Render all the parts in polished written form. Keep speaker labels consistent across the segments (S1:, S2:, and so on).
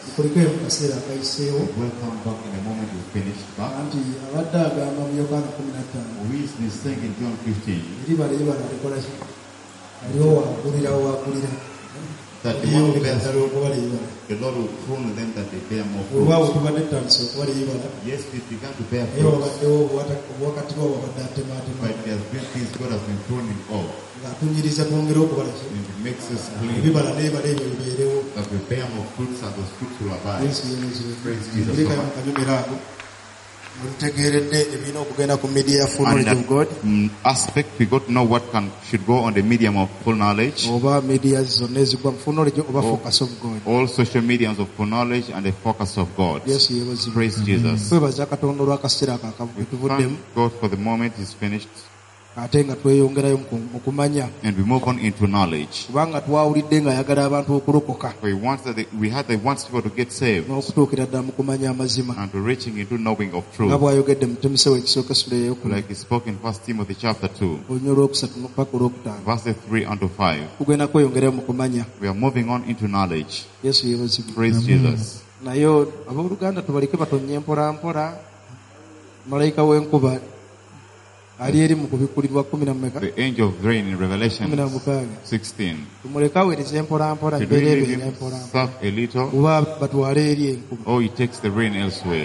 S1: Kuliko mu kaseera akayiseewo
S2: Welcome back in a moment we finished back.
S1: nti abadde agamba mu Yokaana 15
S2: Who is this saying in John 15?
S1: eriba lyebala likola ki aliwo waggulira waggulira
S2: That the one who bears,
S1: ddala okuba lyebala
S2: the Lord will prune them that they bear more
S1: olwawo
S2: fruit.
S1: tubadde tutandise okuba lyebala
S2: Yes, we began to bear
S1: naye
S2: fruit,
S1: wabaddewo wakati bwo wabadde atematema
S2: but there has been things God has been pruning off.
S1: ng'atunyiriza twongere okukola ki
S2: And it makes us clean.
S1: ebibala n'ebibala ebyo bibeerewo
S2: That we bear more fruits and those fruits will abide.
S1: yesu yeneziwe
S2: Praise Jesus.
S1: mulekayo mu kanyumiro ako mutegeeredde ebirina okugenda ku media ya full knowledge of God
S2: Aspect, we got to know what should go on the medium of full knowledge.
S1: oba media zonna ezigwa mu full knowledge oba focus of God.
S2: All social mediums of full knowledge and the focus of God.
S1: yesu yebazibu
S2: Praise Jesus.
S1: twebaza katonda olw'akaseera ako akabutuvuddemu
S2: Thank God for the moment is finished,
S1: ate nga tweyongerayo mu kumanya
S2: and we move on into knowledge.
S1: kubanga twawulidde ng'ayagala abantu okulokoka
S2: We wants people to get saved
S1: n'okutuukira ddala mu kumanya amazima
S2: and to reaching into knowing of
S1: nga
S2: truth.
S1: bw'ayogedde mu timoseewo ekisooka essula ey'okuna
S2: Like he spoke in 1 Timothy chapter 2,
S1: olunya olwokusatu paka olwokutaano
S2: verses 3 unto 5.
S1: tugenda kweyongerayo mu kumanya.
S2: We are moving on into knowledge.
S1: yesu yebazibu
S2: Praise Jesus.
S1: naye abooluganda tubaleke batonye mpolampola. malayika w'enkuba ali eri mu kubikkulirwa 16
S2: The angel of rain in Revelation 16.
S1: tumuleke aweereze mpolampola
S2: Should we
S1: embeera
S2: leave
S1: ebeera
S2: him
S1: mpolampola
S2: serve a little,
S1: kuba batwale eri enkuba.
S2: or he takes the rain elsewhere?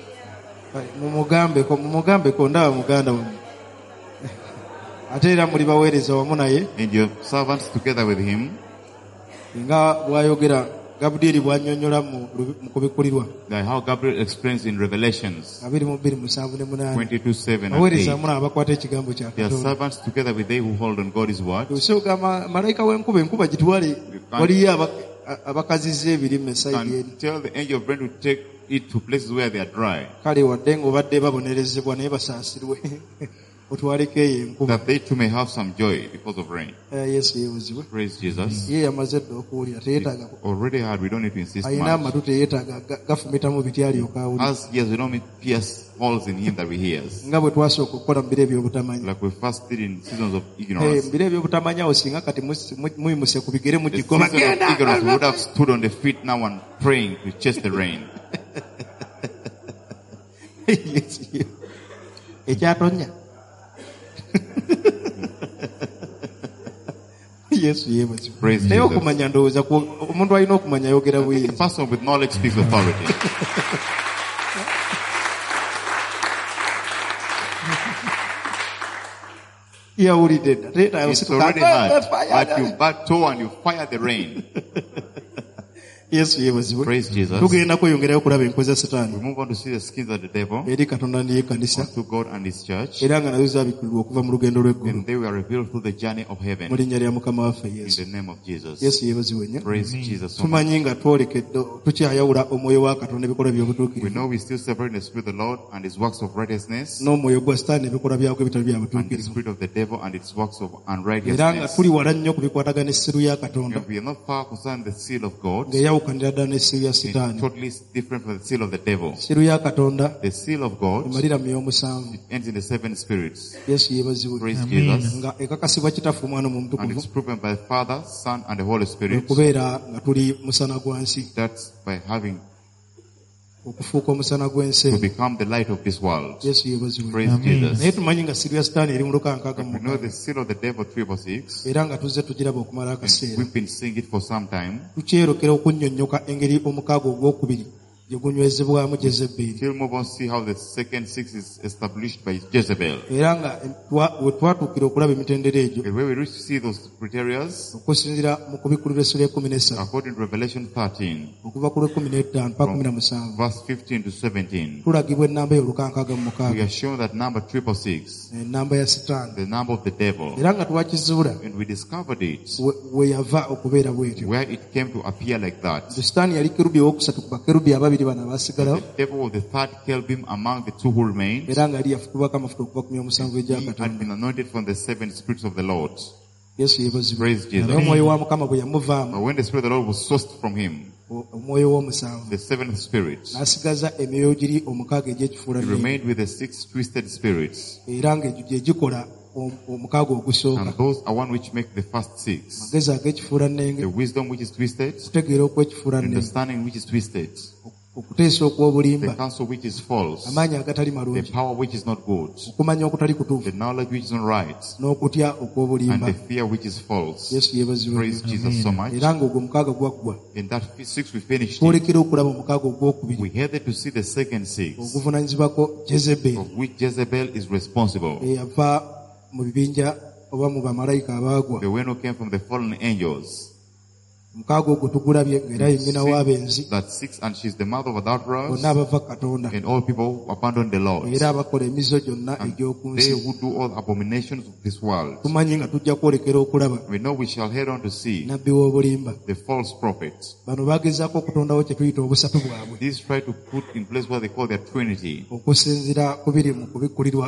S1: mumugambeko ndaba muganda wammwe ate era muli baweereza wamu naye
S2: And your servants together with him,
S1: nga bw'ayogera Gabudyeri bw'annyonnyola mu kubikkulirwa
S2: like how Gabriel explains in Revelations
S1: 22:7-8
S2: 22:7 and
S1: baweereza
S2: 8.
S1: wamu abakwata ekigambo kya
S2: Their
S1: Katonda.
S2: servants together with they who hold on God's word.
S1: Osogamba malayika w'enkuba enkuba gitwale waliyo abakazizza ebirime esayidi eri.
S2: And tell the angel of rain to take it to places where they are dry,
S1: Kale wadde ng'obadde babonerezebwa naye basaasirwe otwaleko eyo enkuba.
S2: that they too may have some joy because of rain.
S1: Yesu yeebazibwe.
S2: Praise Jesus.
S1: Ye yamaze dda okuwulira teyeetaaga
S2: Already heard, we don't need to insist
S1: alina
S2: much.
S1: amatu teyeetaaga gafumitamu biti alyoka awulira.
S2: As ears, we don't need pierce holes in him that we hears.
S1: nga bwe twasooka okukola mu biro eby'obutamanya.
S2: Like we first did in seasons of ignorance.
S1: Mu biro eby'obutamanya osinga kati muyimuse ku bigere
S2: The
S1: mugigoma
S2: season of ignorance, we would have stood on the feet now and praying to chase the rain.
S1: ekyatonya. yesu yeebazibwe.
S2: Praise
S1: naye
S2: Jesus.
S1: okumanya ndowooza omuntu alina okumanya ayogera
S2: The
S1: buyinza.
S2: person with knowledge speaks authority.
S1: yawulidde dda teyeetaaga
S2: It's
S1: osituka,
S2: already heard,
S1: fire.
S2: but you back toe and you fire the rain.
S1: yesu yeebazibwe.
S2: Praise Jesus.
S1: tugenda kweyongerayo okulaba enkozi za
S2: We
S1: setaani
S2: move on to see the schemes of the devil,
S1: eri katonda n'ey'ekkanisa
S2: to God and his church,
S1: era nga nazo zaabikkulirwa okuva mu lugendo lw'eggulu
S2: and they were revealed through the journey of
S1: mu
S2: heaven
S1: linnya lya mukama waffe
S2: in
S1: yesu.
S2: the name of Jesus.
S1: yesu yeebazibwe nnyo.
S2: Praise Jesus so much.
S1: tumanyi nga twolekedde tukyayawula omwoyo wa katonda ebikolwa
S2: We
S1: by'obutuukirivu
S2: know we still separate the spirit of the Lord and his works of righteousness,
S1: n'omwoyo gwa sitaani ebikolwa byagwo ebitali bya
S2: and the
S1: butuukirivu.
S2: spirit of the devil and its works of
S1: era nga
S2: unrighteousness.
S1: tuli wala nnyo ku bikwatagana essiru ya katonda
S2: And we are not far concerned the seal of God,
S1: ng'eyawukanira ddala n'essiru ya sitaani.
S2: totally different from the seal of the devil.
S1: essiru ya katonda
S2: The seal of God
S1: emalira mu y'omusanvu.
S2: ends in the seven spirits.
S1: yesu yeebazibwe.
S2: Praise Jesus.
S1: nga ekakasibwa kitaffe omwana mu
S2: And
S1: mutukuvu
S2: it's proven by the Father, Son, and the Holy Spirit.
S1: okubeera nga tuli musana gwa nsi,
S2: That's by having
S1: okufuuka omusana gw'ensi
S2: to
S1: eno.
S2: become the light of this world.
S1: yesu yeebazibwe.
S2: Praise Jesus.
S1: naye tumanyi nga ssiru ya sitaani eri mu Luka 6
S2: But we know the seal of the devil 3:6.
S1: era nga tuzze tugiraba okumala akaseera.
S2: We've been seeing it for some time.
S1: tukyerokera okunnyonnyoka engeri omukaaga ogwokubiri gye gunywezebwamu Jezeberi.
S2: We'll move on, see how the second six is established by Jezebel.
S1: era nga we twatuukira okulaba emitendera egyo
S2: And when we reach to see those criteria,
S1: okusinziira mu kubikkulirwa essula y'ekumi
S2: according to Revelation 13,
S1: okuva ku lw'ekumi paka 17
S2: verse 15 to 17,
S1: tulagibwa ennamba ey'olukankaaga mu
S2: we
S1: mukaaga,
S2: are shown that number 666,
S1: ennamba ya sitaani,
S2: the number of the devil.
S1: era nga twakizuula
S2: And we discovered it,
S1: we yava okubeera bw'etyo.
S2: where it came to appear like that.
S1: sitaani yali kerubi owookusatu ku bakerubi ababiri bano abaasigalawo,
S2: The devil was the third cherubim among the two who remained.
S1: era nga yali yafukibwako amafuta okuva ku 70 egya
S2: He had
S1: katonda.
S2: been anointed from the seven spirits of the Lord.
S1: yesu yeebazibwe.
S2: Praise Jesus.
S1: naye omwoyo wa mukama bwe
S2: But
S1: yamuvaamu,
S2: when the spirit of the Lord was sourced from him,
S1: omwoyo w'omusanvu,
S2: the seventh spirit,
S1: n'asigaza emyoyo giri omukaaga egy'ekifuula
S2: he
S1: nnyo,
S2: remained with the six twisted spirits.
S1: era ng'egyo gye gikola omukaaga ogusooka.
S2: And those are one which make the first 6.
S1: Amagezi ag'ekifuulannenge,
S2: The wisdom which is twisted,
S1: okutegeera okw'ekifuulannenge,
S2: understanding which is twisted,
S1: okuteesa okw'obulimba,
S2: the counsel which is false,
S1: amaanyi agatali
S2: the
S1: malungi,
S2: power which is not good,
S1: okumanya okutali kutuufu,
S2: the knowledge which is not right,
S1: n'okutya
S2: and
S1: okw'obulimba.
S2: the fear which is false.
S1: Yesu yeebazibwe.
S2: Praise Jesus so much.
S1: Era ng'ogwo omukaaga gwaggwa.
S2: In that 6 we finished it.
S1: Twolekera okulaba omukaaga ogwokubiri
S2: We headed to see the second 6,
S1: oguvunaanyizibwako Jezeberi,
S2: of which Jezebel is responsible.
S1: eyava mu bibinja oba mu bamalayika abaagwa.
S2: The one who came from the fallen angels.
S1: Omukaaga ogwo tugulabye ng'era ye nnyina w'abenzi,
S2: That 6, and she's the mother of adulterers,
S1: bonna abava Katonda,
S2: and all people who abandon the Lord.
S1: era abakola emizo gyonna
S2: And
S1: egy'oku
S2: they
S1: nsi.
S2: who do all abominations of this world.
S1: Tumanyi nga tujja kwolekera okulaba
S2: We know we shall head on to see
S1: nabbi w'obulimba.
S2: the false prophets.
S1: Bano bagezaako okutondawo kye tuyita obusatu bwabwe,
S2: These try to put in place what they call their Trinity,
S1: okusinziira ku biri mu kubikkulirwa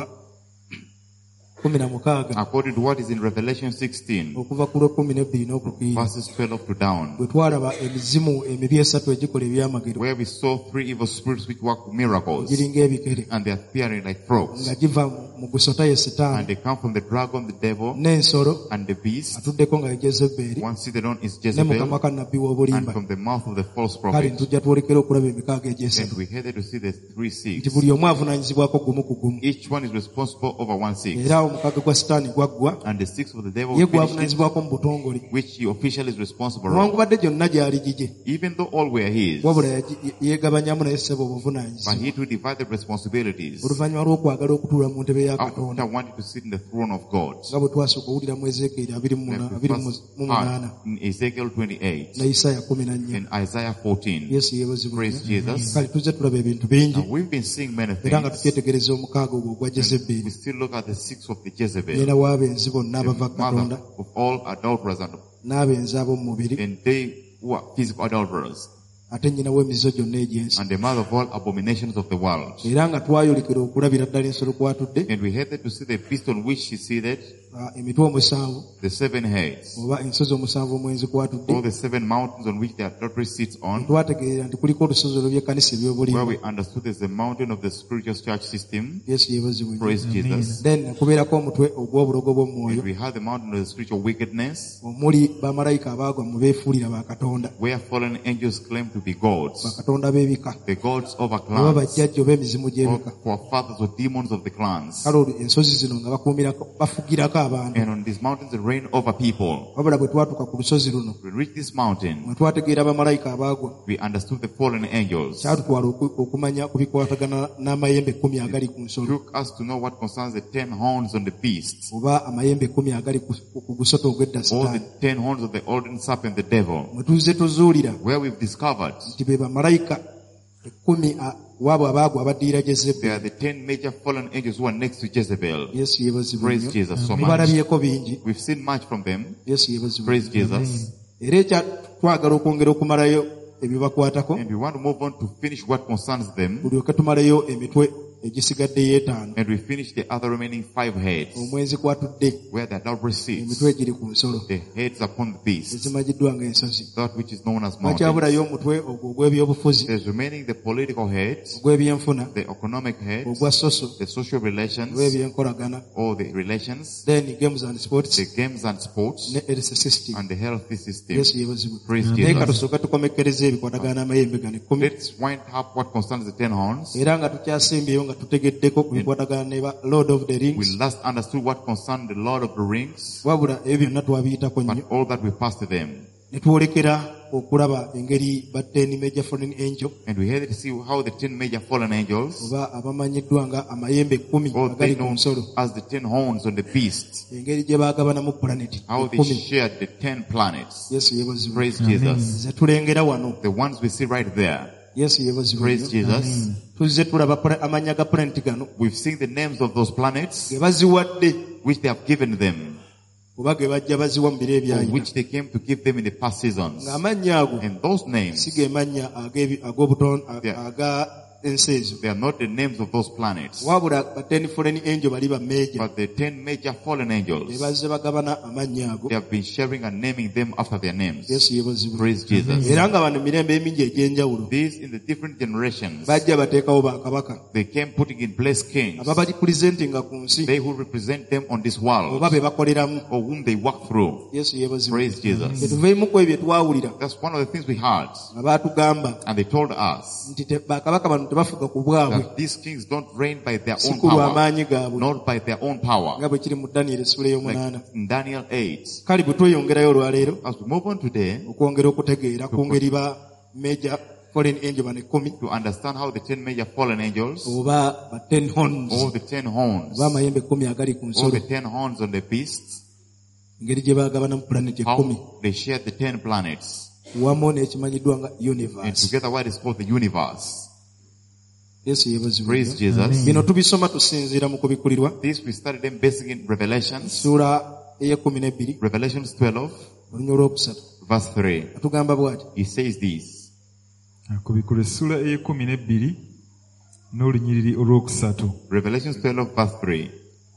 S1: 16
S2: according to what is in Revelation 16,
S1: okuva ku lw'ekkumi n'okukiira,
S2: verses 12 up to down,
S1: bwe twalaba emizimu emibi esatu egikola ebyamagero
S2: where we saw 3 evil spirits which work miracles,
S1: giringa ebikere,
S2: and they are appearing like frogs,
S1: nga giva mu gusota ye
S2: and
S1: Setaani
S2: they come from the dragon, the devil,
S1: n'ensolo
S2: and the beast.
S1: atuddeko nga ye Jezeberi,
S2: One seated on is
S1: ne mu
S2: Jezebel,
S1: kamwa ka nabbi
S2: and
S1: w'obulimba.
S2: from the mouth of the false
S1: Kale
S2: prophet.
S1: tujja twolekera okulaba emikaaga egyesatu,
S2: And we headed to see the 3
S1: nti
S2: 6.
S1: buli omu avunaanyizibwako gumu ku gumu.
S2: Each one is responsible over 1 6.
S1: Era omukaaga gwa Setaani gwaggwa,
S2: And the 6 of the devil
S1: ye
S2: we finished it,
S1: gwavunaanyizibwako mu butongole,
S2: which he officially is responsible of.
S1: newankubadde gyonna gyali gigye,
S2: Even though all were his,
S1: wabula yeegabanyamu naye ssebo
S2: but
S1: obuvunaanyizibwa
S2: he to divide the responsibilities
S1: oluvannyuma lw'okwagala okutuula mu ntebe ya
S2: after
S1: Katonda,
S2: wanting to sit in the throne of God.
S1: nga bwe twasooka owulira mu Ezekieri
S2: Like we
S1: 28
S2: first heard in Ezekiel 28
S1: ne Isaaya 14.
S2: and Isaiah 14.
S1: Yesu yeebazibwe.
S2: Praise Jesus.
S1: Kale tuzze tulaba ebintu bingi,
S2: Now we've been seeing many
S1: era nga
S2: things.
S1: tukyetegereza omukaaga ogwo ogwa
S2: We
S1: Jezeberi,
S2: still look at the 6 of the Jezebel,
S1: nnyina w'abenzi bonna
S2: the
S1: abava
S2: mother
S1: Katonda,
S2: of all adulterers
S1: n'abenzi ab'omu mubiri,
S2: and they who are physical adulterers,
S1: ate nnyina w'emizizo gyonna egy'ensi.
S2: and the mother of all abominations of the world.
S1: Era nga twayolekera okulabira ddala ensolo kwatudde,
S2: And we headed to see the beast on which she seated,
S1: emitwe omusanvu
S2: the 7 heads,
S1: oba ensozi omusanvu omwenzi
S2: all
S1: kwatudde.
S2: the 7 mountains on which the adultery sits on,
S1: Twategeera nti kuliko olusozi olw'ekkanisa
S2: where
S1: eby'obulimba.
S2: we understood there's the mountain of the spiritual church system.
S1: Yesu yeebazibwe.
S2: Praise Jesus.
S1: Then kubeerako omutwe ogw'obulogo bw'omwoyo,
S2: And we had the mountain of the spiritual wickedness,
S1: omuli bamalayika abaagwa mu beefuulira ba Katonda,
S2: where fallen angels claim to be gods,
S1: bakatonda b'ebika,
S2: the gods of our
S1: oba
S2: clans,
S1: bajjajja oba emizimu gy'ebika.
S2: or fathers or demons of the clans.
S1: Kale olwo ensozi zino nga bafugirako abantu.
S2: And on these mountains they reign over people.
S1: Wabula bwe twatuuka ku lusozi luno,
S2: We reached this mountain,
S1: mwe twategeera bamalayika abaagwa,
S2: we understood the fallen angels.
S1: kyatutwala okumanya ku bikwatagana n'amayembe 10 agali ku nsolo,
S2: Took us to know what concerns the 10 horns on the beast,
S1: oba amayembe 10 agali ku gusota ogw'edda
S2: or the
S1: Setaani.
S2: 10 horns of the olden serpent, the devil,
S1: Mwe tuzze tuzuulira
S2: where we've discovered
S1: nti be bamalayika 10 waabo abaagwa abaddiira
S2: they
S1: Jezeberi.
S2: are the 10 major fallen angels who are next to Jezebel.
S1: Yesu yeebazibwe
S2: Praise
S1: nnyo.
S2: Jesus so much.
S1: Mubalabyeko bingi.
S2: We've seen much from them.
S1: Yesu yeebazibwe.
S2: Praise Jesus.
S1: Era ekya twagala okwongera okumalayo ebibakwatako,
S2: And we want to move on to finish what concerns them.
S1: tulyoke tumaleyo emitwe egisigaddeyo 5,
S2: And we finish the other remaining 5 heads,
S1: omwenzi kwatudde,
S2: where the adultery sits,
S1: emitwe egiri ku nsolo
S2: the heads upon the beast,
S1: ezimanyiddwa ng'ensozi.
S2: that which is known as
S1: Wakyabulayo
S2: mountains.
S1: omutwe ogwo ogw'ebyobufuzi,
S2: There's remaining the political heads,
S1: ogw'ebyenfuna,
S2: the economic heads,
S1: ogwa soso,
S2: the social relations,
S1: ogw'ebyenkolagana,
S2: or the relations,
S1: then games and sports,
S2: the games and sports,
S1: ne health system.
S2: and the healthy system.
S1: Yesu yeebazibwe.
S2: Praise
S1: Naye
S2: Jesus.
S1: katusooka tukomekkereza ebikwatagana n'amayembe gano 10,
S2: Let's wind up what concerns the 10 horns.
S1: era nga tukyasimbyeyo nga tutegeddeko ku bikwatagana ne ba Lord of the
S2: We
S1: Rings,
S2: last understood what concerned the Lord of the Rings,
S1: wabula ebyo byonna twabiyitako nnyo.
S2: but all that we passed to them.
S1: Ne twolekera okulaba engeri ba 10 major fallen angel,
S2: And we had to see how the 10 major fallen angels,
S1: oba abamanyiddwa nga amayembe 10
S2: or they
S1: agali ku
S2: known
S1: nsolo,
S2: as the 10 horns on the beast,
S1: engeri gye baagabanamu planet
S2: how they
S1: 10.
S2: shared the 10 planets.
S1: Yesu yeebazibwe.
S2: Praise Jesus.
S1: Ze tulengera wano.
S2: The ones we see right there.
S1: Yesu yeebazibwe.
S2: Praise Jesus.
S1: Tuzze tulaba amannya ga planet gano
S2: We've seen the names of those planets
S1: ge baziwadde
S2: which they have given them,
S1: oba ge bajja baziwa mu biro
S2: or
S1: ebyayita.
S2: which they came to give them in the past seasons.
S1: Ng'amannya ago
S2: And those
S1: si
S2: names,
S1: ge mannya ag'obuton
S2: Yeah.
S1: aga ensi ezo,
S2: They are not the names of those planets,
S1: wabula ba 10 fallen angel bali bammeeja
S2: but the 10 major fallen
S1: ne
S2: angels.
S1: bazze bagabana amannya ago.
S2: They have been sharing and naming them after their names.
S1: Yesu yeebazibwe.
S2: Praise Jesus.
S1: Era nga bano mirembe emingi egy'enjawulo
S2: These in the different generations,
S1: bajja bateekawo bakabaka
S2: they came putting in place kings,
S1: ababali presentinga ku nsi
S2: they who represent them on this world,
S1: oba be bakoleramu.
S2: or whom they walk through.
S1: Yesu yeebazibwe.
S2: Praise Jesus.
S1: Tetuveemu ku ebyo twawulira
S2: That's one of the things we heard.
S1: nga baatugamba
S2: And they told us
S1: nti bakabaka bano tebafuga ku bwabwe
S2: that these kings don't reign by their
S1: si
S2: own
S1: ku
S2: power,
S1: lw'amaanyi gaabwe,
S2: not by their own power.
S1: nga bwe kiri mu Daniel essula ey'omunaana.
S2: Like in Daniel 8.
S1: Kale bwe tweyongerayo olwaleero
S2: As we move on today,
S1: okwongera okutegeera ku ngeri ba major fallen angel bano 10
S2: to understand how the 10 major fallen angels,
S1: oba ba 10 horns
S2: or the 10 horns,
S1: oba amayembe 10 agali ku
S2: or
S1: nsolo,
S2: the 10 horns on the beasts,
S1: engeri gye baagabanamu planet 10
S2: how they share the 10 planets,
S1: wamu n'ekimanyiddwa nga
S2: and
S1: universe.
S2: together what is called the universe.
S1: Yesu yeebazibwe.
S2: Praise Jesus.
S1: Bino tubisoma tusinziira mu kubikulirwa
S2: This we studied them basing in Revelations,
S1: ssuula ey'e12
S2: Revelations 12,
S1: olunya olwokusatu.
S2: verse 3.
S1: Atugamba bw'ati:
S2: He says this.
S3: Kubikula essula ey'e12 n'olunyiriri olwokusatu.
S2: Revelations 12, verse 3.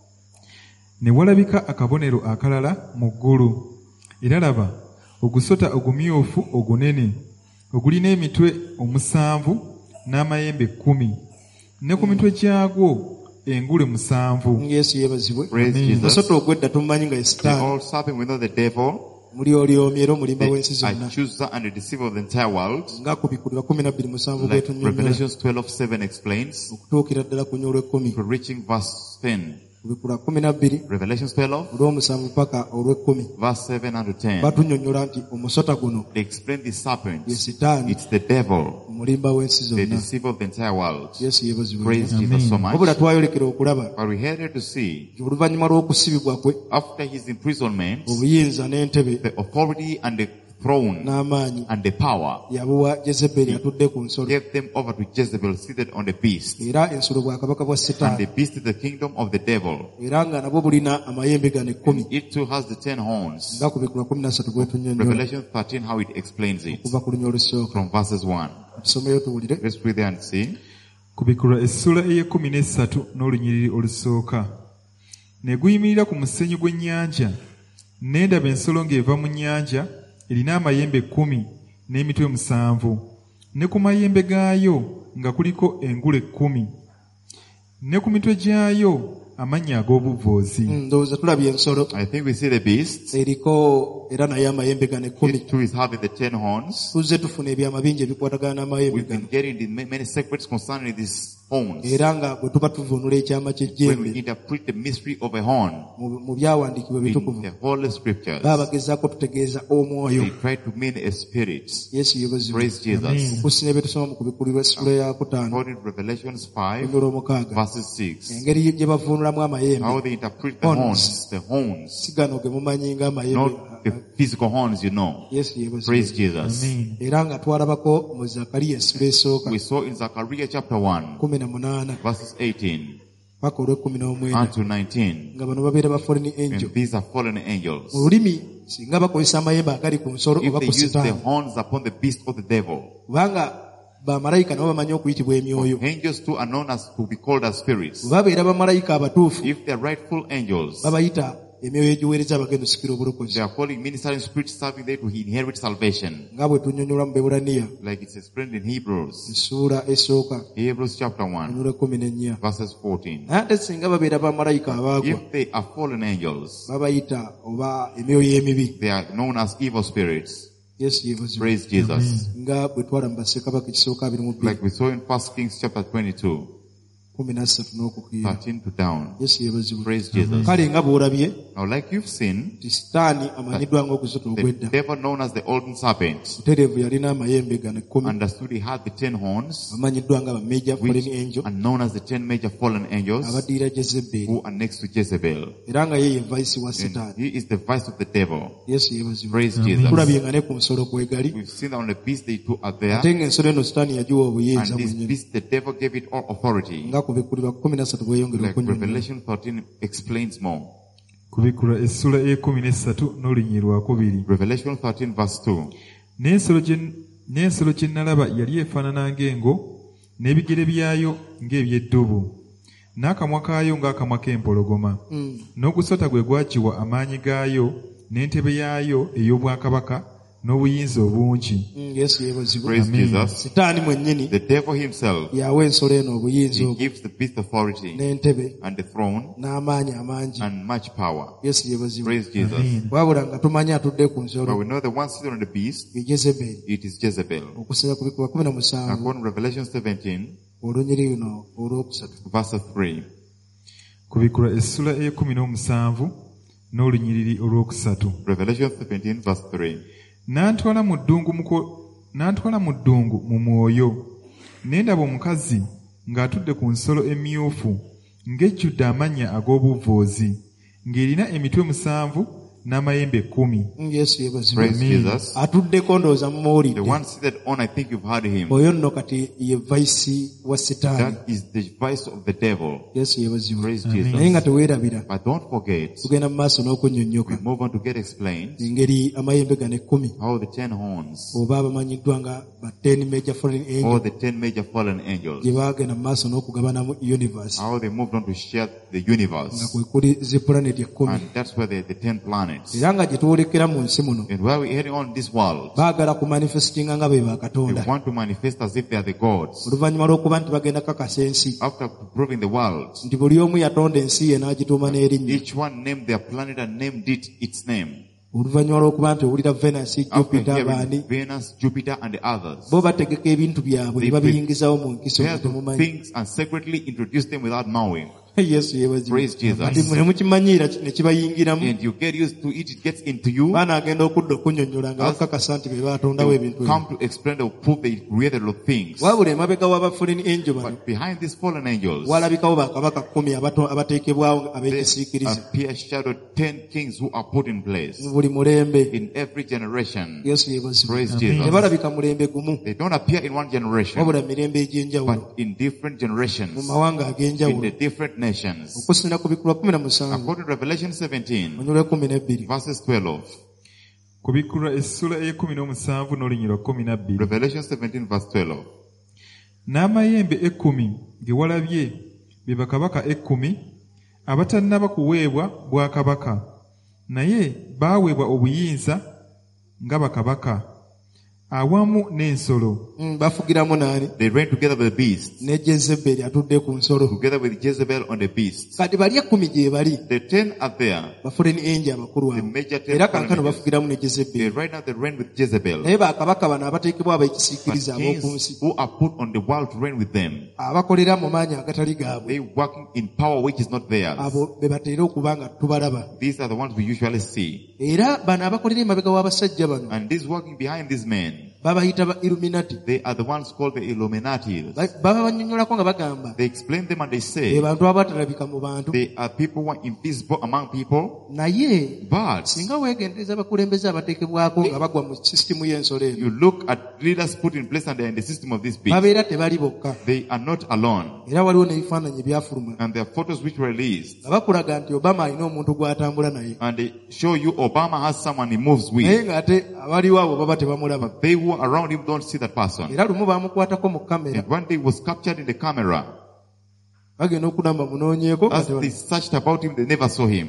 S3: Ne walabika akabonero akalala mu ggulu, era laba ogusota ogumyufu ogunene ogulina emitwe 7 n'amayembe 10, ne ku mitwe gyagwo engule 7.
S1: Yesu yeebazibwe.
S2: Praise Jesus.
S1: Musota ogwedda tumumanyi nga ye
S2: They
S1: Sitaani,
S2: all serving with the devil,
S1: muli olyomi era omulimba
S2: the
S1: w'ensi zonna,
S2: accuser and the deceiver of the entire world.
S1: nga kubikulirwa 12:7
S2: Like
S1: bwetunnyonnyola
S2: Revelations 12:7 explains,
S1: okutuukira ddala ku nnya olw'ekkumi.
S2: to reaching verse 10.
S1: Kubikulirwa 12
S2: Revelations 12,
S1: olw'omusanvu paka olw'ekkumi
S2: verse 7 and 10.
S1: batunnyonnyola nti omusota guno
S2: They explain the serpent.
S1: ye Sitaani,
S2: It's the devil,
S1: omulimba w'ensi
S2: the
S1: zonna.
S2: deceiver of the entire world.
S1: Yesu yeebazibwe.
S2: Praise Jesus so
S1: wabula
S2: much.
S1: twayolekera okulaba
S2: But we headed to see,
S1: nti oluvannyuma lw'okusibibwa kwe,
S2: after his imprisonment,
S1: obuyinza n'entebe
S2: the authority and the throne
S1: n'amaanyi
S2: and the power
S1: yabuwa Jezeberi atudde ku nsolo,
S2: gave them over to Jezebel seated on the beast.
S1: era ensolo bwakabaka bwa
S2: And the
S1: Sitaani,
S2: beast is the kingdom of the devil.
S1: era nga nabwo bulina amayembe gano 10,
S2: It too has the 10 horns.
S1: nga kubikula 13 bwetunnyonnyola
S2: Revelation 13, how it explains it.
S1: okuva ku lunya olusooka.
S2: From verses 1.
S1: Tusomeyo tuwulire.
S2: Let's read there and see.
S3: Kubikula essula ey'e13 n'olunyiriri olusooka. Ne guyimirira ku musenyu gw'ennyanja, ne ndaba ensolo ng'eva mu nnyanja erina amayembe 10 n'emitwe 7, ne ku mayembe gaayo nga kuliko engule 10, ne ku mitwe gyayo amannya ag'obuvvoozi.
S1: Ndowooza tulabye ensolo
S2: I think we see the beast.
S1: eriko era naye amayembe gano 10.
S2: It too is having the 10 horns.
S1: Tuzze tufuna ebyama bingi ebikwatagana n'amayembe
S2: We've
S1: gano,
S2: been getting the many secrets concerning these horns.
S1: era nga bwe tuba tuvunula ekyama
S2: When we
S1: ky'ejjembe
S2: interpret the mystery of a horn
S1: mu byawandiikibwa
S2: in
S1: ebitukuvu,
S2: the Holy Scriptures,
S1: baba bagezaako tutegeeza omwoyo.
S2: they try to mean a spirit.
S1: Yesu yeebazibwe.
S2: Praise Jesus.
S1: Okusina bye tusoma mu kubikulirwa essula ya 5
S2: According to Revelations 5,
S1: lunya olw'omukaaga,
S2: verses 6,
S1: engeri gye bavuunulamu amayembe
S2: how they interpret the horns,
S1: si gano ge mumanyi ng'amayembe.
S2: not the physical horns, you know.
S1: Yesu yeebazibwe.
S2: Praise Jesus.
S1: Era nga twalabako mu Zakariya essula esooka
S2: We saw in Zechariah chapter 1,
S1: 18
S2: verses 18
S1: paka olw'e19
S2: unto 19,
S1: nga bano babeera ba fallen angel.
S2: and these are fallen angels.
S1: Mu lulimi singa bakozesa amayembe agali ku nsolo
S2: If
S1: oba
S2: they
S1: ku
S2: use the
S1: Sitaani,
S2: horns upon the beast of the devil,
S1: kubanga bamalayika nabo bamanyi okuyitibwa emyoyo,
S2: angels too are known as to be called as spirits.
S1: bwe babeera bamalayika abatuufu
S2: If they are rightful angels,
S1: babayita emyoyo egiweereza abagenda osikira obulokozi,
S2: they are calling ministering spirits serving there to inherit salvation,
S1: nga bwe tunnyonnyola mu Beburaniya
S2: like it's explained in Hebrews.
S1: essuula esooka
S2: Hebrews chapter 1,
S1: olwa 14.
S2: verses 14.
S1: Ate singa babeera bamalayika abaagwa,
S2: If they are fallen angels,
S1: babayita oba emyoyo emibi.
S2: they are known as evil spirits.
S1: Yesu yeebazibwe.
S2: Praise Jesus.
S1: nga bwe twala mu bassekabaka ekisooka 22
S2: Like we saw in 1 Kings chapter 22,
S1: 13 n'okukiira.
S2: 13 to down.
S1: Yesu yeebazibwe.
S2: Praise Jesus.
S1: Kale nga bw'olabye
S2: Now like you've seen,
S1: nti Sitaani amanyiddwa ng'ogusota
S2: the
S1: ogw'edda,
S2: devil known as the olden serpent
S1: butereevu yalina amayembe gano 10,
S2: understood he had the 10 horns,
S1: amanyiddwa nga bamajor
S2: which
S1: fallen angel
S2: are known as the 10 major fallen angels
S1: abaddirira Jezeberi,
S2: who are next to Jezebel.
S1: era nga ye ye vice wa
S2: And
S1: Sitaani.
S2: he is the vice of the devil.
S1: Yesu yeebazibwe.
S2: Praise Jesus.
S1: Tulabye nga ne ku nsolo kw'egali,
S2: We've seen that on the beast they two are there.
S1: ate ng'ensolo eno Sitaani yagiwa obuyinza
S2: And this
S1: bwennyini,
S2: beast, the devil gave it all authority.
S1: nga ku bikulirwa 13 bweyongera
S2: Like
S1: okunnyonnyola.
S2: Revelation 13 explains more.
S3: Kubikula essula ey'e13 n'olunyiriri lwakubiri.
S2: Revelation 13 verse 2.
S3: N'ensolo kye nalaba yali efaanana ng'engo, n'ebigere byayo ng'eby'eddubu, n'akamwa kaayo ng'akamwa k'empologoma, n'ogusota gwe gwagiwa amaanyi gaayo, n'entebe yaayo ey'obwakabaka n'obuyinza obungi.
S1: Yesu yeebazibwe.
S2: Praise Jesus.
S1: Sitaani mwennyini
S2: The devil himself,
S1: yawa ensolo eno obuyinza
S2: he
S1: obwo
S2: gives the beast authority
S1: n'entebe
S2: and the throne
S1: n'amaanyi amangi.
S2: and much power.
S1: Yesu yeebazibwe.
S2: Praise Jesus.
S1: wabula nga tumanyi atudde ku
S2: But
S1: nsolo
S2: we know the one seated on the beast,
S1: ye Jezeberi.
S2: it is Jezebel.
S1: Okusinziira ku Bikuba 17
S2: According to Revelation 17,
S1: olunyiri luno olwokusatu.
S2: verse 3.
S3: Kubikula essula e17 n'olunyiriri olwokusatu.
S2: Revelation 17, verse 3.
S3: N'antwala mu ddungu mu mwoyo, ne ndaba omukazi ng'atudde ku nsolo emyufu, ng'ejjudde amannya ag'obuvvoozi, ng'erina emitwe 7 n'amayembe 10.
S1: Yesu yeebazibwe.
S2: Praise Jesus.
S1: Atuddeko ndowooza
S2: The
S1: mumuwulidde.
S2: one seated on, I think you've heard him.
S1: Oyo nno kati ye vayisi wa Sitaani.
S2: That is the vice of the devil.
S1: Yesu yeebazibwe.
S2: Praise
S3: Amen.
S1: Naye
S2: Jesus.
S1: nga teweerabira,
S2: But don't forget,
S1: tugenda mu maaso n'okunnyonnyoka
S2: we move on to get explained
S1: engeri amayembe gano 10
S2: how the 10 horns,
S1: oba abamanyiddwa nga ba 10 major foreign
S2: or
S1: angels
S2: the 10 major fallen angels,
S1: gye baagenda mu maaso n'okugabanamu universe
S2: how they moved on to share the
S1: nga
S2: universe.
S1: kwe kuli zi planet 10
S2: And that's where the 10 planets.
S1: era nga gye twolekera mu nsi muno
S2: And where we're heading on this world,
S1: baagala ku manifestinga nga be
S2: they
S1: bakatonda
S2: want to manifest as if they are the gods.
S1: oluvannyuma lw'okuba nti bagenda kakasa ensi
S2: After proving the world,
S1: nti buli omu yatonda ensi ye n'agituuma n'erinnya
S2: each one named their planet and named it its name.
S1: oluvannyuma lw'okuba nti owulira Venus,
S2: After
S1: Jupiter, baani
S2: hearing Venus, Jupiter, and the others,
S1: bo bategeka ebintu byabwe ne babiyingizawo mu nkiso
S2: prepare
S1: nga
S2: the
S1: temumanyi.
S2: things and secretly introduce them without knowing.
S1: Yesu yeebazibwe.
S2: Praise Jesus.
S1: Kati mwe mukimanyiira ne kibayingiramu
S2: And you get used to it, it gets into you.
S1: baana agenda okudda okunnyonnyola nga bakakasa nti be batondawo
S2: They
S1: ebintu
S2: will come to explain or prove they created of things.
S1: wabula emabega w'aba foreign angel bano
S2: But behind these fallen angels,
S1: walabikawo bakabaka 10 abateekebwawo
S2: there
S1: ab'ekisiikirize
S2: appear shadowed 10 kings who are put in place
S1: mu buli mulembe.
S2: in every generation.
S1: Yesu yeebazibwe.
S2: Praise Jesus.
S1: tebalabika mulembe gumu
S2: They don't appear in one generation,
S1: wabula mirembe egy'enjawulo
S2: but in different
S1: mu
S2: generations,
S1: mawanga
S2: in
S1: ag'enjawulo
S2: the different nations.
S1: okusinziira ku Bikuba 17
S2: According to Revelation 17,
S1: munyulwe 12
S2: verses 12.
S3: Kubikula essula e17 n'olunyiriri 12.
S2: Revelation 17, verse 12.
S3: N'amayembe 10 ge walabye be bakabaka 10 abatannaba kuweebwa bwakabaka, naye baaweebwa obuyinza nga bakabaka awamu n'ensolo.
S1: bafugiramu n'ani
S2: They reign together with the beast,
S1: ne Jezeberi atudde ku nsolo.
S2: together with Jezebel on the beast.
S1: kati bali 10 gye bali
S2: The 10 are there.
S1: ba foreign angel abakulu
S2: The
S1: abo
S2: major 10
S1: era
S2: foreign
S1: kaakano
S2: angels.
S1: bafugiramu ne Jezeberi.
S2: Right now they reign with Jezebel.
S1: naye bakabaka bano abateekebwa
S2: But
S1: ab'ekisiikirize ab'oku nsi
S2: kings who are put on the world to reign with them,
S1: abakolera mu maanyi agatali gaabwe
S2: they working in power which is not theirs.
S1: abo be bateera okuba nga tubalaba.
S2: These are the ones we usually see.
S1: era bano abakolera emabega w'abasajja bano
S2: And these working behind these men,
S1: babayita ba Illuminati.
S2: they are the ones called the Illuminati.
S1: baba bannyonnyolako nga bagamba
S2: They explain them and they
S1: be
S2: say
S1: bantu abatalabika mu bantu
S2: they are people who are invisible among people,
S1: naye
S2: but
S1: singa weegendereza abakulembeze abateekebwako nga bagwa mu sisitimu y'ensolo eno
S2: you look at leaders put in place and they are in the system of this beast.
S1: babeera tebali bokka.
S2: They are not alone.
S1: era waliwo n'ebifaananyi ebyafuluma
S2: And there are photos which were released
S1: nga bakulaga nti Obama alina omuntu gw'atambula naye
S2: and they show you Obama has someone he moves
S1: naye
S2: with.
S1: ng'ate abaliwo abo baba tebamulaba.
S2: They who are around him don't see that person.
S1: era lumu bamukwatako mu kamera
S2: And one day he was captured in the camera.
S1: bagenda okunamba munoonyeeko
S2: As they searched about him, they never saw him.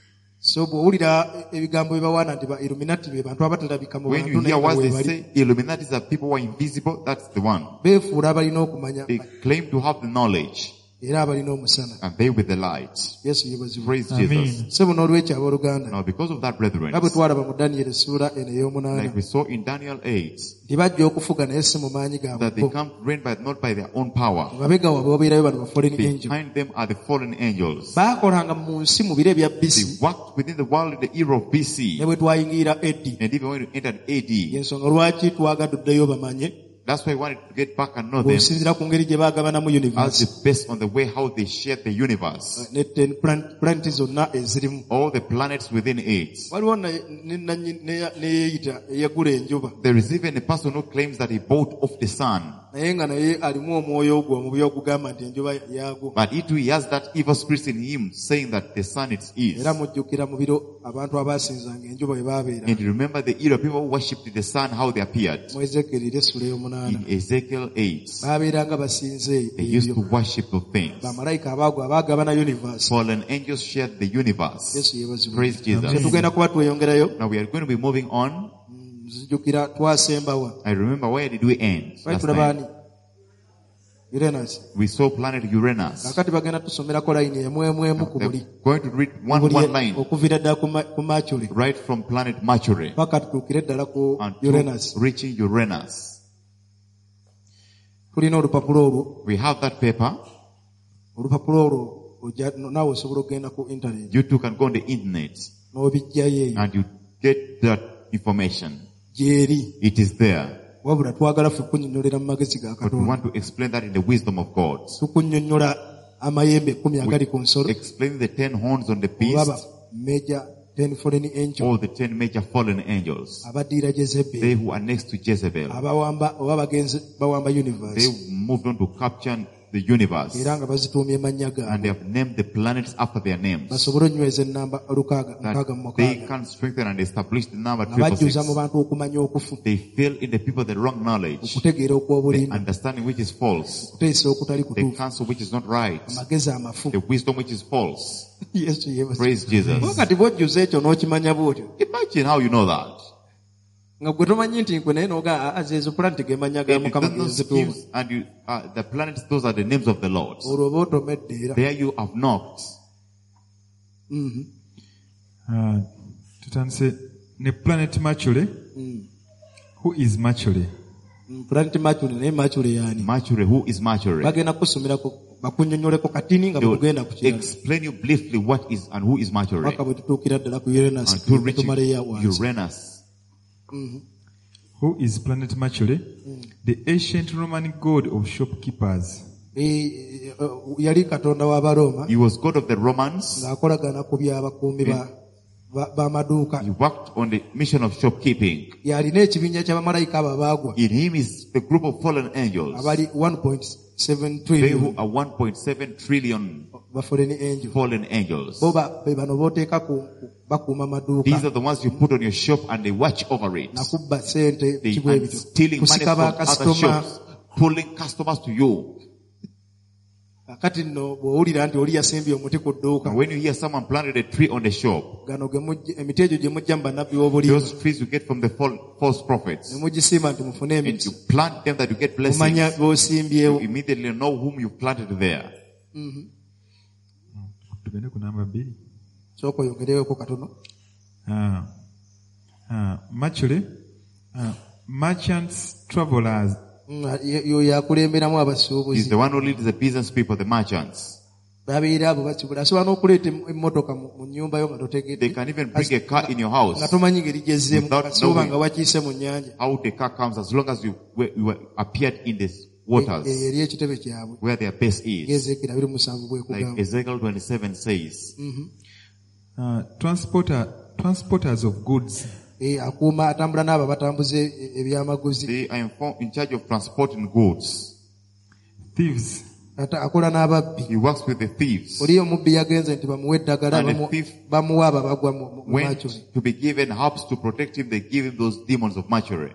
S1: so bw'owulira ebigambo bye bawaana nti ba Illuminati be bantu abatalabika mu
S2: When
S1: bantu
S2: you
S1: naye
S2: hear
S1: nga
S2: what they
S1: weebali
S2: say, Illuminatis are people who are invisible, that's the one.
S1: beefuula abalina okumanya
S2: They claim to have the knowledge
S1: era abalina omusana.
S2: and they with the light.
S1: Yesu yeebazibwe.
S2: Praise
S3: Amen.
S2: Jesus.
S1: ssebo n'olwekyo abooluganda
S2: Now because of that, brethren,
S1: nga bwe twalaba mu Danyeri essuula eno
S2: like
S1: ey'omunaana
S2: we saw in Daniel 8,
S1: nti bajja okufuga naye si mu maanyi
S2: that they
S1: gaabwe
S2: come to reign not by their own power.
S1: mabega waabwe wabeerayo bano ba foreign angel
S2: Behind them are the fallen angels.
S1: baakolanga mu nsi mu biro ebya
S2: They
S1: BC
S2: worked within the world in the era of
S1: ne
S2: BC.
S1: bwe twayingira AD.
S2: And even when we entered AD,
S1: y'ensonga lwaki twagadde oddeyo bamanye
S2: that's why we wanted to get back and know them
S1: bw'osinziira ku ngeri gye baagabanamu
S2: as
S1: universe
S2: the best on the way how they shared the universe.
S1: ne planeti zonna ezirimu.
S2: All the planets within it.
S1: waliwo neyeeyita eyagula enjuba
S2: There is even a person who claims that he bought off the sun.
S1: naye nga naye alimu omwoyo ogwo omubi ogugamba nti enjuba yaagwa.
S2: But it too, he has that evil spirit in him saying that the sun is.
S1: Era mujjukira mu biro abantu abaasinzanga enjuba bwe baabeera.
S2: And remember the era people who worshipped the sun, how they appeared.
S1: Mu Ezekiel essula
S2: In
S1: ey'omunaana
S2: Ezekiel 8,
S1: baabeeranga basinze
S2: they used to
S1: ebyo.
S2: worship the things.
S1: Bamalayika abaagwa abaagabana universe.
S2: Fallen angels shared the universe.
S1: Yesu yeebazibwe.
S2: Praise Jesus.
S1: So tugenda kuba tweyongerayo.
S2: Now we are going to be moving on.
S1: Nzijukira twasembawa.
S2: I remember, where did we end?
S1: Twali
S2: Last
S1: tulaba
S2: time?
S1: ani? Uranus.
S2: We saw planet Uranus.
S1: Kakati bagenda tusomerako layini emu emu ku buli.
S2: They're going to read one line
S1: Okuviira ddala ku Mercury.
S2: right from planet Mercury
S1: Paka tutuukire ddala ku
S2: until
S1: Uranus.
S2: reaching Uranus.
S1: Tulina olupapula olwo.
S2: We have that paper.
S1: Olupapula olwo naawe osobola okugenda ku internet
S2: You too can go on the internet
S1: n'obijjayo eyo.
S2: and you get that information.
S1: Gyeri.
S2: It is there.
S1: Wabula twagala ffe kunnyonnyolera mu magezi ga
S2: But we
S1: Katonda.
S2: want to explain that in the wisdom of God.
S1: Tukunnyonnyola amayembe 10 agali ku nsolo.
S2: Explain the 10 horns on the
S1: Olaba
S2: beast,
S1: major 10 foreign angels.
S2: or the 10 major fallen angels.
S1: Abaddiira
S2: They
S1: Jezebeli.
S2: who are next to Jezebel.
S1: Abawamba oba bagenzi bawamba
S2: They
S1: universe.
S2: moved on to capture the universe.
S1: Era nga bazituumye mannya
S2: And
S1: gaabwe.
S2: they have named the planets after their names.
S1: Basobole onyweza ennamba
S2: That
S1: nkaaga
S2: they
S1: mukaaga.
S2: can strengthen and establish the number
S1: Nga bajjuza mu
S2: 666.
S1: bantu okumanya okufu.
S2: They fill in the people the wrong knowledge,
S1: Okutegeera
S2: the
S1: okw'obulimba.
S2: understanding which is false,
S1: Okuteesa okutali
S2: the
S1: kutuufu.
S2: counsel which is not right,
S1: Amagezi amafu.
S2: the wisdom which is false.
S1: Yesu yeebazibwe.
S2: Praise Jesus.
S1: Wakati bw'ojjuza ekyo n'okimanya bw'otyo.
S2: Imagine how you know that.
S1: Nga gwe tomanyi nti nkwe naye n'oga azeezo planeti gemanya ga
S2: If you
S1: Mukama
S2: don't know
S1: gezituuma.
S2: schemes and you, the planets, those are the names of the Lord.
S1: Olwo oba otomedde era.
S2: There you have knocked.
S3: Tutandise ne planet Mercury. Who is Mercury?
S1: Planeti Mercury naye Mercury yaani.
S2: Mercury, who is Mercury?
S1: Bagenda kusomerako bakunnyonnyoleko katini nga
S2: They
S1: bwe
S2: will
S1: tugenda ku kirala.
S2: explain you briefly what is and who is Mercury
S1: Paka bwe tutuukira ddala ku Uranus.
S2: until reaching
S1: Tumaleyo wansi.
S2: Uranus.
S3: Who is planet Mercury? The ancient Roman god of shopkeepers.
S1: Yali katonda w'Abaroma
S2: He was God of the Romans.
S1: ng'akolagana ku by'abakuumi b'amaduuka.
S2: He worked on the mission of shopkeeping.
S1: Yalina ekibinja ky'abamalayika abo abaagwa
S2: In him is the group of fallen angels.
S1: abali 1.7
S2: They who
S1: trillion
S2: are 1.7 trillion
S1: ba foreign angels.
S2: fallen angels.
S1: Bo be bano booteeka bakuuma
S2: These
S1: amaduuka
S2: are the ones you put on your shop and they watch over it.
S1: nakubba sente
S2: They
S1: kibwe
S2: are
S1: ebyo
S2: stealing money
S1: kusika
S2: from other
S1: bakasitoma.
S2: shops, pulling customers to you.
S1: Kati nno bw'owulira nti oli yasimbye omuti ku dduuka
S2: And when you hear someone planted a tree on the shop,
S1: gano emiti egyo gye mujja mu bannabbi b'obulimba
S2: those trees you get from the false prophets,
S1: ne mugisimba nti mufune
S2: and
S1: emiti
S2: you plant them that you get
S1: mumanya
S2: blessings,
S1: b'osimbyewo.
S2: you immediately know whom you planted there.
S3: Tugende ku namba 2.
S1: Sooka oyongereweko katono.
S3: Mercury. Merchants, travelers.
S1: Yo yakulemberamu
S2: He's
S1: abasuubuzi.
S2: the one who leads the business people, the merchants.
S1: Babeera abo bakibula. Asobola n'okuleeta emmotoka mu nnyumba yo nga
S2: They
S1: totegedde
S2: can even bring a car in your house.
S1: nga tomanyi ngeri gyezzeemu
S2: Without
S1: kasuuba
S2: knowing.
S1: nga wakiise mu nnyanja.
S2: How the car comes, as long as you appeared in the waters
S1: Eyo eri ekitebe kyabwe.
S2: where their base is.
S1: Ezekiel 27
S2: Like
S1: bwekugamba.
S2: Ezekiel 27 says.
S3: Transporters of goods.
S1: Akuuma atambula n'abo abatambuza ebyamaguzi.
S2: They are in charge of transporting goods.
S3: Thieves.
S1: Akola n'ababbi.
S2: He works with the thieves.
S1: Oli omubbi yagenze nti bamuwe eddagala
S2: And the thief
S1: bamuwa abo abagwa mu
S2: Went
S1: Mercury.
S2: to be given helps to protect him. They give him those demons of Mercury.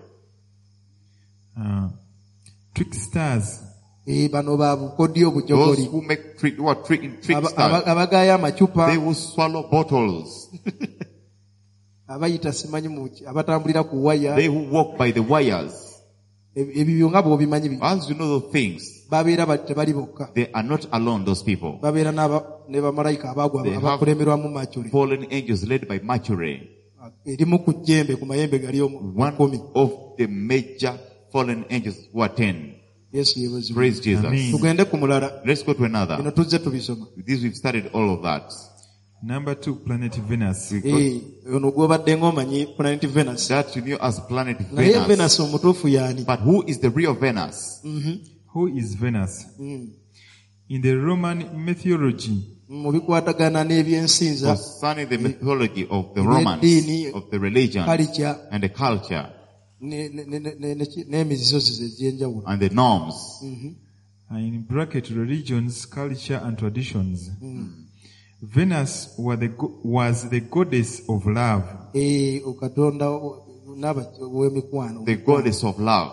S3: Tricksters.
S1: Bano ba bukodyo
S2: Those
S1: bujogoli.
S2: who make trick, who are tricksters.
S1: Abagaaya amacupa.
S2: They will swallow bottles.
S1: Abayita simanyi muki. Abatambulira ku waya.
S2: They who walk by the wires.
S1: Ebyo nga bw'obimanyi.
S2: As you know those things,
S1: Babeera tebali bokka.
S2: they are not alone, those people.
S1: Babeera ne bamalayika abaagwa
S2: They have
S1: abakulemberwamu Mercury.
S2: fallen angels led by Mercury.
S1: Erimu ku jjembe ku mayembe gali
S2: One
S1: 10.
S2: of the major fallen angels who are 10.
S1: Yesu yeebazibwe.
S2: Praise Jesus.
S3: Amen.
S1: Tugende ku mulala.
S2: Let's go to
S1: Bino
S2: another.
S1: tuzze tubisoma.
S2: With this we've studied all of that.
S3: Number 2, planet Venus.
S1: Ono gw'obadde ng'omanyi planet Venus.
S2: That you knew as planet
S1: Naye
S2: Venus.
S1: Venus omutuufu y'ani?
S2: But who is the real Venus?
S3: Who is Venus? In the Roman mythology,
S1: Mu bikwatagana n'ebyensinza,
S2: Concerning the mythology of the
S1: Ebeddiini,
S2: Romans, of the religion
S1: culture,
S2: and the culture,
S1: n'emizizo ze ez'enjawulo.
S2: and the norms.
S3: In bracket, religions, culture, and traditions. Venus was the goddess of love.
S1: Katonda w'emikwano.
S2: The goddess of love.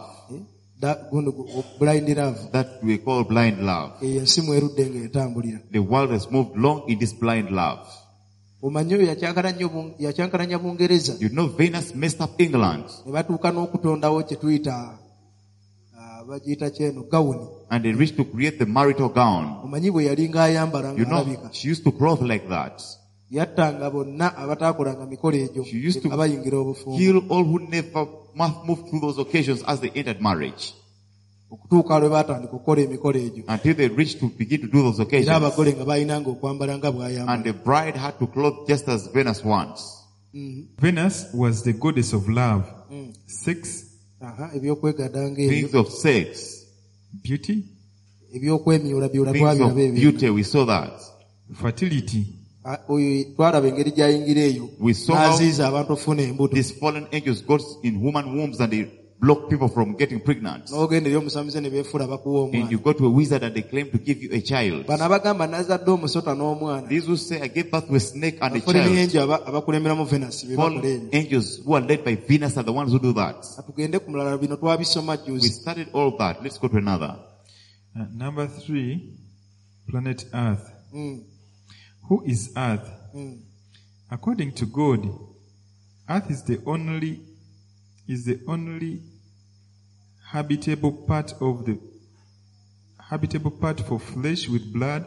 S1: Blind love.
S2: That we call blind love.
S1: Ensimu erudde ng'etambulira.
S2: The world has moved long in this blind love.
S1: Omanyi oyo yakyankalanya Bungereza.
S2: You know Venus messed up England.
S1: Ne batuuka n'okutondawo kye tuyita bagiyita kyeno gawuni.
S2: And they reached to create the marital gown.
S1: Omanyi bwe yali ng'ayambala
S2: You know,
S1: ng'alabika.
S2: she used to clothe like that.
S1: Yattanga bonna abataakolanga mikolo egyo
S2: She used to
S1: abayingira obufumbo.
S2: Kill all who never moved through those occasions as they entered marriage.
S1: Okutuuka lwe baatandika okukola emikolo egyo.
S2: Until they reached to begin to do those
S1: Era
S2: occasions.
S1: abagole nga balinanga okwambala nga bw'ayambala.
S2: And the bride had to clothe just as Venus wants.
S3: Venus was the goddess of love, sex,
S1: Ebyokwegadanga ebyo.
S2: Things of sex,
S3: beauty,
S1: Ebyokwemyulabyula
S2: things of
S1: twabiraba ebyo.
S2: beauty, we saw that.
S3: fertility.
S1: Oyo twalaba engeri gy'ayingira eyo.
S2: We saw how
S1: N'aziyiza abantu ofuna embuto.
S2: these fallen angels got in human wombs and they block people from getting pregnant.
S1: N'ogenda eri omusamize ne beefuula bakuwa
S2: And you
S1: omwana.
S2: go to a wizard and they claim to give you a child.
S1: Bano abagamba nazadde omusota n'omwana.
S2: These who say, I gave birth to a snake and a
S1: Fallen
S2: child.
S1: angel abakulemeramu Venus be bakola
S2: Fallen
S1: ebyo.
S2: angels who are led by Venus are the ones who do that.
S1: Atugende ku mulala, bino twabisoma
S2: We
S1: juzi.
S2: studied all that. Let's go to another.
S3: Number 3, planet Earth.
S1: Mm,
S3: Who is Earth?
S1: mm.
S3: According to God, Earth is the only habitable part for flesh with blood,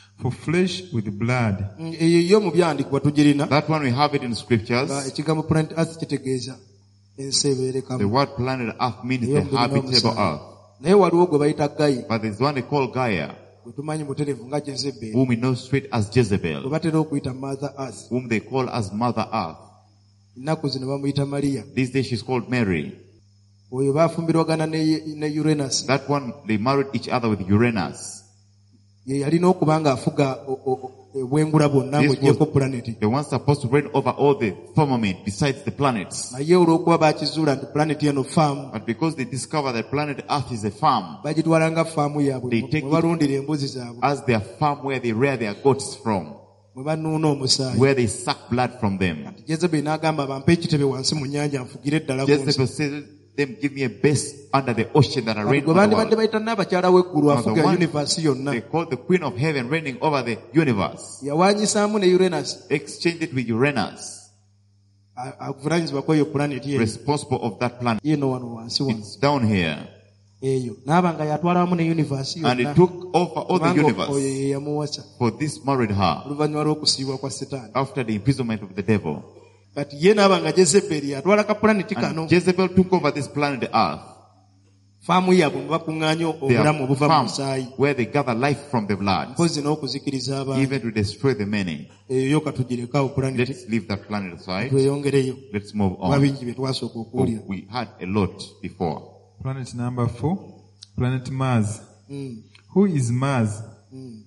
S1: Eyo yo mu byandikibwa tugirina.
S2: That one we have it in scriptures.
S1: Ekigambo planet earth kitegeeza ensi ebeerekamu.
S2: The word planet Earth means the habitable earth.
S1: Naye waliwo gwe bayita Gaia.
S2: But there's one they call Gaia,
S1: Gwe tumanyi mutereevu nga Jezebeli.
S2: whom we know straight as
S1: Gwe
S2: Jezebel,
S1: batera okuyita Mother Earth.
S2: whom they call as Mother Earth.
S1: Ennaku zino bamuyita Maria.
S2: These days she's called Mary.
S1: Oyo baafumbirwagana ne Uranus.
S2: That one, they married each other with Uranus.
S1: Ye yalina okuba ng'afuga obwengula bwonna
S2: This
S1: ng'oggyeko
S2: was
S1: planet.
S2: the one supposed to reign over all the firmament besides the planets.
S1: Naye olw'okuba baakizuula nti planet eno faamu,
S2: But because they discover that planet Earth is a farm,
S1: bagitwala nga faamu yaabwe
S2: They take
S1: mwe balundira embuzi zaabwe,
S2: as their farm where they rear their goats from,
S1: mwe banuuna omusaayi.
S2: where they suck blood from them.
S1: Jezebeli n'agamba bampe ekitebe wansi mu nnyanja nfugire ddala ku nsi.
S2: Jezebel said, them give me a base under the ocean that I reign
S1: Gwe
S2: over the
S1: bandibadde
S2: world.
S1: bayita n'abakyala w'eggulu
S2: Now, the
S1: afuga
S2: one
S1: universe yonna.
S2: they call the Queen of Heaven reigning over the universe.
S1: Yawaanyisaamu ne Uranus
S2: Exchanged it with Uranus,
S1: avunanyizibwa kw'eyo planet eyo.
S2: responsible of that planet.
S1: Yeno wano wansi wano.
S2: It's down here.
S1: Eyo n'aba nga yatwala wamu ne universe
S2: And
S1: yonna.
S2: it took over all the
S1: Kubanga oyo
S2: universe.
S1: ye yamuwasa
S2: For this married her
S1: oluvannyuma lw'okusiibwa kwa Setaani.
S2: after the imprisonment of the devil.
S1: Kati ye n'aba nga Jezebeli yatwala ka planet kano.
S2: And Jezebel took over this planet Earth.
S1: Faamu yaabwe mwe bakuŋŋaanya obulamu obuva mu
S2: Farm
S1: musaayi.
S2: where they gather life from the blood,
S1: Mpozi n'okuzikiriza abantu.
S2: even to destroy the many.
S1: Eyo yo katugirekawo planet.
S2: Let's leave that planet aside.
S1: Tweyongereyo.
S2: Let's move
S1: Kuba
S2: on.
S1: bingi bye twasooka
S2: Oh,
S1: okuwulira.
S2: we had a lot before.
S3: Planet number 4, planet Mars.
S1: Mm,
S3: Who is Mars?
S1: mm,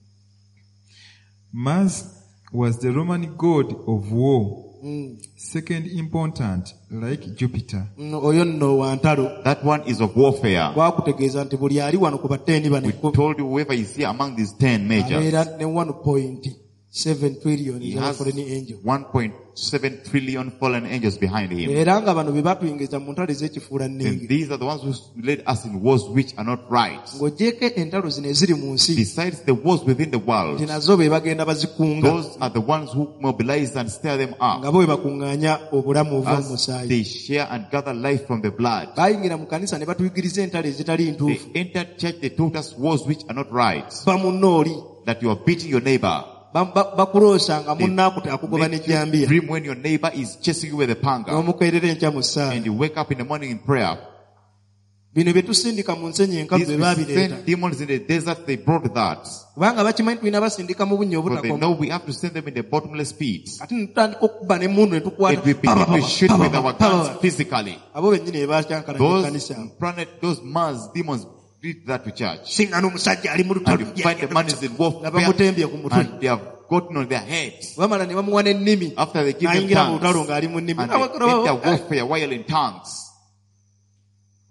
S3: Mars was the Roman god of war,
S1: mm.
S3: second important, like Jupiter.
S1: Oyo nno wa ntalo.
S2: That one is of warfare.
S1: Twakutegeeza nti buli ali wano ku bateeni bano
S2: We told you whoever is here among these 10 majors,
S1: abeera ne 1.7 trillion
S2: he
S1: eza
S2: has
S1: foreign angel.
S2: 1.7 trillion fallen angels behind him.
S1: Era nga bano be batuyingiza mu ntalo ez'ekifuula
S2: And
S1: nnenge.
S2: these are the ones who led us in wars which are not right.
S1: Ng'oggyeko entalo zino eziri mu nsi,
S2: Besides the wars within the
S1: nti
S2: world,
S1: nazo be bagenda bazikunga,
S2: those are the ones who mobilize and stir them up
S1: nga bo be bakuŋŋaanya obulamu obuva mu
S2: as
S1: musaayi.
S2: they share and gather life from the blood.
S1: Baayingira mu kanisa ne batuyigiriza entalo ezitali
S2: They
S1: ntuufu.
S2: entered church, they taught us wars which are not right.
S1: Ba munno oli,
S2: That you are beating your neighbor.
S1: bakuloosa nga
S2: They
S1: munnaakutte akugoba
S2: make you
S1: n'ejjambiya.
S2: dream when your neighbor is chasing you with a panga.
S1: N'omukeerera enkya mu
S2: And
S1: ssaawa.
S2: you wake up in the morning in prayer.
S1: Bino bye tusindika mu nsenyi enkalu
S2: These
S1: be baabireeta.
S2: sent demons in the desert, they brought that.
S1: Kubanga bakimanyi tulina basindika mu bunnya
S2: But they
S1: obutakoma.
S2: know we have to send them in the bottomless pit.
S1: Ate ne tutandika okukuba n'emmundu ne tukwata.
S2: And we begin to shoot with our guns physically.
S1: Abo bennyini be baakyankalanya mu
S2: Those
S1: kanisa.
S2: those Mars demons did that to church.
S1: Singa n'omusajja ali mu
S2: And
S1: lutalo.
S2: you find the man is in
S1: Nga
S2: warfare
S1: bamutembye ku mutwe.
S2: and they have gotten on their heads.
S1: Bamala ne bamuwa n'ennimi.
S2: After they give them
S1: N'ayingira mu lutalo
S2: tongues
S1: ng'ali mu nnimi.
S2: and they enter warfare while in tongues.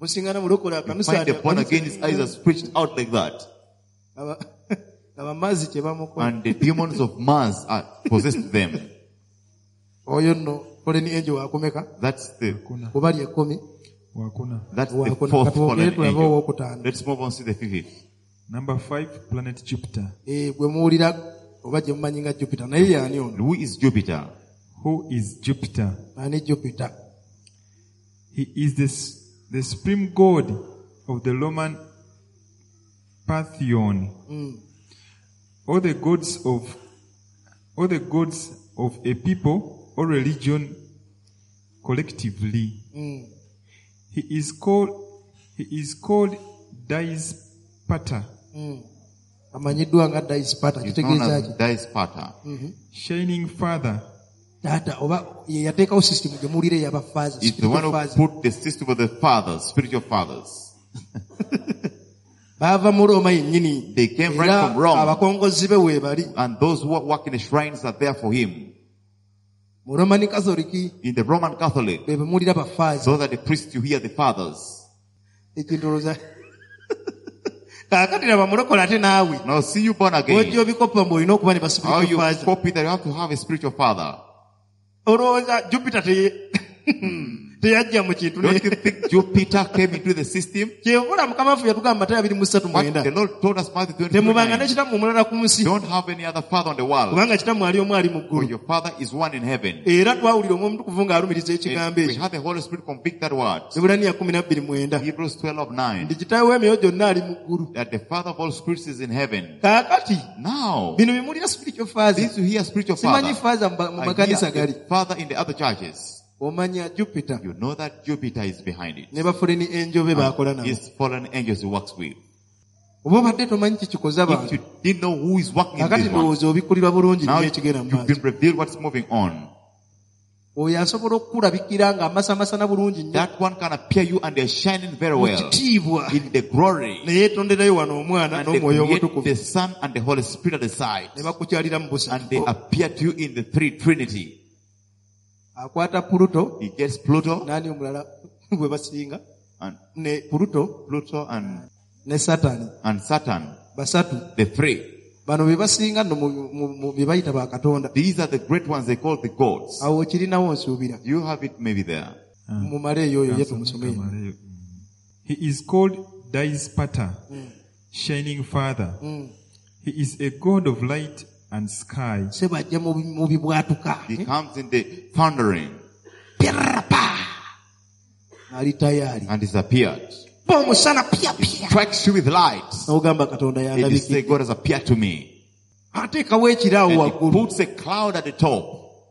S1: musingana mulokole
S2: You
S1: akanusa
S2: find a born again, his eyes are stretched out like that.
S1: abamazi kye bamukola
S2: And the demons of Mars are possessed them.
S1: oyo nno fallen angel wakomeka
S2: That's the
S1: kuba lye 10
S3: wakuna.
S2: fourth fallen
S1: tulabe
S2: angel.
S1: owokutaano
S2: Let's move on to the fifth.
S3: Number 5, planet Jupiter.
S1: gwe muwulira oba gye mumanyi nga Jupiter naye yaani ono
S2: Who is Jupiter?
S3: Who is Jupiter?
S1: ani Jupiter
S3: He is the supreme god of the Roman pantheon. All the gods of a people or religion collectively. He is called Dies Pater,
S1: amanyiddwa nga Dispata
S2: He's known
S1: kitegeeza
S2: as
S1: ki
S2: Dispata.
S3: Shining Father.
S1: taata oba ye yateekawo system gye muwulira ey'abafaza
S2: He's the one who put the system of the fathers, spiritual fathers.
S1: baava mu Roma yennyini
S2: They came right
S1: era
S2: from Rome.
S1: abakongozi be weebali
S2: And those who work in the shrines are there for him.
S1: mu Roman Catholic
S2: In the Roman Catholic,
S1: be bemuwulira bafaza
S2: those are the priests you hear the fathers.
S1: ekintoloza kaakati laba mulokole ate naawe
S2: Now see you born
S1: ojja
S2: again.
S1: obikopa mbu olina okuba ne
S2: How
S1: basipiritual
S2: you
S1: faza
S2: copy that you have to have a spiritual father.
S1: olowooza Jupiter teyajja mu kintu
S2: Don't you think Jupiter came into the system?
S1: kyevula mukama waffe yatugamba Matayo 23:9
S2: But the Lord told us Matthew
S1: temubanga
S2: 22:9.
S1: nekitamu omulala ku nsi
S2: Don't have any other father on the world.
S1: kubanga kitamu ali omu ali mu
S2: For
S1: ggulu
S2: your father is one in heaven.
S1: era twawulira omwoyo omutukuvu ng'alumiriza ekigambo
S2: We
S1: ekyo
S2: had the Holy Spirit convict that word.
S1: Ebulaniya 12:9
S2: Hebrews 12:9.
S1: ndi kitaawe w'emyoyo gyonna ali mu ggulu
S2: That the father of all spirits is in heaven.
S1: kaakati
S2: Now,
S1: bino bimulira spiritual faza
S2: since you hear spiritual
S1: simanyi
S2: father,
S1: faza mu
S2: I
S1: makanisa
S2: hear
S1: gali
S2: the father in the other churches.
S1: omanya Jupiter
S2: You know that Jupiter is behind it.
S1: ne bafuleni enjobe baakola nabo
S2: His fallen angels he works with.
S1: oba obadde tomanyi kikikoze
S2: If
S1: abantu
S2: you didn't know who is working in
S1: kaakati
S2: this one,
S1: ndowooza obikulirwa bulungi
S2: now
S1: nnyo ekigenda mu
S2: you've been
S1: maaso
S2: revealed what's moving on.
S1: oyo asobola okukulabikira ng'amasamasana bulungi nnyo
S2: That one can appear you and they're shining very
S1: mu
S2: well
S1: kitiibwa
S2: in the glory.
S1: ne yeetonderayo wano omwana
S2: And they
S1: n'omwoyo
S2: create
S1: omutukuvu
S2: the Son and the Holy Spirit at the side.
S1: ne bakukyalira mu
S2: And they
S1: busatu
S2: appear to you in the three Trinity.
S1: akwata Pluto
S2: He gets Pluto
S1: nani omulala gwe basinga
S2: and
S1: ne Pluto ne Satani
S2: Saturn.
S1: basatu
S2: The three.
S1: bano be basinga nno mu bye bayita bakatonda
S2: These are the great ones they call the gods.
S1: awo kirinawo nsuubira
S2: You have it maybe there.
S1: mumale eyo oyo ye tumusomere
S3: He is called Dies Pater, Shining Father. He is a god of light and sky.
S1: se bajja mu bibwatuka
S2: He comes in the thundering
S1: ali tayari
S2: and disappeared.
S1: bomusana pya pya
S2: Strikes you with light.
S1: n'ogamba katonda
S2: And you say,
S1: yandabiki
S2: God has appeared to me.
S1: ateekawo ekiraawo
S2: And he
S1: waggulu
S2: puts a cloud at the top.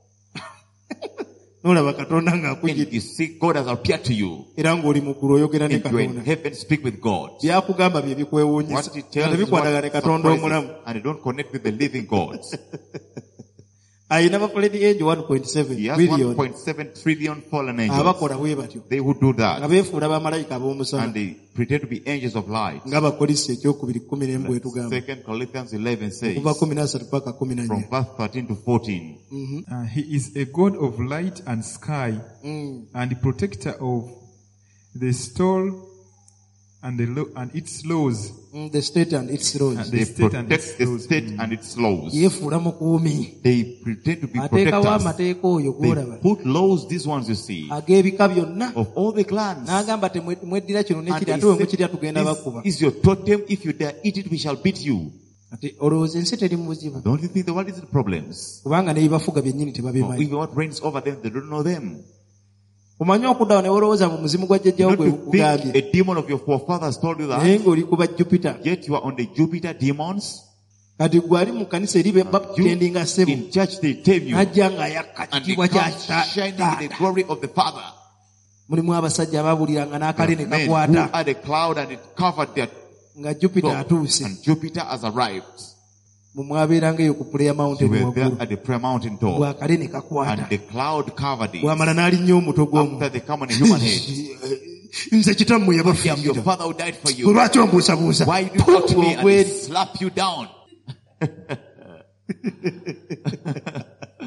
S1: n'olaba katonda
S2: And
S1: ng'akujjidde
S2: you see God has appeared to you.
S1: era ng'oli mu ggulu oyogera ne
S2: And you're in
S1: katonda
S2: heaven, speak with God.
S1: byakugamba bye bikwewuunyisa
S2: What he
S1: nga
S2: tells you is
S1: tebikwatagana ne
S2: what
S1: katonda
S2: surprises,
S1: omulamu
S2: and you don't connect with the living God.
S1: ayina bafuleni enjo 1.7
S2: He has
S1: billion
S2: 1.7 trillion fallen angels.
S1: abakola bwe batyo
S2: They who do
S1: nga
S2: that.
S1: beefuula bamalayika
S2: And
S1: ab'omusana
S2: they pretend to be angels of light.
S1: ng'abakolisi ekyokubiri 10 bwetugamba
S2: 2 Corinthians 11 says,
S1: okuva 13 paka
S2: from
S1: 14
S2: verse 13 to 14,
S3: He is a god of light and sky and protector of the soul and its laws.
S1: the state and its laws
S3: The
S2: they
S3: state and
S2: protect
S3: its
S2: the
S3: laws.
S2: state and its laws.
S1: yeefuula mukuumi
S2: They pretend to be
S1: ateekawo
S2: protectors.
S1: amateeka oyo
S2: They
S1: gwolaba
S2: put laws, these ones you see,
S1: ag'ebika byonna
S2: of all the clans.
S1: n'agamba temweddira kino
S2: And
S1: nekiri
S2: they
S1: ate bwe
S2: say,
S1: mukirya tugenda bakuba
S2: this is your totem. If you dare eat it, we shall beat you.
S1: ati olowooza ensi teri mu buzibu
S2: Don't you think the world is in problems?
S1: kubanga nebibafuga byennyini
S2: Or
S1: tebabimanyi
S2: even what reigns over them, they don't know them.
S1: omanyi okuddawo ne olowooza mu muzimu gwa jjajjawo gwe
S2: Don't you think
S1: gugambye
S2: a demon of your forefathers told you
S1: naye
S2: that?
S1: ng'oli kuba Jupiter
S2: Yet you are on the Jupiter demons.
S1: kati gwe ali mu kanisa eri baputendinga ssebo
S2: In church they tame you.
S1: n'ajja ng'ayakka
S2: And they
S1: kitiibwa kya
S2: come shining in the glory of the Father.
S1: mulimu abasajja abaabuliranga n'akale ne
S2: Men who
S1: kakwata
S2: had a cloud and it covered their
S1: nga Jupiter
S2: top.
S1: atuuse
S2: And Jupiter has arrived.
S1: mu mwabeeranga eyo ku Prayer
S2: They
S1: Mountain
S2: were there
S1: waggulu
S2: at the prayer mountain top.
S1: bw'akale ne kakwata
S2: And the cloud covered it.
S1: bw'amala n'alinnya omutwe gw'omu
S2: After they come on a human head.
S1: nze kitammwe
S2: I am your
S1: yabafiirira
S2: father who died for you.
S1: olwaki ombuusabuusa
S2: Why do you talk to me and
S1: Ogweri.
S2: slap you down?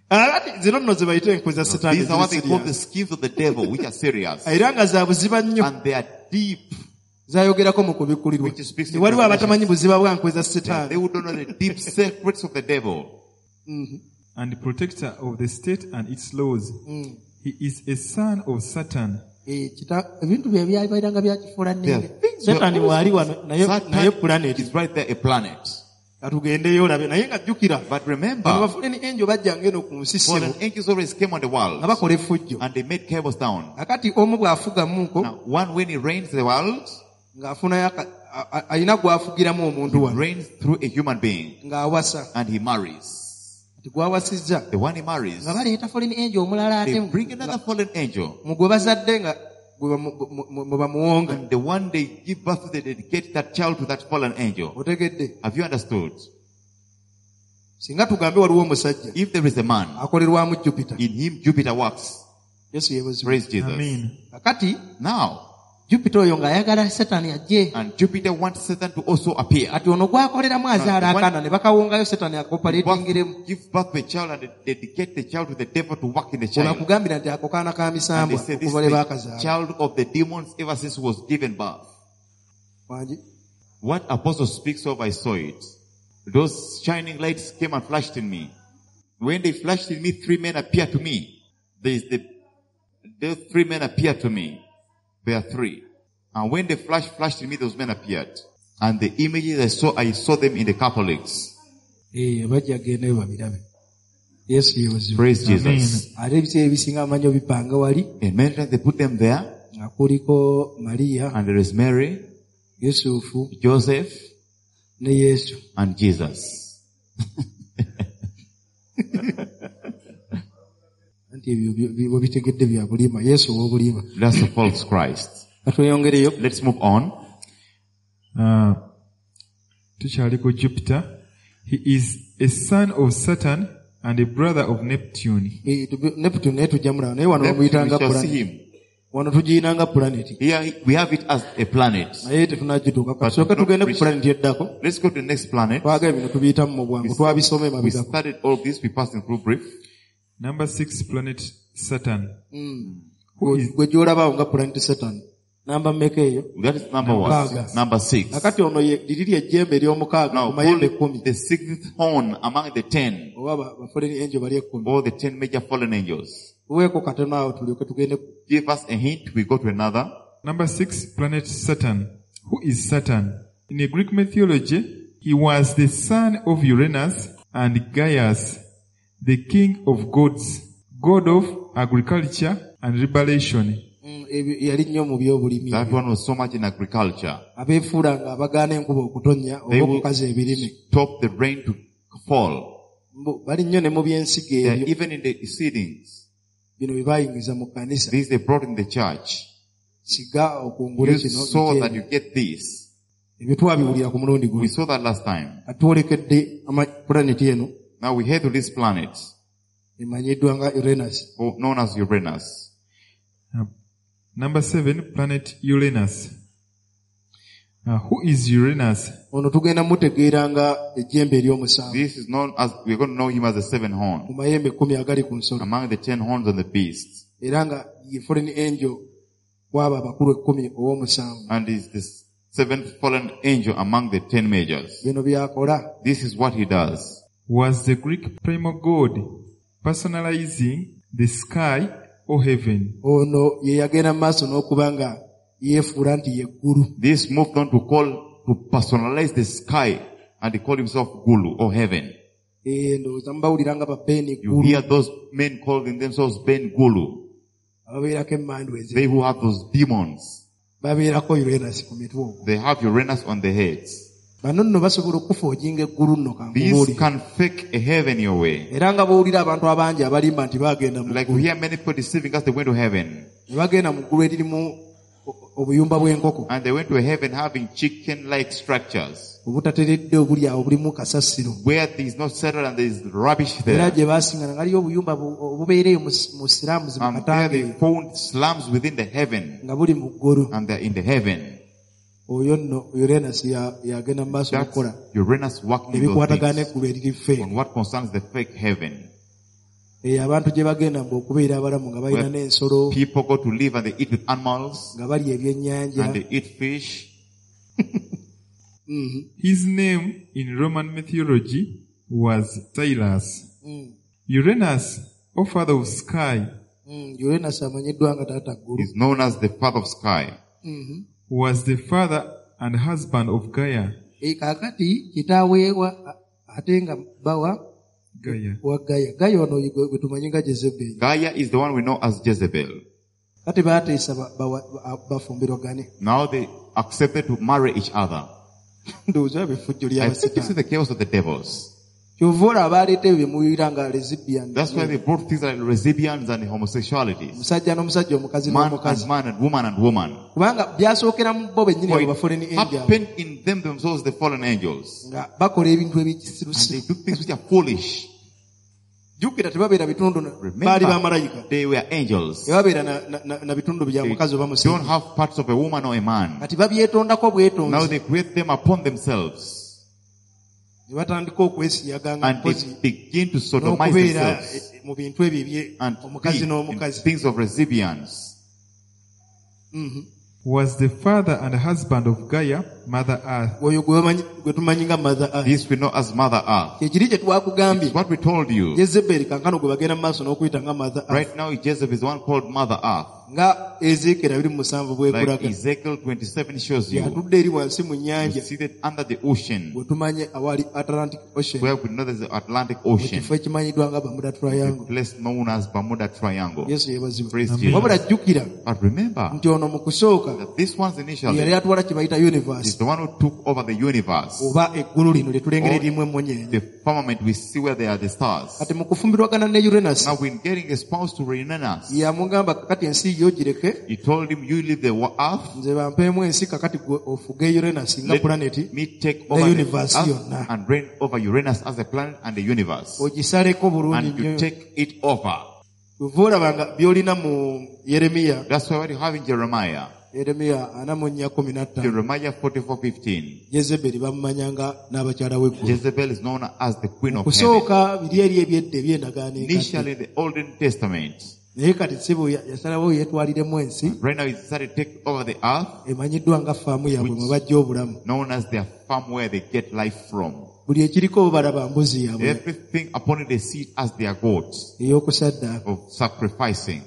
S1: Ati zino nno ze bayita enkwe za Setaani
S2: These are what they
S1: eziri
S2: call the
S1: serious.
S2: schemes of the devil, which are serious.
S1: Era nga za buziba nnyo.
S2: And they are deep.
S1: Zayogerako mu kubikkulirwa.
S2: Which speaks in
S1: Waliwo
S2: Revelation.
S1: abatamanyi buziba bwa nkwe za
S2: They
S1: Setaani.
S2: would not know the deep secrets of the devil.
S3: and the protector of the state and its laws. He is a son of Satan.
S1: Ebintu bye byabeeranga byakifuula
S2: There are
S1: nnenge.
S2: things
S1: Setaani
S2: were
S1: waali
S2: always-
S1: wano naye
S2: Satan
S1: planet.
S2: is right there, a planet.
S1: Katugendeyo olabe naye nga jjukira.
S2: But
S1: Bano
S2: remember,
S1: bafuleni angel bajjanga eno ku nsi
S2: fallen
S1: sibo
S2: angels always came on the world
S1: nga bakola effujjo.
S2: and they made chaos down.
S1: Akati omu bw'afugamuko
S2: Now, one when he reigns the world,
S1: ng'afunayo alina gw'afugiramu omuntu
S2: he
S1: wano
S2: reigns through a human being
S1: ng'awasa.
S2: and he marries.
S1: Kati gw'awasizza
S2: The one he marries,
S1: nga baleeta fallen angel omulala
S2: they
S1: ate
S2: bring another fallen angel.
S1: mu gwe bazadde nga mwe bamuwonga.
S2: And the one they give birth to, they dedicate that child to that fallen angel.
S1: Otegedde?
S2: Have you understood?
S1: Singa tugambe waliwo omusajja
S2: If there is a man,
S1: akolerwamu Jupiter.
S2: in him Jupiter works.
S1: Yesu yeebazibwe.
S2: Praise Jesus.
S3: Amen.
S1: Kakati
S2: Now,
S1: Jupiter oyo ng'ayagala Setaani ajje.
S2: and Jupiter wants Satan to also appear.
S1: Kati ono gwakoleramu azaala
S2: One-
S1: akaana ne bakawongayo Setaani akopaletingiremu.
S2: Give birth to a child and they dedicate the child to the devil to work in the
S1: Bwe
S2: child.
S1: bakugambira nti ako kaana ka
S2: And they
S1: misambwa
S2: say this
S1: okuva
S2: is
S1: lwe
S2: the
S1: baakazaala.
S2: child of the demons ever since he was given birth.
S1: Wangi?
S2: What apostle speaks of, I saw it. Those shining lights came and flashed in me. When they flashed in me, 3 men appeared to me. Those 3 men appeared to me. There are 3. And when they flashed in me, those men appeared. And the images I saw them in the Catholics.
S1: Bajja gendeyo babirabe. Yesu yeebazibwe.
S2: Praise Jesus.
S1: Ate ebiseera ebisinga amanyi obipanga wali
S2: And many times they put them there.
S1: nga kuliko Mariya,
S2: And there is Mary,
S1: Yusufu
S2: Joseph,
S1: ne Yesu.
S2: and Jesus.
S1: Anti ebyo bwe bitegedde bya bulima. Yesu ow'obulima.
S2: That's the false Christ.
S1: Katweyongereyo.
S2: Let's move on.
S3: Tukyaliko Jupiter. He is a son of Satan and a brother of Neptune.
S1: Neptune naye tujja mulaba naye wano
S2: Neptune, we
S1: bamuyitanga
S2: shall see
S1: planet.
S2: him.
S1: Wano tugiyinanga planet.
S2: Here we have it as a planet.
S1: Naye tetunagituuka. Kasooke tugende ku planet eddako.
S2: Let's go to the next planet.
S1: Twagala bino tubiyitamu mu bwangu. Twabisome
S2: We
S1: mabigako.
S2: studied all this, we passed in through brief.
S3: Number 6 planet Saturn.
S1: Gwe gy'olabaawo nga planet Saturn. Namba mmeka eyo?
S2: That is number one.
S1: Mukaaga.
S2: Number 6.
S1: Nakati ono liriri ejjembe ery'omukaaga
S2: Now,
S1: ku mayembe
S2: call
S1: 10.
S2: the 6th horn among the 10,
S1: Oba bafaleni angel bali 10.
S2: or the 10 major fallen angels.
S1: Tuweeko katono awo tulyoke tugende.
S2: Give us a hint, we go to another.
S3: Number 6 planet Saturn. Who is Saturn? In a Greek mythology, he was the son of Uranus and Gaius, the king of gods, god of agriculture and liberation.
S1: Yali nnyo mu by'obulimi.
S2: That one was so much in agriculture.
S1: Abeefuula nga bagaana enkuba okutonnya
S2: They
S1: oba
S2: will
S1: okukaza ebirime.
S2: stop the rain to fall.
S1: Bali nnyo ne mu by'ensigo
S2: They are
S1: ebyo.
S2: even in the seedings.
S1: Bino bye baayingiza mu kkanisa.
S2: These they brought in the church.
S1: Siga okungula
S2: You
S1: kino.
S2: saw
S1: bigenda.
S2: that you get this.
S1: Ebyo twabiwulira ku mulundi
S2: We
S1: guno.
S2: saw that last time.
S1: Atwolekedde planet eno
S2: Now we head to this planet,
S1: emanyiddwa nga Uranus.
S2: known as Uranus.
S3: Number 7 planet Uranus. Who is Uranus?
S1: Ono tugenda mutegeera nga ejjembe ery'omusanvu
S2: This is known as, we're going to know him as the 7
S1: ku
S2: horn,
S1: mayembe 10 agali ku nsolo.
S2: among the 10 horns on the beast.
S1: Era nga ye fallen angel waba abakulu 10 ow'omusanvu.
S2: And is the 7th fallen angel among the 10 majors.
S1: Bino byakola.
S2: This is what he does.
S3: Was the Greek primal god personalizing the sky or heaven?
S1: Ono ye yagenda mu maaso n'okuba nga yeefuula nti ye ggulu.
S2: This moved on to personalize the sky, and he called himself Gulu or heaven.
S1: Ndowooza mubawulira nga ba Ben
S2: You
S1: Gulu
S2: hear those men calling themselves Ben Gulu.
S1: ababeerako emmandu ezi.
S2: They who have those demons.
S1: Babeerako Uranus ku mitwe okwo.
S2: They have Uranus on their heads.
S1: Bano nno basobola okufa ojinga eggulu nno
S2: These
S1: kankubuulire.
S2: can fake a heaven your way.
S1: Era nga bawulira abantu abangi abalimba nti bagenda mu
S2: Like we hear many people deceiving us, they went to heaven.
S1: ne bagenda mu ggulu eririmu obuyumba bw'enkoko
S2: And they went to a heaven having chicken-like structures.
S1: obutateredde obuli awo bulimu kasasiro.
S2: Where there is no settle and there is rubbish
S1: Era
S2: there.
S1: gye baasingana ngaliyo obuyumba obubeereyo mu siraamuzi mu
S2: And there they
S1: katange
S2: found slums within the heaven.
S1: nga buli mu ggulu.
S2: And they're in the heaven.
S1: Oyo nno Uranus yagenda mu maaso
S2: That's
S1: n'okukola
S2: Uranus working those
S1: ebikwatagana
S2: things
S1: eggulu eriri ffe.
S2: on what concerns the fake heaven.
S1: abantu gye bagenda okubeera abalamu nga balina n'ensolo
S2: People go to live and they eat with animals
S1: nga balya ebyennyanja.
S2: and they eat fish.
S3: His name in Roman mythology was Cyrus.
S1: Mm.
S3: Uranus, or father of sky,
S1: Uranus amanyiddwa nga taata ggulu.
S2: Is known as the father of sky.
S3: was the father and husband of Gaia.
S1: Kaakati kitaawe ate nga bawa
S3: Gaia.
S1: wa Gaia. Gaia ono gwe tumanyi nga Jezebeli.
S2: Gaia is the one we know as Jezebel.
S1: Kati baateesa bafumbirwagane.
S2: Now they accepted to marry each other.
S1: Ndowooza bifujjo
S2: I think this is
S1: ly'abasitaani.
S2: the chaos of the devils.
S1: Kyova olaba aleeta ebyo muwira nga lesbian.
S2: That's why they brought things like lesbians and homosexualities.
S1: Omusajja n'omusajja, omukazi
S2: Man
S1: n'omukazi.
S2: and man and woman and woman.
S1: Kubanga byasookera mu bo bennyini
S2: For
S1: abo
S2: it
S1: bafoleni angels
S2: happened in them themselves, the fallen angels.
S1: nga bakola ebintu
S2: And they
S1: ebikisirusiru.
S2: do things which are foolish.
S1: Jjukira tebabeera bitundu baali bamalayika.
S2: They were angels.
S1: Tebabeera na bitundu bya
S2: They
S1: mukazi oba
S2: don't
S1: musajja.
S2: have parts of a woman or a man.
S1: Kati babyetondako
S2: Now
S1: bwetonzi.
S2: they create them upon themselves.
S1: Ne batandika okwesiyaga nga
S2: And they
S1: mpozi
S2: begin to sodomize
S1: n'okubeera
S2: themselves.
S1: mu bintu ebyo
S2: And
S1: omukazi
S2: be in
S1: n'omukazi.
S2: things of lesbians.
S3: Was the father and husband of Gaia, Mother Earth.
S1: Oyo gwe tumanyi nga Mother Earth.
S2: This we know as Mother Earth.
S1: Kyekiri kye twakugambye.
S2: What we told you.
S1: Jezebeli kankano gwe bagenda mu maaso n'okuyita nga Mother Earth.
S2: Right now Jezebel is the one called Mother Earth.
S1: Nga Ezekiel 27
S2: Like
S1: bwekulaga.
S2: Ezekiel 27 shows you.
S1: Yatudde eri wansi mu
S2: You're
S1: nnyanja.
S2: seated under the ocean.
S1: Bwe tumanye awali Atlantic Ocean.
S2: Where we know there's the Atlantic
S1: Mu
S2: Ocean.
S1: kifo ekimanyiddwa nga Bermuda
S2: The
S1: Triangle.
S2: place known as Bermuda Triangle.
S1: Yesu yeebazibwe.
S2: Praise
S3: Amen.
S2: Jesus.
S1: Wabula jjukira
S2: But remember
S1: nti ono mu kusooka
S2: that this one's
S1: yali
S2: initially
S1: atwala kye bayita universe
S2: is the one who took over the universe.
S1: oba eggulu lino lye tulengera erimu emmunyeenye.
S2: The firmament, we see where they are the stars.
S1: Kati mu kufumbirwagana ne Uranus
S2: Now when getting espoused to Uranus,
S1: yamugamba kakati ensi yo gireke,
S2: he told him, you leave the earth,
S1: nze bampeemu ensi kakati gwe ofuge Uranus nga
S2: let
S1: planet
S2: me take over the
S1: universe
S2: earth
S1: yonna.
S2: and reign over Uranus as a planet and the universe.
S1: ogisaleko bulungi
S2: And you
S1: nnyo.
S2: take it over.
S1: Ova olabanga byolina mu Yeremiya
S2: That's why what you have in Jeremiah.
S1: 44:15
S2: Jeremiah 44:15.
S1: Jezebeli bamumanyanga n'abakyala w'eggulu.
S2: Jezebel is known as the queen of heaven.
S1: Kusooka biri eri ebyedda ebyendagaano
S2: Initially
S1: enkadde.
S2: in the Old Testament.
S1: Naye kati sibu yasalawo yeetwaliremu ensi
S2: Right now he started to take over the earth,
S1: emanyiddwa nga faamu yaabwe mwe bajja obulamu.
S2: known as their farm where they get life from.
S1: Buli ekiriko balaba mbuzi yaabwe
S2: Everything upon it they see it as their goats
S1: ey'okusaddaaka.
S2: of sacrificing.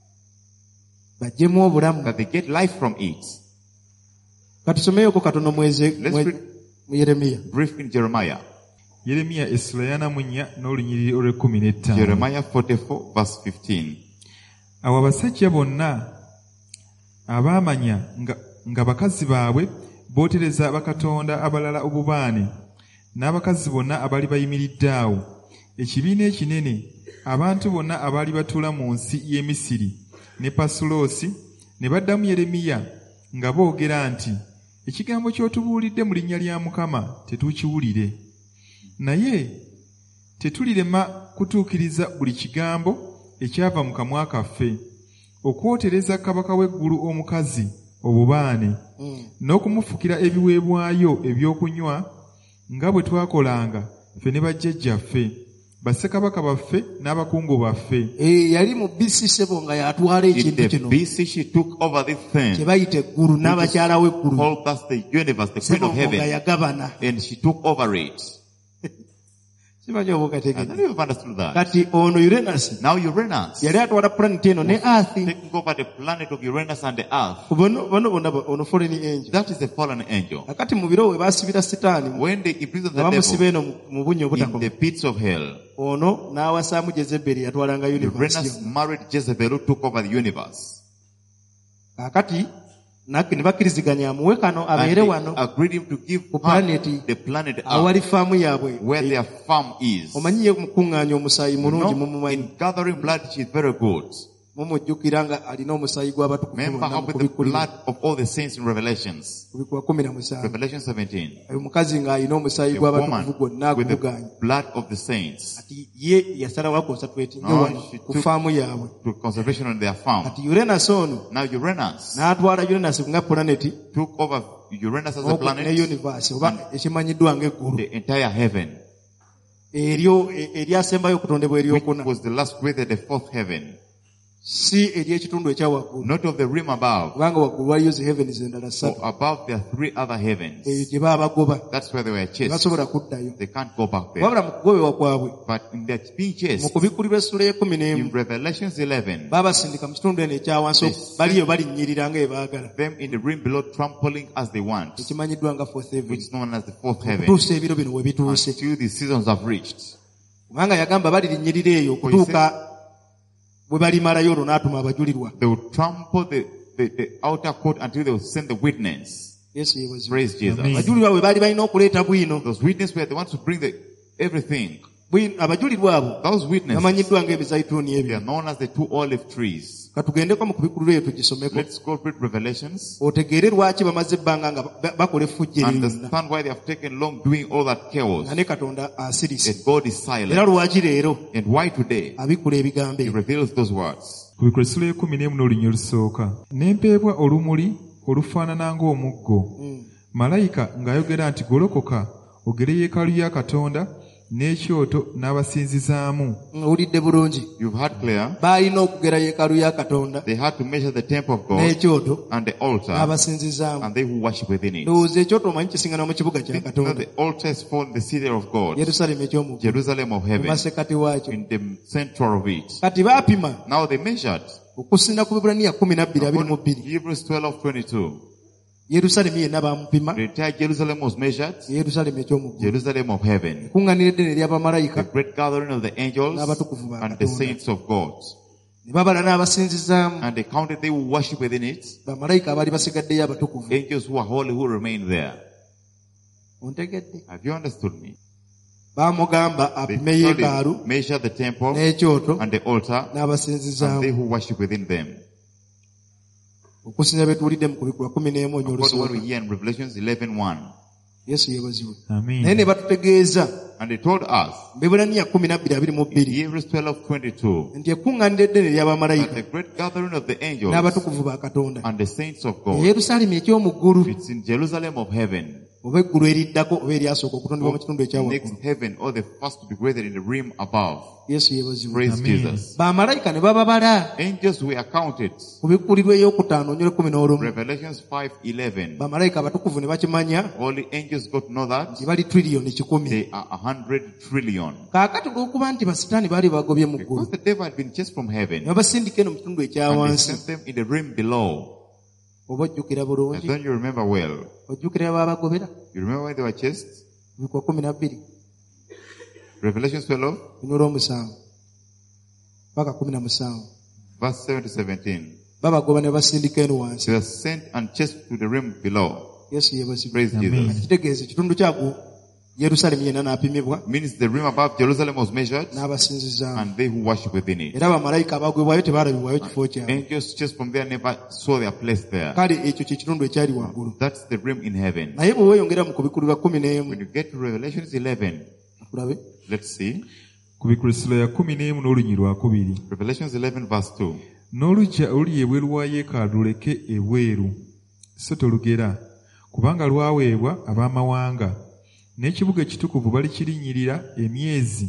S1: Bajjemu obulamu.
S2: That they get life from it.
S1: Katusomeyoko katono mu
S2: read-
S1: Yeremiya.
S2: Brief in Jeremiah.
S3: Yeremiya essula ya 4 n'olunyiriri olw'15.
S2: Jeremiah 44 verse 15.
S3: Awo abasajja bonna abaamanya nga bakazi baabwe bootereza bakatonda abalala obubaane, n'abakazi bonna abaali bayimiridde awo, ekibiina ekinene, abantu bonna abaali batuula mu nsi y'e Misiri ne Pasuloosi, ne baddamu Yeremiya nga boogera nti, ekigambo ky'otubuulidde mu linnya lya Mukama tetukiwulire. Naye tetulirema kutuukiriza buli kigambo ekyava mu kamwa kaffe, okwotereza kabaka w'eggulu omukazi obubaane, n'okumufukira ebiweebwayo ebyokunywa nga bwe twakolanga ffe ne bajjajjaffe, bassekabaka baffe n'abakungu baffe.
S1: Yali mu BC Sebo nga yatwala
S2: In
S1: ekintu
S2: the
S1: kino
S2: BC she took over this
S1: kye
S2: thing.
S1: bayita eggulu n'abakyala w'eggulu.
S2: Called us the universe, the queen
S1: Sebo
S2: of
S1: nga
S2: heaven.
S1: yagabana.
S2: And she took over it.
S1: Simanyi oba
S2: I don't
S1: okategedde.
S2: know if you've understood that.
S1: Kati ono Uranus
S2: Now Uranus.
S1: yali atwala planet eno ne Earth.
S2: Taking over the planet of Uranus and the earth.
S1: Bono bonna ono fallen angel.
S2: That is a fallen angel.
S1: Kakati mu biro we baasibira Setaani
S2: When they imprisoned
S1: nga
S2: the
S1: bamusiba
S2: devil
S1: eno mu bunnya
S2: in
S1: obutakoma.
S2: the pits of hell,
S1: Ono n'awasaamu Jezebeli yatwalanga universe
S2: Uranus
S1: yonna.
S2: married Jezebel who took over the universe.
S1: Kakati nake ne bakkiriziganya amuwe kano
S2: And
S1: abeere
S2: they
S1: wano
S2: agreed him to give
S1: ku
S2: her
S1: planet
S2: the planet Earth,
S1: awali faamu yaabwe.
S2: where their farm is.
S1: Omanyi ye mukuŋŋaanya omusaayi mulungi mumumanyi.
S2: In gathering blood, she is very good.
S1: Mumujjukira nga alina omusaayi gw'abatukuvu
S2: Remember
S1: bonna
S2: how
S1: mu
S2: with the
S1: kubikkulira.
S2: blood of all the saints in Revelations.
S1: Kubikula 17.
S2: Revelation 17.
S1: Oyo mukazi ng'alina omusaayi
S2: A
S1: gw'abatukuvu gwonna
S2: woman with
S1: aguvuganya.
S2: the blood of the saints
S1: Kati ye yasalawo akonsatrate
S2: No,
S1: wano
S2: she
S1: ku
S2: took-
S1: faamu yaabwe.
S2: to conservation on their farm.
S1: Kati Uranus ono
S2: Now Uranus
S1: n'atwala Uranus nga planet
S2: took over Uranus as a
S1: ne
S2: planet,
S1: universe oba ekimanyiddwa ng'eggulu.
S2: the entire heaven.
S1: eryasembayo okutondebwa
S2: which
S1: eryokuna,
S2: was the last created, the fourth heaven.
S1: si ery'ekitundu ekya waggulu,
S2: Not of the rim above.
S1: kubanga waggulu waliyo zi heavens endala
S2: For
S1: ssatu,
S2: above there are three other heavens.
S1: eyo gye baabagoba,
S2: That's where they were chased.
S1: tebasobola kuddayo.
S2: They can't go back there.
S1: Wabula mu kugobebwa kwabwe,
S2: But in their being
S1: mu
S2: chased,
S1: kubikkulirwa essula y'ekumi
S2: in
S1: n'emu,
S2: Revelations 11,
S1: baabasindika mu kitundu eno ekyawansi, baliyo balinnyirira nga bwe baagala,
S2: them in the rim below trampling as they want,
S1: ekimanyiddwa nga fourth heaven,
S2: which is known as the fourth heaven,
S1: okutuusa ebiro bino we bituuse.
S2: until the seasons have reached.
S1: Kubanga yagamba balirinnyirira eyo okutuuka bwe balimalayo olwo n'atuma abajulirwa.
S2: They will trample the outer court until they will send the witness.
S1: Yesu yeebazibwe.
S2: Praise Jesus.
S3: Amen.
S1: abajulirwa bwe baali balina okuleeta bwino,
S2: Those witnesses were the ones to bring everything.
S1: abajulirwa abo
S2: Those witnesses,
S1: bamanyiddwa ng'ebizayituuni
S2: they
S1: ebyo.
S2: are known as the two olive trees.
S1: Katugendeko mu kubikkulirwa eyo tugisomeko,
S2: Let's go read Revelations.
S1: otegeere lwaki bamaze ebbanga nga bakola effujjo eryo lyonna,
S2: Understand why they have taken long doing all that chaos.
S1: nga ne Katonda asirise.
S2: That God is
S1: Era
S2: silent.
S1: lwaki leero
S2: And why today
S1: abikkula ebigambo
S2: He
S1: ebyo.
S2: reveals those words.
S3: ku bikula essula y'ekumi n'emu n'olunyiriri olusooka. Ne mpeebwa olumuli olufaanana ng'omuggo. Malayika ng'ayogera nti, golokoka ogere yeekaalu ya Katonda n'ekyoto n'abasinzizaamu.
S1: Owulidde bulungi,
S2: You've heard clear.
S1: baalina okugera yeekaalu ya Katonda
S2: They had to measure the temple of God
S1: n'ekyoto
S2: and the altar
S1: n'abasinzizaamu.
S2: and they who worship within it.
S1: Ndowooza ekyoto omanyi kisingana mu kibuga kya
S2: You know,
S1: Katonda,
S2: the altar is found the city of God,
S1: Yerusaalemi ekyomuggulu,
S2: Jerusalem of
S1: mu
S2: heaven,
S1: masekati waakyo.
S2: in the center of it.
S1: Kati baapima
S2: Now they measured.
S1: okusinda ku Bibulaniya 12:22,
S2: Hebrews 12:22.
S1: Yerusaalemi yenna baamupima,
S2: The entire Jerusalem was measured.
S1: Yerusaalemi ekyomuggulu.
S2: Jerusalem of heaven.
S1: Kuŋŋaanira eddene
S2: The
S1: ery'abamalayika
S2: great gathering of the angels
S1: n'abatukuvu ba
S2: and the
S1: Katonda.
S2: saints of God.
S1: Ne babala n'abasinzizaamu,
S2: And they counted they who worship within it,
S1: bamalayika abaali basigaddeyo abatukuvu.
S2: angels who are holy who remain there.
S1: Ontegedde?
S2: Have you understood me?
S1: Baamugamba
S2: They
S1: apime
S2: told
S1: yeekaalu
S2: him, measure the temple
S1: n'ekyoto
S2: and the altar and they
S1: n'abasinzizaamu.
S2: who worship within them.
S1: Okusinza bye tuwulidde mu kubikkulwa 11
S2: According to what
S1: olusooka.
S2: we hear in Revelations 11:1.
S1: Yesu yeebazibwe.
S3: Amiina.
S1: Naye ne batutegeeza
S2: And they told us,
S1: Bibulaniya 12:22
S2: Hebrews 12:22,
S1: nti ekkuŋŋaanira eddene
S2: that
S1: ery'abamalayika
S2: the great gathering of the angels
S1: n'abatukuvu ba Katonda
S2: and the saints of
S1: e
S2: God,
S1: Yerusaalemi ekyomuggulu,
S2: it's in Jerusalem of heaven,
S1: oba eggulu eriddako oba eryasooka okutondebwa mu kitundu
S2: next
S1: ekyawaggulu.
S2: heaven, or the first to be created in the rim above.
S1: Yesu yeebazibwe.
S2: Praise
S3: Amen.
S2: Jesus.
S1: Bamalayika ne bababala
S2: Angels were counted.
S1: ku bikkulirwa ey'okutaano onyole 11.
S2: Revelations 5:11.
S1: Bamalayika abatukuvu ne bakimanya
S2: All the angels got to know that
S1: nti bali trillion 1,000.
S2: they are 100 trillion.
S1: Kaakati olw'okuba nti basitaani baali bagobye mu ggulu,
S2: Because the devil had been chased from
S1: ne
S2: heaven,
S1: babasindika eno mu kitundu
S2: and they
S1: ekyawansi.
S2: sent them in the rim below.
S1: Oba ojjukira
S2: And
S1: bulungi,
S2: don't you remember well?
S1: ojjukira baabagobera
S2: You remember when they were chased?
S1: bikwa 12
S2: Revelations 12,
S1: olw'omusanvu paka 17
S2: verse 7 to 17.
S1: babagoba ne basindika eno wansi.
S2: They were sent and chased to the rim below.
S1: Yesu yeebazibwe.
S2: Praise
S3: Amen.
S2: Jesus.
S1: Kitegeeza ekitundu kyagwo Yerusaalemi yenna n'apimibwa
S2: Means the rim above Jerusalem was measured,
S1: n'abasinzizaamu.
S2: and they who worship within it.
S1: Era bamalayika abagwebwayo tebalabibwayo kifo kyabwe.
S2: Angels chased from there never saw their place there.
S1: Kale ekyo kye kitundu ekyali waggulu.
S2: That's the rim in heaven.
S1: Naye bwe weeyongera mu kubikkulirwa 11,
S2: When you get to Revelations 11,
S1: tulabe
S2: let's see.
S3: ku bikula essula ya 11 n'olunyiriri lwakubiri.
S2: Revelations 11 verse 2.
S3: N'oluggya oluli ebweru wa yeekaalu luleke ebweru, so tolugera, kubanga lwaweebwa ab'amawanga, n'ekibuga ekitukuvu balikirinyirira emyezi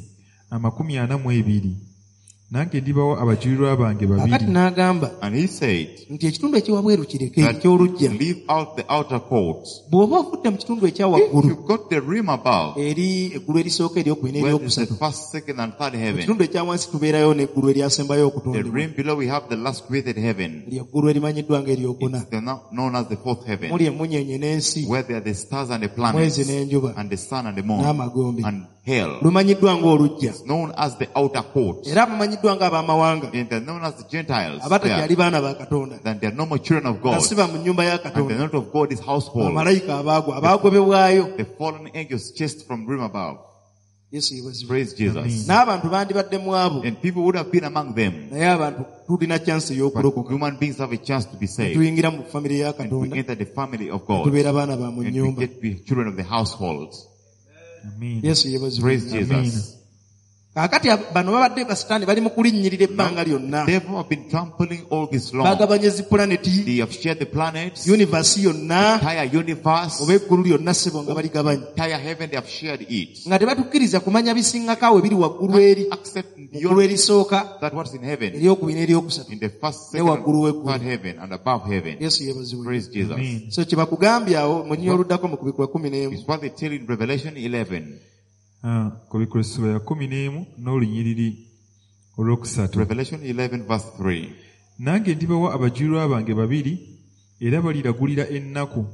S3: 42. Nange ndibawa abajulirwa bange
S1: kakati
S3: babiri.
S1: n'agamba
S2: And he said,
S1: nti ekitundu ekiwabweru kireke
S2: that
S1: eky'oluggya.
S2: leave out the outer court.
S1: Bw'oba ovudde mu kitundu
S2: If
S1: ekyawaggulu
S2: you've got the rim above,
S1: eri eggulu erisooka eryokubiri
S2: where is the
S1: n'eryokusatu,
S2: first, second, and third
S1: mu
S2: heaven,
S1: kitundu ekyawansi tubeerayo n'eggulu eryasembayo
S2: the
S1: okutondebwa,
S2: rim below we have the last created heaven.
S1: ly'eggulu erimanyiddwa ng'eryokuna,
S2: It's known as the fourth heaven,
S1: muli emmunyeenye n'ensi,
S2: where there are the stars and the
S1: mwezi
S2: planets,
S1: n'enjuba
S2: and the sun and the moon,
S1: n'amagombe.
S2: and hell.
S1: Lumanyiddwa ng'oluggya,
S2: It's known as the outer court.
S1: era abamanyiddwa ng'abamawanga
S2: And they're known as the Gentiles.
S1: abatakyali baana ba Katonda,
S2: Then they're no more children of God.
S1: kasiba mu nnyumba ya
S2: And they're
S1: Katonda,
S2: not of God, his household.
S1: bamalayika abaagwa abaagobebwayo.
S2: The fallen angels chased from rim above.
S1: Yesu yeebazibwe.
S2: Praise Jesus.
S1: N'abantu bandibadde mu abo,
S2: And people would have been among them.
S1: naye abantu tulina chance
S2: But
S1: ey'okulokoka.
S2: human beings have a chance to be saved.
S1: Tuyingira mu famire ya
S2: And we
S1: Katonda,
S2: enter the family of God.
S1: tubeera baana ba mu
S2: And we
S1: nnyumba.
S2: get to be children of the household.
S3: Amiina.
S1: Yesu yeebazibwe.
S2: Praise Jesus.
S1: Kaakati bano babadde basitaani bali mu kulinnyirira ebbanga lyonna.
S2: Devil have been trampling all this long.
S1: Bagabanye zi planeti,
S2: They have shared the planets,
S1: universe yonna,
S2: entire universe,
S1: oba eggulu lyonna sebo nga baligabanye.
S2: entire heaven. They have shared it.
S1: Nga tebatukkiriza kumanya bisingako awo ebiri waggulu eri,
S2: Accept
S1: waggulu
S2: beyond
S1: erisooka,
S2: that what's in heaven,
S1: eryokubiri n'eryokusatu.
S2: in the first,
S1: Ne
S2: second,
S1: waggulu
S2: and
S1: w'eggulu.
S2: third heaven, and above heaven.
S1: Yesu yeebazibwe.
S2: Praise Jesus.
S3: Amen.
S1: So kye bakugambye awo mu nnyinyo oluddako mu kubikula 11.
S2: It's what they tell in Revelation 11.
S3: Ku Bikula essula ya 11 n'olunyiriri olwokusatu.
S2: Revelation 11 verse 3.
S3: Nange ndibawa abajulirwa bange babiri era baliragulira ennaku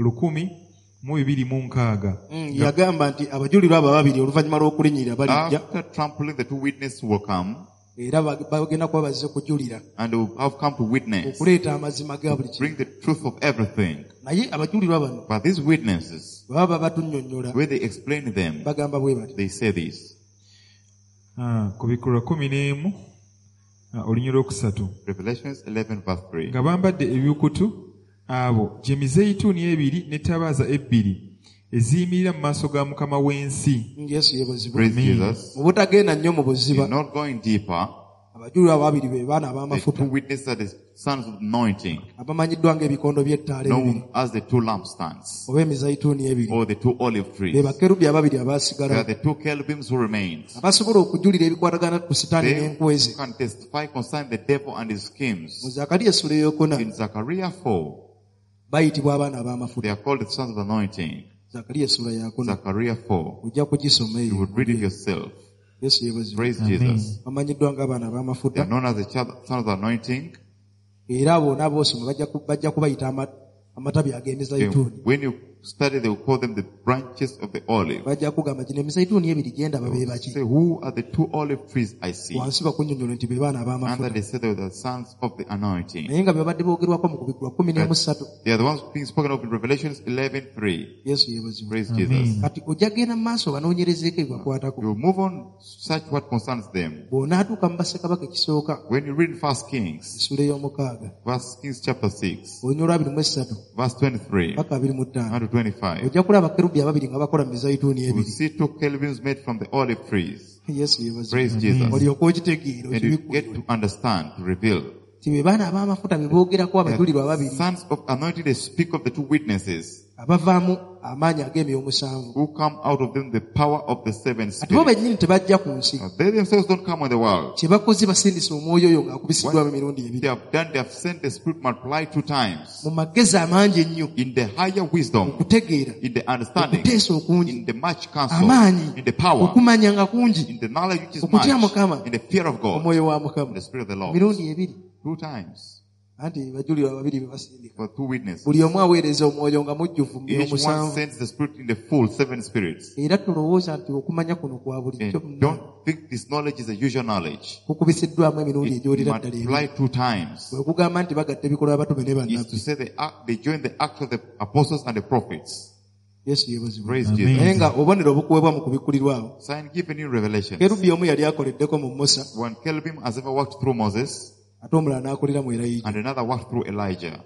S3: 1,260.
S1: Yagamba nti abajulirwa abo ababiri oluvannyuma lw'okulinnyirira balijja
S2: After trampling, the two witnesses will come,
S1: era bagenda kuba bazze kujulira
S2: and they will have come to witness,
S1: okuleeta amazima ga buli
S2: bring
S1: kimu.
S2: the truth of everything.
S1: Naye abajulirwa bano
S2: But these witnesses,
S1: baba batunnyonnyola
S2: when they explain them,
S1: bagamba bwe bati.
S2: they say this.
S3: Ku Bikula 11 olunyiriri olwokusatu.
S2: Revelation 11 verse 3.
S3: Nga bambadde ebibukutu abo gye mizeeyituuni ebiri n'ettabaaza ebbiri eziyimirira mu maaso ga Mukama w'ensi.
S1: Yesu yeebazibwe.
S2: Praise Jesus.
S1: Mu butagenda nnyo mu buziba,
S2: You're not going deeper.
S1: abajulirwa babiri be baana
S2: The
S1: ab'amafuta
S2: two witnesses are the sons of anointing,
S1: abamanyiddwa ng'ebikondo by'ettaala ebibiri
S2: known as the two lampstands,
S1: oba emizayituuni ebiri.
S2: or the two olive
S1: Be
S2: trees.
S1: bakerubi ababiri
S2: They are
S1: abaasigala
S2: the two cherubims who remained.
S1: abasobola okujulira ebikwatagana ku sitaani
S2: They
S1: n'enkwe ze.
S2: can testify concerning the devil and his
S1: Mu
S2: schemes.
S1: Zakariya essula eyokuna
S2: In Zechariah 4,
S1: bayitibwa abaana
S2: they
S1: ab'amafuta.
S2: are called the sons of anointing.
S1: Zakariya essula yakuna
S2: Zechariah 4.
S1: ojja kugisoma
S2: You
S1: eyo.
S2: would read it yourself.
S1: Yesu yeebazibwe.
S2: Praise
S3: Amen.
S2: Jesus.
S1: bamanyiddwa ng'abaana
S2: They
S1: ab'amafuta
S2: are known as the sons of anointing.
S1: era bonna boosoma bajja kubayita amatabi
S2: And
S1: ag'emizayituuni.
S2: when you study, they will call them the branches of the olive.
S1: Bajja kugamba gino emizayituuni ebiri genda babe baki.
S2: Say, who are the two olive trees I see?
S1: Wansi bakunnyonnyola nti be baana
S2: And
S1: ab'amafuta.
S2: that they said they were the sons of the anointing.
S1: Naye nga be babadde boogerwako mu kubikula 13.
S2: They are the ones being spoken of in Revelation 11:3.
S1: Yesu yeebazibwe.
S2: Praise
S3: Amen.
S2: Jesus.
S1: Kati ojja genda mu maaso banoonyerezeeko ebibakwatako.
S2: You will move on, search what concerns them.
S1: bw'onaatuuka mu bassekabaka ekisooka
S2: When you read in 1 Kings,
S1: essula ey'omukaaga
S2: 1 Kings chapter 6,
S1: olunyiriri 23
S2: verse 23
S1: paka 25
S2: to 25,
S1: ojja kulaba abakerubi ababiri nga bakola mu mizayituuni
S2: you will
S1: ebiri.
S2: see two cherubims made from the olive trees.
S1: Yesu yeebazibwe.
S2: Praise Jesus.
S1: olyoka okitegeera
S2: And you get
S1: okibikkulire
S2: to understand, to reveal.
S1: ti be baana ab'amafuta be boogerako
S2: They
S1: abajulirwa
S2: are
S1: ababiri
S2: sons of anointing, they speak of the two witnesses
S1: abavaamu amaanyi ag'emyomusanvu.
S2: who come out of them the power of the seven
S1: Ati bo
S2: spirits.
S1: bennyini tebajja ku nsi.
S2: Now, they themselves don't come on the world.
S1: kye bakoze basindisa omwoyo oyo ng'akubisiddwamu emirundi
S2: They
S1: ebiri
S2: have done, they have sent the spirit multiplied 2 times.
S1: mu magezi amangi ennyo,
S2: In the higher wisdom,
S1: okutegeera,
S2: in the understanding,
S1: okuteesa okungi,
S2: in the much counsel,
S1: amaanyi,
S2: in the power,
S1: okumanya nga kungi,
S2: in the knowledge which is
S1: okutya
S2: much,
S1: Mukama,
S2: in the fear of God,
S1: omwoyo wa
S2: in
S1: Mukama.
S2: the spirit of the Lord.
S1: Emirundi ebiri.
S2: 2 times
S1: Anti bajulirwa ababiri be basindika.
S2: for 2 witnesses.
S1: Buli omu aweereza omwoyo nga mujjuvu mu
S2: Each one
S1: byomusanvu.
S2: sends the spirit in the full 7 spirits.
S1: Era tulowooza nti okumanya kuno kwa bulijjo
S2: And don't think this knowledge is a usual knowledge.
S1: kukubisiddwamu emirundi
S2: It
S1: egyolera ddala ebiri.
S2: multiplied 2 times.
S1: Bwe kugamba nti bagadde ebikolwa batume ne
S2: Is to
S1: bannabbi.
S2: say they join the act of the apostles and the prophets.
S1: Yesu yeebazibwe.
S2: Praise
S3: Amen.
S2: Jesus.
S1: Naye nga obubonero obukuweebwa mu kubikkulirwa awo.
S2: Sign given in Revelation.
S1: Kerubi omu yali akoleddeko mu Musa,
S2: One cherubim has ever walked through Moses,
S1: ate omulala n'akolera mu Erayija.
S2: and another walked through Elijah.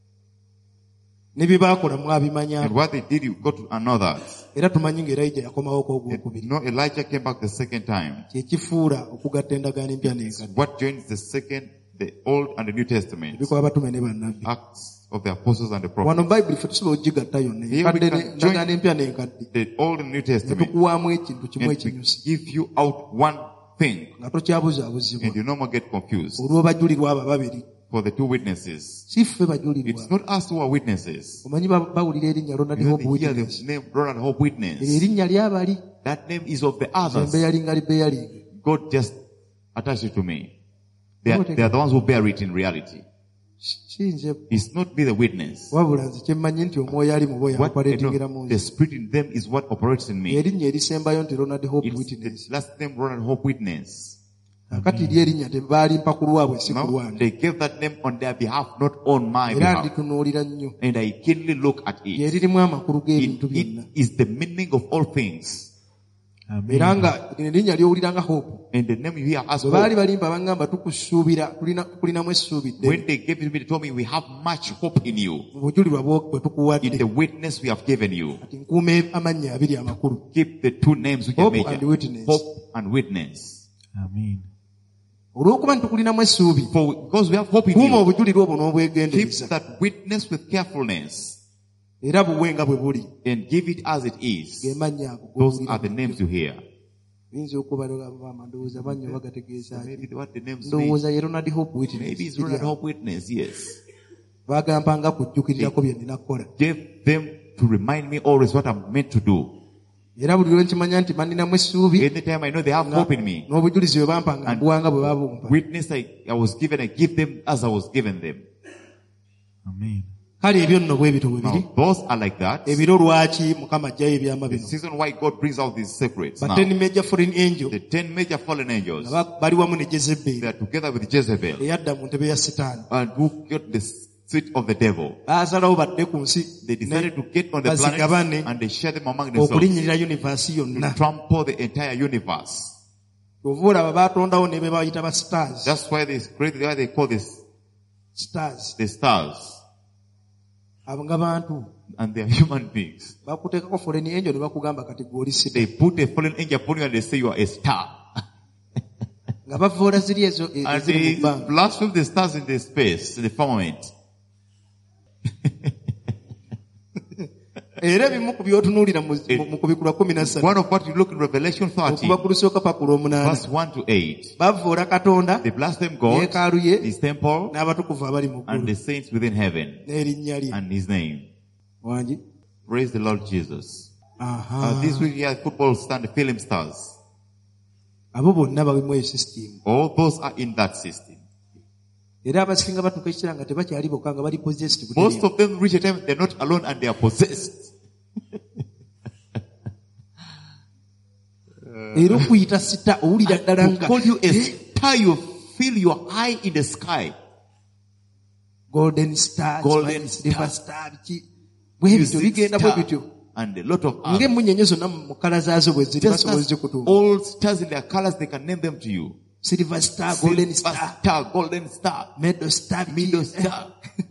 S1: Ne bye baakola mwabimanya,
S2: And what they did, you got to know that.
S1: era tumanyi ng'Erayija yakomawoko
S2: And
S1: ogwokubiri.
S2: you know, Elijah came back the second time.
S1: Kye kifuula okugatta endagaano empya n'enkadde.
S2: What joins the second, the Old and the New Testament?
S1: Ebikola batume ne bannabbi.
S2: Acts of the apostles and the prophets.
S1: Wano Bayibuli ffe tusobola ogigatta yonna.
S2: Here we
S1: Enkadde
S2: can
S1: ne-
S2: join-
S1: endagaano empya n'enkadde.
S2: The Old and New
S1: Ne
S2: Testament.
S1: tukuwaamu ekintu kimu
S2: And we
S1: ekinyusi.
S2: give you out one thing,
S1: Nga tokyabuzaabuzibwa.
S2: and you no more get confused.
S1: Olw'obajulirwa abo babiri.
S2: For the 2 witnesses.
S1: Si ffe
S2: It's
S1: bajulirwa.
S2: not us who are witnesses.
S1: Omanyi bawulira erinnya Ronald
S2: You know,
S1: Hope
S2: they hear
S1: Witness.
S2: the name Ronald Hope Witness.
S1: Eryo erinnya ly'abali.
S2: That name is of the
S1: Nze
S2: others.
S1: mbeyalinga libeyalinga.
S2: God just attached it to me. They are the ones who bear it in reality.
S1: Si nze
S2: It's not me the witness.
S1: wabula nze kye mmanyi nti omwoyo ali mu bo
S2: What I
S1: y'akoleetingira
S2: know,
S1: mu
S2: the
S1: nze.
S2: spirit in them is what operates in me.
S1: Erinnya erisembayo nti Ronald Hope
S2: It's
S1: Witness.
S2: the last name Ronald Hope Witness.
S1: Kakati ly'erinnya tebaalimpa ku lwabwe si ku
S2: No,
S1: lwange.
S2: they gave that name on their behalf, not on my
S1: Era
S2: behalf.
S1: nditunuulira nnyo.
S2: And I keenly look at
S1: Lye
S2: it.
S1: lirimu amakulu g'ebintu byonna.
S2: It is the meaning of all things.
S3: Amen.
S1: Era nga erinnya ly'owulira nga Hope.
S2: And the name you hear as
S1: Bwe baali
S2: hope.
S1: balimpa bangamba tukusuubira tukulinamu essuubi ddene.
S2: When they gave it to me, they told me we have much hope in you.
S1: Mu bujulirwa bwe
S2: In
S1: tukuwadde.
S2: the witness we have given you.
S1: Kati nkuuma amannya abiri amakulu.
S2: Keep the 2 names which I
S1: Hope
S2: made.
S1: and witness.
S2: Hope and witness.
S3: Amen.
S1: olw'okuba ntukulinamu essuubi
S2: Because we have hope in
S1: kuuma
S2: you.
S1: obujulirwa obwo
S2: Keep
S1: n'obwegendereza
S2: that witness with carefulness
S1: era buwe nga bwe buli
S2: and give it as it is.
S1: ge mannya ago
S2: Those are the names you hear.
S1: oyinza okuba ndowooza mannyo bagategeeza
S2: Maybe what the names mean.
S1: ndowooza ye Ronald Hope
S2: Maybe it's
S1: Witness
S2: Ronald Hope Witness, yes.
S1: bagambanga kujjukirirako bye nina kukola
S2: Gave them to remind me always what I'm meant to do.
S1: era buli lwe nkimanya nti banninamu essuubi
S2: Anytime I know they have hope in me.
S1: n'obujulizi bwe bampanga mbuwanga bwe babumpa
S2: Witness I was given, I give them as I was given them.
S3: Amen.
S1: kale ebyo nno bwe bito bwe biri
S2: Now, those are like that.
S1: ebiro lwaki mukama ajjayo ebyama
S2: The
S1: bino
S2: reason why God brings out these secrets
S1: ba
S2: now.
S1: 10 major foreign angel
S2: The 10 major fallen angels,
S1: nga bali wamu ne
S2: they
S1: Jezebeli
S2: are together with Jezebel
S1: eyadda mu ntebe ya sitaani
S2: and who got the seat of the devil.
S1: baasalawo badde ku nsi
S2: They decided to get on the
S1: bazigabane
S2: planet and they share them among themselves
S1: okulinnyirira yunivaasi yonna
S2: to trample the entire universe.
S1: ova olaba baatondawo ne be bayita ba stars
S2: That's why they call this
S1: stars
S2: the stars,
S1: abo nga bantu
S2: and they are human beings.
S1: bakuteekako foreign angel ne bakugamba kati gwe oli sita
S2: They put a fallen angel upon you and they say you are a star.
S1: nga bavoola ziri ezo
S2: And
S1: eziri mu
S2: they
S1: bbanga
S2: blaspheme the stars in the space, in the firmament.
S1: era ebimu ku byotunuulira mu kubikula 13
S2: One of what you look in Revelation 30,
S1: okuva ku lusooka paka ku lw'omunaana
S2: verse 1 to 8.
S1: bavoola katonda
S2: They blaspheme God,
S1: yeekaalu ye
S2: His temple,
S1: n'abatukuvu abali mu
S2: and
S1: ggulu
S2: the saints within heaven,
S1: n'erinnya lye
S2: and His name.
S1: wangi
S2: Praise the Lord Jesus.
S1: aha
S2: This week here, football stand film stars.
S1: abo bonna babimu esystem
S2: All those are in that system.
S1: era abasinga batuuka ekiseera nga tebakyali bokka nga bali possessed
S2: Most of them reach a time they're not alone and they are possessed.
S1: era okuyita sita owulira ddala
S2: To
S1: nga
S2: call you a star, you feel your eye in the sky.
S1: golden star
S2: Golden
S1: silver
S2: star.
S1: star biki bwe bityo
S2: Music
S1: bigenda bwe
S2: star,
S1: bityo
S2: and a lot of others.
S1: ng'emmunyenye zonna mu kala zaazo bwe ziri
S2: Just
S1: basobola
S2: as
S1: zikutuuma
S2: all stars in their colors, they can name them to you.
S1: silver star golden
S2: Silver
S1: star
S2: star, golden star,
S1: meadow star
S2: middle star.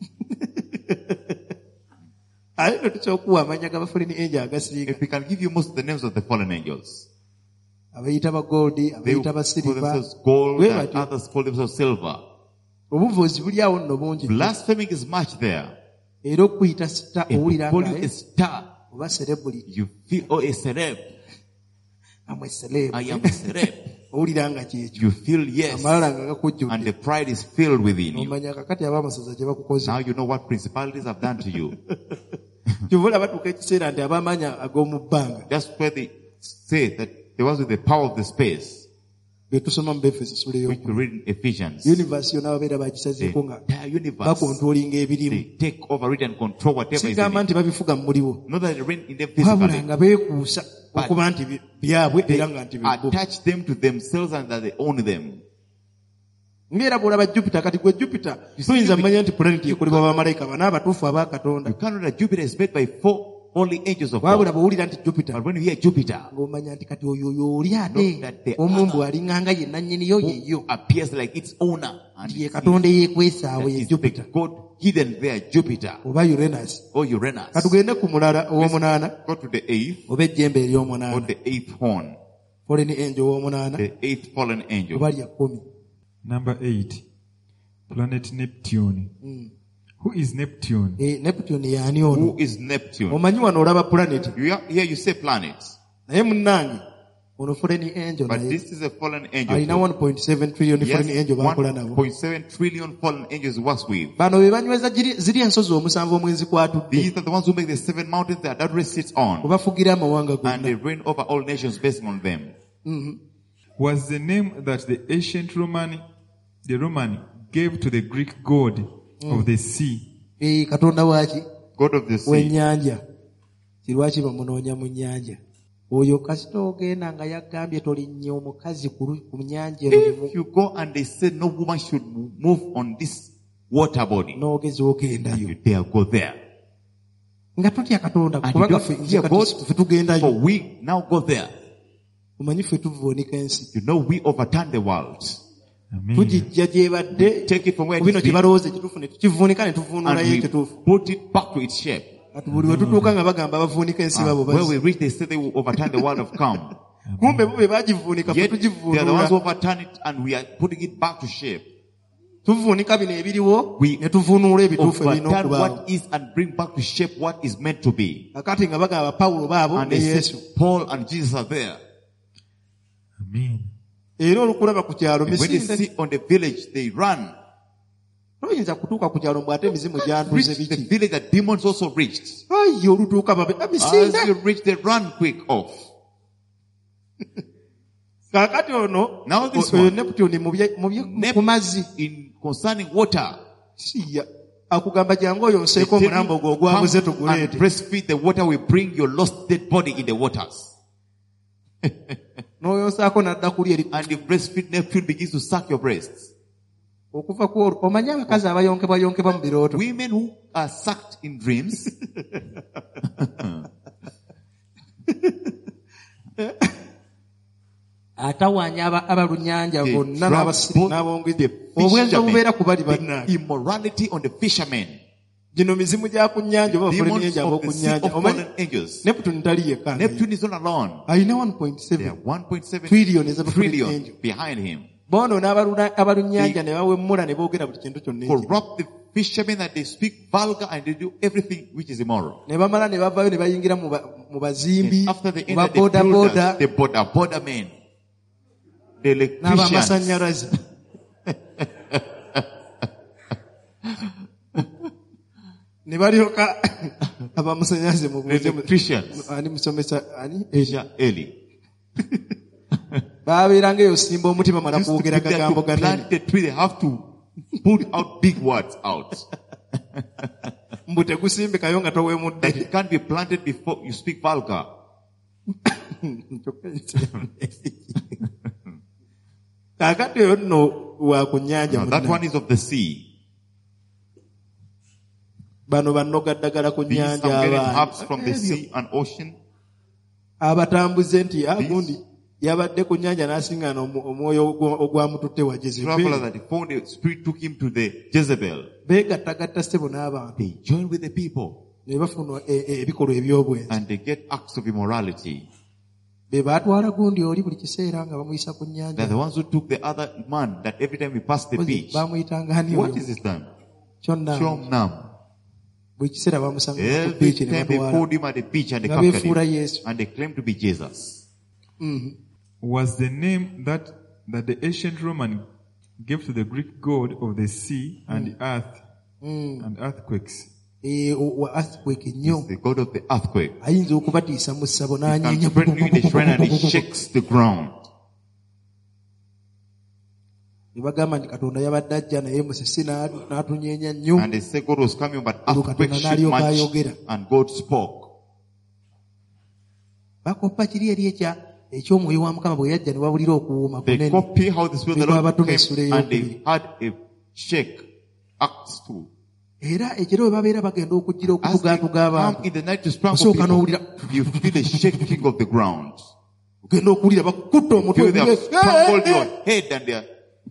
S1: aye no tukyokuwa amanya ga bafolini angel agasinga
S2: If we can give you most of the names of the fallen angels,
S1: abayita ba gold
S2: they
S1: abayita ba
S2: call
S1: silver
S2: themselves gold
S1: bwe
S2: and
S1: batyo
S2: others call themselves silver.
S1: obuvoozi buli awo nno bungi
S2: Blaspheming is much there.
S1: era okuyita sita
S2: If
S1: owulira
S2: we call you
S1: nga
S2: a star,
S1: oba celebrity
S2: you feel, oh, a celeb.
S1: amwe celeb
S2: I am a celeb.
S1: owulira nga kyekyo
S2: You feel yes.
S1: amalala nga
S2: And
S1: gakujjudde
S2: the pride is filled within you.
S1: omanya kakati abamasaza gye bakukoze
S2: Now you know what principalities have done to you.
S1: kyova olaba batuuka ekiseera nti ab'amaanyi ag'omu bbanga
S2: That's where they say that there was with the power of the space,
S1: be tusoma mu befeso sula
S2: which
S1: ey'oku
S2: we read in Ephesians.
S1: yunivasi yonna babeera
S2: The
S1: bagisazeeko nga
S2: entire universe,
S1: bakontoolinga ebirimu
S2: they take over it and control whatever is in
S1: sigamba
S2: it.
S1: nti babifuga mu muliwo
S2: Not that they reign in them
S1: wabula
S2: physically.
S1: nga beekuusa
S2: But
S1: okuba nti byabwe
S2: They
S1: era nga nti bibbo
S2: attach them to themselves and that they own them.
S1: ng'era bw'olaba jupiter kati gwe jupiter tuyinza mmanya nti planet ekolebwa bamalayika bana abatuufu aba katonda
S2: You cannot know that Jupiter is made by 4 only angels of
S1: wabula
S2: God.
S1: bw'owulira nti jupiter
S2: But when you hear Jupiter,
S1: ng'omanya nti kati oyo oli
S2: Know
S1: ate
S2: that the
S1: omumbu alinganga ye nannyiniyo yeyo
S2: who appears like its owner, and
S1: nti ye
S2: it
S1: katonda eyeekwesa awo
S2: that
S1: ye
S2: is
S1: jupiter
S2: the God hidden there, Jupiter
S1: oba uranus
S2: or Uranus.
S1: katugende ku mulala ow'omunaana
S2: Go to the 8th
S1: oba ejjembe
S2: or
S1: ery'omunaana
S2: the 8th horn,
S1: foreign angel ow'omunaana
S2: the 8th fallen angel.
S1: oba lya 10
S3: Number 8. Planet Neptune. Who is Neptune?
S1: neptune yaani ono
S2: Who is Neptune?
S1: omanyi wano olaba planet
S2: Here you say planets,
S1: naye munnange ono foreign angel
S2: but
S1: naye
S2: this is a fallen angel.
S1: alina
S2: too.
S1: 1.7 trillion foreign
S2: Yes,
S1: angel bakola nabo
S2: 1.7 trillion fallen angels works with.
S1: bano be banyweza ziri ensozi omusanvu omwenzi kwatudde
S2: These are the ones who make the 7 mountains that adultery sits on,
S1: obafugira amawanga
S2: and they
S1: gonna
S2: reign over all nations based on them.
S3: Was the name that the ancient Roman gave to the Greek god of the sea.
S1: katonda waaki
S2: God of the sea.
S1: w'ennyanja kirwaki bamunoonya mu nnyanja oyo kasita ogenda nga yagambye tolinnye omukazi ku nnyanja eno
S2: If you go and they say no woman should move on this water body,
S1: n'ogeza ogendayo
S2: you dare go there.
S1: nga totya katonda
S2: And you
S1: kubanga
S2: don't fear God,
S1: ffe
S2: for
S1: tugendayo
S2: we now go there.
S1: omanyi ffe tuvuunika ensi
S2: You know we overturn the world.
S3: Amen.
S1: tugijja gyebadde
S2: Take it from where
S1: ku bino
S2: it
S1: kye
S2: is
S1: balowooza ekituufu ne tukivuunika ne
S2: and
S1: tuvuunulayo
S2: we
S1: ekituufu
S2: put it back to its shape.
S1: kati buli we tutuuka nga bagamba bavuunika ensi babo
S2: Where
S1: bazzi
S2: we reach, they say they will overturn the world of calm.
S1: kumbe bo be bagivuunika
S2: Yet they are the ones
S1: tugivuunula
S2: who overturn it and we are putting it back to shape.
S1: tuvuunika bino ebiriwo
S2: We
S1: ne tuvuunuula ebituufu ebirina
S2: overturn
S1: okubaawo
S2: what is and bring back to shape what is meant to be.
S1: kakati nga bagamba Pawulo baabo
S2: And
S1: ne
S2: they
S1: Yesu
S2: say Paul and Jesus are there.
S3: Amen.
S1: era olukulaba ku kyalo
S2: And when they
S1: misinde
S2: see on the village, they run.
S1: toyinza kutuuka ku kyalo mbw ate emizimu
S2: Reach
S1: gyanduze
S2: the
S1: biki
S2: village that demons also reached.
S1: ayi olutuuka babe
S2: As
S1: misinde
S2: you reach, they run quick off.
S1: kaakati ono
S2: Now this
S1: oyo
S2: one.
S1: Neputuni ku mazzi
S2: In concerning water,
S1: siya akugamba jangu oyo
S2: they
S1: nseeko
S2: tell
S1: omulambo
S2: you,
S1: gwo ogwabuze
S2: come and
S1: tuguleete
S2: breastfeed the water, we bring your lost dead body in the waters.
S1: n'oyonsaako n'adda kuli eri
S2: And the breastfeed Neptune begins to suck your breasts.
S1: okuva ku olwo omanye abakazi abayonkebwa mu birooto
S2: Women who are sucked in dreams,
S1: atawaanya abalunnyanja
S2: they
S1: bonna
S2: drop
S1: n'abasiri
S2: both
S1: n'abongezi
S2: the
S1: obwenzi obubeera
S2: fishermen,
S1: ku bali
S2: the
S1: bannaabwe
S2: immorality on the fishermen,
S1: gino mizimu gya ku nnyanja oba
S2: demons
S1: bafulennyanja
S2: of
S1: ab'oku
S2: the sea
S1: nnyanja
S2: of
S1: omanyi
S2: fallen angels.
S1: Neputuni tali yekka
S2: Neptune is not alone.
S1: alina
S2: There are
S1: 1.7
S2: 1.7
S1: trillion ez'abafulennyanja
S2: trillion behind him.
S1: bono abalunnyanja ne bawemmula ne boogera buli kintu kyonna ekibi.
S2: Corrupt the fishermen that they speak vulgar and they do everything which is immoral.
S1: ne bamala ne bavaayo ne bayingira mu bazimbi
S2: And after they
S1: mu
S2: enter the
S1: baboodaboda
S2: builders, the border men, the electricians,
S1: n'abamasannyalaze ne balyoka abamusanyalaze mu
S2: the electricians,
S1: ani musomesa ani
S2: Asia Eli.
S1: babeeranga eyo simba omutima mala
S2: Used to
S1: kwogera
S2: be there
S1: gagambo
S2: to
S1: ganene
S2: plant the tree, they have to put out big words out.
S1: mbu tegusimbikayo nga
S2: That
S1: towemudde
S2: it can't be planted before you speak vulgar.
S1: kaakati oyo nno wa ku nnyanja
S2: Now, that
S1: munna.
S2: one is of the sea.
S1: bano bannoga ddagala ku
S2: These are
S1: nnyanja
S2: getting
S1: abaana.
S2: herbs from the sea and ocean.
S1: abatambuze nti gundi yabadde ku nnyanja n'asiŋŋaana omwoyo ogwamututte wa
S2: Traveler
S1: Jezebeli
S2: that he found the spirit took him to the Jezebel.
S1: beegattagatta ssebo n'abantu
S2: They join with the people
S1: ne bafuna ebikolwa eby'obwenzi
S2: and they get acts of immorality.
S1: be baatwala gundi oli buli kiseera nga bamuyisa ku
S2: They're
S1: nnyanja
S2: the ones who took the other man that every time we passed the beach.
S1: bamuyitanga ani
S2: What
S1: oyo
S2: is his name?
S1: kyonna
S2: Shom Nam.
S1: buli kiseera bamusanga ku
S2: Every
S1: biiki ne
S2: time they
S1: batwala
S2: found him at the beach and they
S1: nga
S2: captured
S1: beefuula
S2: him.
S1: yesu
S2: And they claimed to be Jesus.
S3: Was the name that the ancient Roman gave to the Greek god of the sea and earth and earthquakes.
S1: wa earthquake nnyo
S2: The God of the earthquake.
S1: ayinza okubatiisa mu ssabo
S2: He
S1: n'anyeenya
S2: can spread you in the shrine and he shakes the ground.
S1: ne bagamba nti katonda yabadde ajja naye musisi n'atunyeenya nnyo
S2: And they say God was coming, but
S1: Olwo
S2: earthquake
S1: Katonda
S2: shook
S1: n'alyoka
S2: much.
S1: ayogera.
S2: And God spoke.
S1: bakoppa kiri eri eky'omwoyo wa mukama bwe yajja ne wawulira okuwuuma
S2: They
S1: kunene
S2: copy how the Spirit of the
S1: Bwe
S2: Lord
S1: baba
S2: came
S1: tumesula
S2: and they
S1: ey'okubiri.
S2: had a shake. Acts 2.
S1: era ekiro bwe babeera bagenda okujjira
S2: As they
S1: okutugaatuga
S2: come
S1: abantu
S2: in the night to strangle
S1: osooka
S2: people,
S1: n'owulira
S2: you feel the shaking of the ground.
S1: ogenda okuwulira bakutta omutwe
S2: Feel they have
S1: ogire,
S2: strangled your head and they are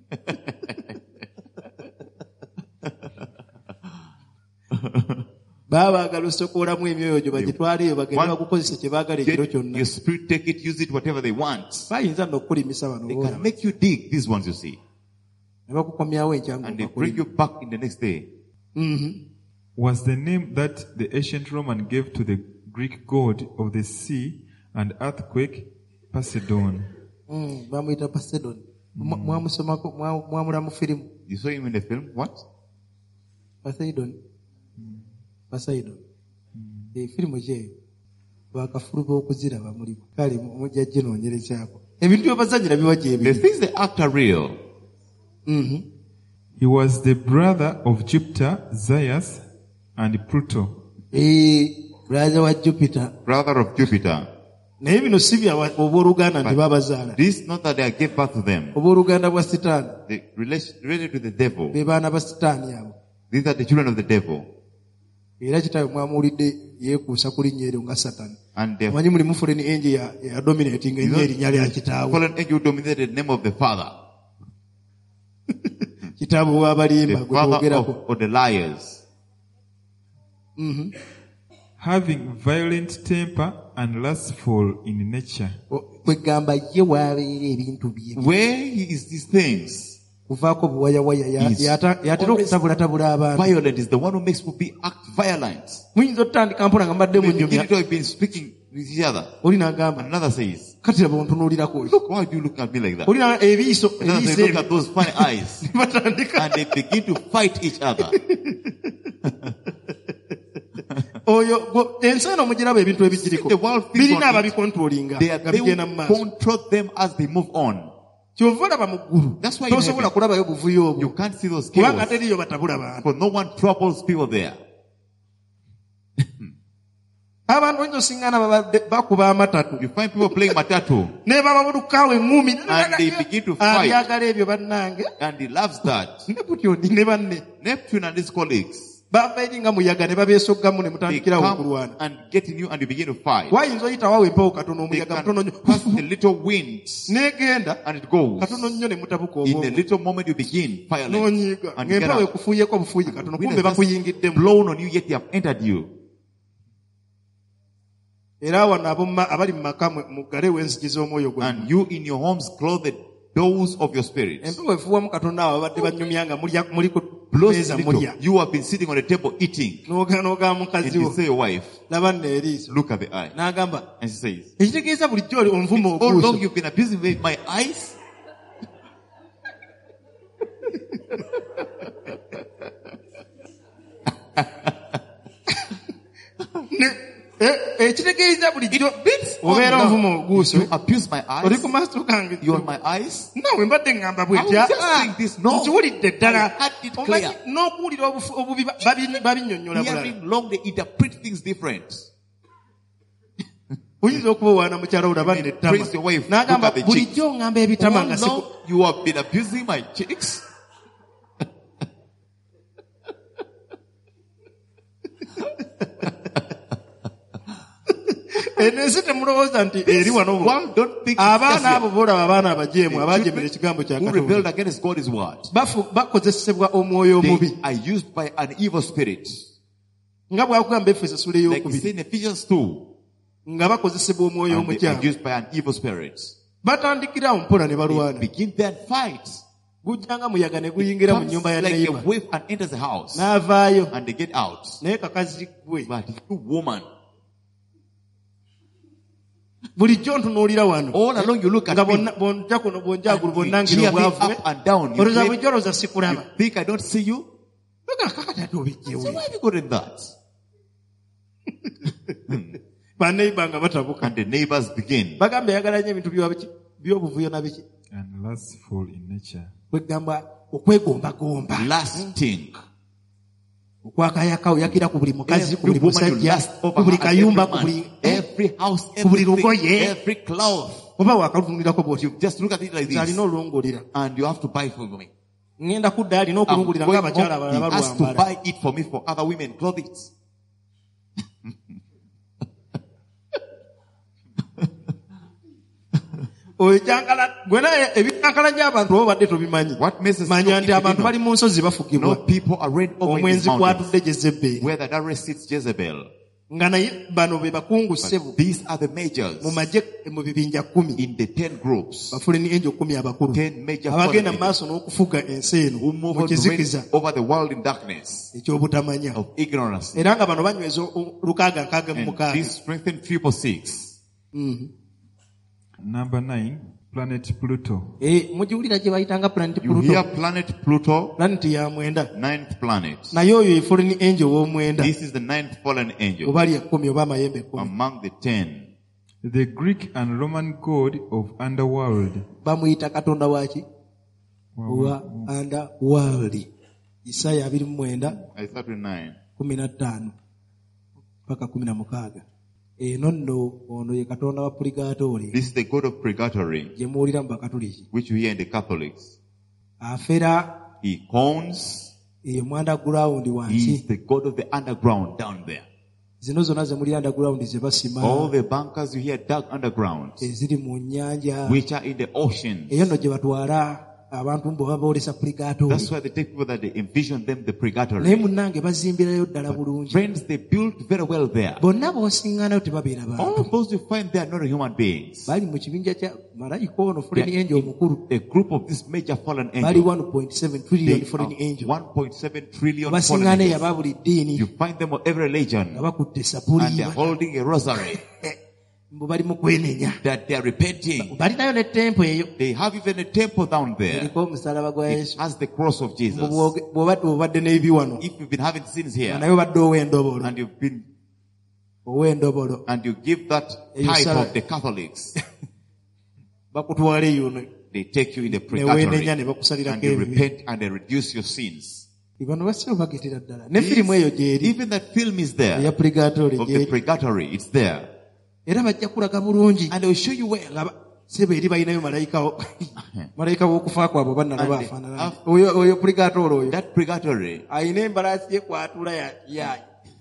S1: baba baagala osokoolamu emyoyo gyo bagitwale eyo bagende bakukozesa kye baagala ekiro
S2: get
S1: kyonna
S2: your spirit, take it, use it, whatever they want.
S1: bayinza n'okukulimisa bano
S2: They
S1: boolaba.
S2: can make you dig these ones you see.
S1: ne bakukomyawo enkyangu
S2: And they bring you back in the next day.
S3: Was the name that the ancient Roman gave to the Greek god of the sea and earthquake Poseidon?
S1: bamuyita Poseidon. Mwamusomako mwamula mu firimu
S2: You saw him in the film? What?
S1: Poseidon. Firimu kyeyo bakafulu b'okuziraba mulimu kale mujja ginoonyerezaako ebintu byebazanyira biba
S2: The
S1: gyebiri.
S2: things they act are real.
S3: He was the brother of Jupiter, Zeus, and Pluto.
S1: Brother wa Jupiter.
S2: Brother of Jupiter.
S1: Naye bino si bya obooluganda nti babazaala.
S2: This not that they gave birth to them.
S1: Obooluganda bwa Sitaani.
S2: They related to the devil.
S1: Be baana ba Sitaani abo.
S2: These are the children of the devil.
S1: Era kitaawe mwamuwulidde yeekuusa ku linnya eryo nga Sataani.
S2: And the
S1: Omanyi mulimu fulani enje ya dominating ennyo erinnya lya kitaawe.
S2: fallen angel dominated the name of the father.
S1: Kitaawe w'abalimba
S2: The
S1: gwe
S2: father
S1: twogerako.
S2: of the liars.
S3: having violent temper and lustful in nature.
S1: kwegamba ye waabeera ebintu bye
S2: Where is these things?
S1: kuvaako buwayawaya yatera okutabulatabula abantu.
S2: Violent is the one who makes people act violent.
S1: Muyinza otutandika mpona nga mbadde
S2: We begin
S1: munyumya
S2: to have been speaking with each other.
S1: oli n'agamba
S2: And another says,
S1: kati laba ontunuulirako
S2: look, why do you look at me like that?
S1: oli ebiiso
S2: Another says, look at those funny eyes.
S1: batandika
S2: And they begin to fight each other.
S1: oyo ensi eno mugiraba ebintu ebigiriko
S2: The world thinks
S1: birina
S2: on it.
S1: ababikontrolinga
S2: They
S1: nga bigenda mu
S2: will
S1: maaso.
S2: control them as they move on.
S1: kyova olaba mu ggulu
S2: That's why in
S1: tosobola
S2: heaven,
S1: kulabayo buvuyo obwo
S2: you can't see those
S1: kubanga
S2: chaos.
S1: teriyo batabula bantu.
S2: For no one troubles people there.
S1: abantu oyinza osiŋŋaana babadde bakuba amatatu
S2: You find people playing matatu.
S1: ne baba bulukaawo eŋŋumi
S2: And they begin to fight.
S1: abyagala ebyo bannange
S2: And he loves that.
S1: ne butyoni ne banne
S2: Neptune and his colleagues,
S1: bava eri nga muyaga ne babeesoggamu ne
S2: they
S1: mutandikirawo
S2: come
S1: okulwana.
S2: and get in you and you begin to fight.
S1: wayinza oyitawawo empewo katono
S2: They
S1: omuyaga mutono
S2: can
S1: nnyo
S2: pass a little wind
S1: negenda
S2: and it goes.
S1: katono nnyo ne mutabuka
S2: In a
S1: obwongo
S2: little moment you begin violent.
S1: n'onyiiga
S2: And you get
S1: ng'empewo
S2: out.
S1: ekufuuyeko obufuuyi katono
S2: Wind
S1: kumbe
S2: has just
S1: bakuyingiddemu.
S2: blown on you yet they have entered you.
S1: era wano abali mu maka muggalewo enzigi z'omwoyo gwe.
S2: And you in your homes close the doors of your spirit.
S1: empewo efuuwamu katonda awo babadde banyumya nga muli ku
S2: Blows
S1: meeza
S2: a little.
S1: mulya
S2: You have been sitting on the table eating.
S1: n'ogaa
S2: And
S1: mukazi
S2: you
S1: wo
S2: say your wife,
S1: laba nno eriiso
S2: look at the eye.
S1: n'agamba
S2: And she says,
S1: ekitegeeza bulijjo oli onvuma
S2: all long
S1: obuuso.
S2: you've been abusing my eyes.
S1: ekitegeeza bulijjo
S2: Beats on
S1: obeera onvuma
S2: love.
S1: obuuso
S2: You abuse my
S1: oli
S2: eyes.
S1: ku maaso gange
S2: You on my eyes.
S1: nawe mbadde ngamba
S2: I was
S1: bwetya
S2: just saying this. No.
S1: nkiwulidde ddala
S2: I had it
S1: Omanyi,
S2: clear.
S1: n'okuwulira obubi babinnyonnyola bulala.
S2: Hearing long, they interpret things different.
S1: oyinza okuba owaana mukyala wo laba nettama
S2: Praise your wife.
S1: n'agamba
S2: Look at the cheeks.
S1: bulijjo ŋŋamba ebitama
S2: How
S1: nga
S2: long you have been abusing my cheeks?
S1: enensi temulowooza nti eri wano bo.
S2: One, don't think it's just
S1: abaana abo
S2: here.
S1: boolaba abaana abajeemu
S2: The
S1: abajeemera ekigambo kya
S2: Who rebelled
S1: katonda
S2: against God's word.
S1: bakozesebwa omwoyo omubi
S2: They are used by an evil spirit.
S1: nga bwakugamba Efeso sula
S2: Like we
S1: ey'okubiri
S2: see in Ephesians 2.
S1: nga bakozesebwa omwoyo
S2: And they are
S1: omukyamu
S2: used by an evil spirit.
S1: batandikirawo mpola ne
S2: They
S1: balwana
S2: begin there and fight.
S1: gujjanga muyaga ne guyingira mu
S2: Comes
S1: nnyumba ya
S2: like a
S1: neighbor
S2: wave and enters the house.
S1: n'avaayo
S2: And they get out.
S1: naye kakazi gwe
S2: But you woman,
S1: bulijjo ntunuulira wano
S2: all along you look at
S1: nga
S2: me.
S1: bonja kuno bonjagulu
S2: You
S1: bonnangira
S2: cheer me
S1: obwavu
S2: up and down. You
S1: olowooza
S2: claim-
S1: bulijjo olowooza sikulaba
S2: You think I don't see you?
S1: kakatatu obijjewo
S2: So why have you gotten that?
S1: baneiba nga batabuka
S2: And the neighbors begin.
S1: bagamba yagala nnyo ebintu by'obuvuyo na biki
S3: And lustful in nature.
S1: kwegamba okwegombagomba
S2: Lasting.
S1: okwakayaka oyakira ku buli mukazi ku buli
S2: Every woman you
S1: musajja
S2: lust over
S1: ku buli
S2: her and
S1: kayumba
S2: every
S1: ku
S2: man,
S1: buli
S2: every house,
S1: ku buli
S2: everything,
S1: lugoye
S2: every cloth.
S1: oba wakalutunulirako bwoti
S2: You just look at it like this.
S1: alina olwongolera
S2: And you have to buy for me.
S1: ŋŋenda kudda alina
S2: I'm
S1: okulungulira
S2: going
S1: ng'abakyala
S2: home. He
S1: abalala
S2: has to
S1: balwambala
S2: buy it for me for other women clothes.
S1: oyo kyankala gwe naye ebikankala gy'abantu oba badde tobimanyi
S2: What messes
S1: manya
S2: you
S1: nti abantu bali mu nsozi
S2: No
S1: bafugibwa
S2: people are reigned over in these
S1: omwenzi
S2: mountains.
S1: kwatudde Jezebbeeri
S2: Where the direct sits Jezebel.
S1: nga naye bano be bakungu ssebo
S2: But these are the majors
S1: mu magye mu bibinja 10
S2: in the 10 groups.
S1: bafuleni enjo 10 abakulu
S2: 10 major
S1: abagenda mu
S2: foreign
S1: maaso n'okufuga ensi eno
S2: who move
S1: mu
S2: on to reign
S1: kizikiza
S2: over the world in darkness
S1: ekyobutamanya
S2: of ignorance.
S1: era nga bano banyweza lukaaga nkaaga mu
S2: And
S1: mukaaga
S2: this strengthened 666.
S3: Number 9, planet Pluto.
S1: mugiwulira gye bayitanga planet
S2: You hear
S1: Pluto
S2: planet Pluto,
S1: planet ya mwenda
S2: 9th planet.
S1: naye oyo ye foreign angel w'omwenda
S2: This is the 9th fallen angel
S1: oba ali 10 oba amayembe 10
S2: among the 10.
S3: The Greek and Roman god of underworld.
S1: bamuyita katonda waki wa underworld Isaya 29
S2: I start with 9.
S1: 15 paka 16 eno nno ono ye katonda wa purigatori
S2: This is the god of purgatory,
S1: gye muwulira mu bakatuliki
S2: which you hear in the Catholics.
S1: afera
S2: He owns,
S1: eyo mu underground
S2: he
S1: wansi
S2: is the god of the underground down there.
S1: zino zonna ze muli underground ze basima
S2: All the bunkers you hear dug underground,
S1: eziri mu nnyanja
S2: which are in the ocean.
S1: eyo nno gye batwala abantu mbo baboolesa purgatory.
S2: That's why they take people that they envision them the
S1: Naye
S2: purgatory.
S1: munnange bazimbirayo ddala bulungi.
S2: Friends, they built very well there.
S1: Bonna b'osiŋŋaanayo tebabeera
S2: All
S1: bantu.
S2: of those you find there are not human beings.
S1: Bali mu kibinja kya malayika ono foreign angel omukulu.
S2: A group of this major fallen
S1: Bali
S2: angels.
S1: 1.7 trillion
S2: They
S1: foreign
S2: are
S1: angel.
S2: 1.7 trillion fallen
S1: Abasiŋŋaana
S2: angels.
S1: aba buli ddiini
S2: You find them of every
S1: nga
S2: religion
S1: bakutte
S2: and
S1: sapuli
S2: they are holding a rosary
S1: mbu bali mu kwenenya.
S2: that they are repenting.
S1: Balinayo ne tempo eyo
S2: They have even a temple down there.
S1: eriko omusalaba gwa
S2: It
S1: Yesu.
S2: has the cross of Jesus.
S1: Bw'obadde n'ebiwano
S2: If you've been having sins
S1: nga
S2: here
S1: nayo badde ow'endobolo.
S2: and you've been
S1: Ow'endobolo
S2: and you give that
S1: You
S2: type
S1: said-
S2: of the Catholics,
S1: bakutwala eyo
S2: they take you in the
S1: ne
S2: purgatory
S1: weenenya ne bakusalirako
S2: and you
S1: ebibi.
S2: repent and they reduce your sins.
S1: Bano basiba bagetera ddala. Ne firimu eyo gyeri
S2: Even that film is
S1: eya
S2: there
S1: purgatory
S2: of the
S1: gyeri.
S2: purgatory. It's there.
S1: Era bajja kulaga bulungi.
S2: And they will show you where.
S1: Nga sebe eri balinayo malayika w'okufa kwabwe bannalaba
S2: And
S1: afaanana. Oyo purgatory oyo.
S2: That purgatory,
S1: Ayina embalaasi ye kwatula yayi.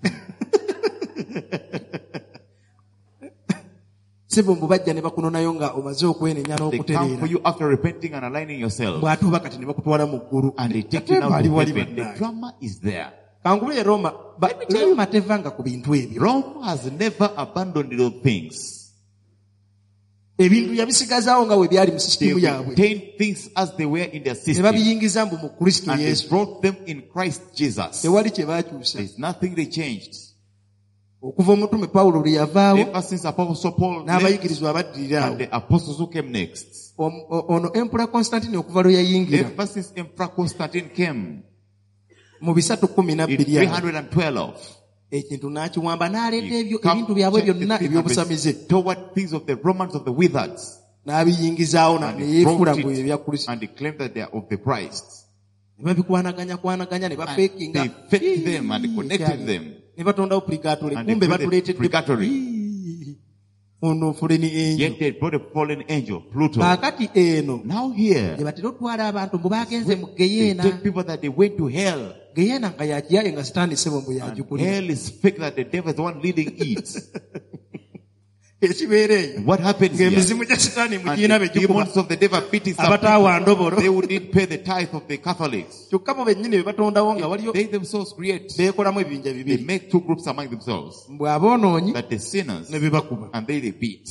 S1: Sebo mbu bajja ne bakunonayo nga omaze okwenenya
S2: they come for
S1: n'okutereera.
S2: you after repenting and aligning yourself.
S1: Bw'ate oba kati ne bakutwala mu ggulu.
S2: And they take you now
S1: Bali
S2: to
S1: wali
S2: heaven. The
S1: bannange.
S2: drama is there.
S1: Kangulu Roma tevanga ku bintu ebyo.
S2: Rome has never abandoned those things.
S1: Ebintu yabisigazaawo nga bwe byali mu
S2: They
S1: sisitimu yaabwe.
S2: retained things as they were in their
S1: Ne
S2: system.
S1: babiyingiza mbu mu Kristo
S2: And they
S1: Yesu.
S2: brought them in Christ Jesus.
S1: Tewali kye baakyusa.
S2: There's nothing they changed.
S1: Okuva omutume Pawulo lwe yavaawo
S2: Ever since Apostle Paul left,
S1: n'abayigirizwa abaddirira
S2: and
S1: awo.
S2: the apostles who came next.
S1: Ono Emperor Constantine okuva lwe yayingira
S2: Ever since Emperor Constantine came
S1: mu 312
S2: in
S1: awo,
S2: 312,
S1: ekintu n'akiwamba n'aleeta
S2: he
S1: ebyo
S2: come
S1: ebintu byabwe
S2: check
S1: byonna
S2: the thing and
S1: ebyobusamize
S2: toward things of the Romans of the wizards.
S1: n'abiyingizaawo
S2: And
S1: ne
S2: he
S1: yeefuula
S2: brought
S1: mbu ebya
S2: it
S1: Kristo.
S2: and he claimed that they are of the Christ.
S1: Ne babikwanaganya ne
S2: And
S1: bafeekinga.
S2: they faked them and they connected them.
S1: Ne batondawo purgatory.
S2: And they
S1: Kumbe
S2: brought the
S1: batuleetedde
S2: purgatory.
S1: ono foreign angel.
S2: Yet they brought a fallen angel, Pluto.
S1: Kaakati eno
S2: Now here,
S1: gye batera otwala abantu mbu baagenze mu
S2: they
S1: geyeena.
S2: take people that they went to hell.
S1: Geyeena nga yakiyaye nga sitaani sebo mbu
S2: And
S1: yagikulira.
S2: hell is fake that the devil is the one leading it.
S1: Ekibeera eyo
S2: What happens here?
S1: ng'emizimu gya sitaani mu
S2: And
S1: kiina
S2: the
S1: begikuba.
S2: demons of the devil beating some
S1: Abataawa
S2: people.
S1: ndobolo.
S2: They would not pay the tithe of the Catholics.
S1: Kyokka bo bennyini be batondawo nga waliyo
S2: They themselves create.
S1: beekolamu ebibinja
S2: They
S1: bibiri.
S2: make two groups among themselves.
S1: Mbwe aboonoonyi
S2: That the sinners
S1: ne bebakuba.
S2: and they beat.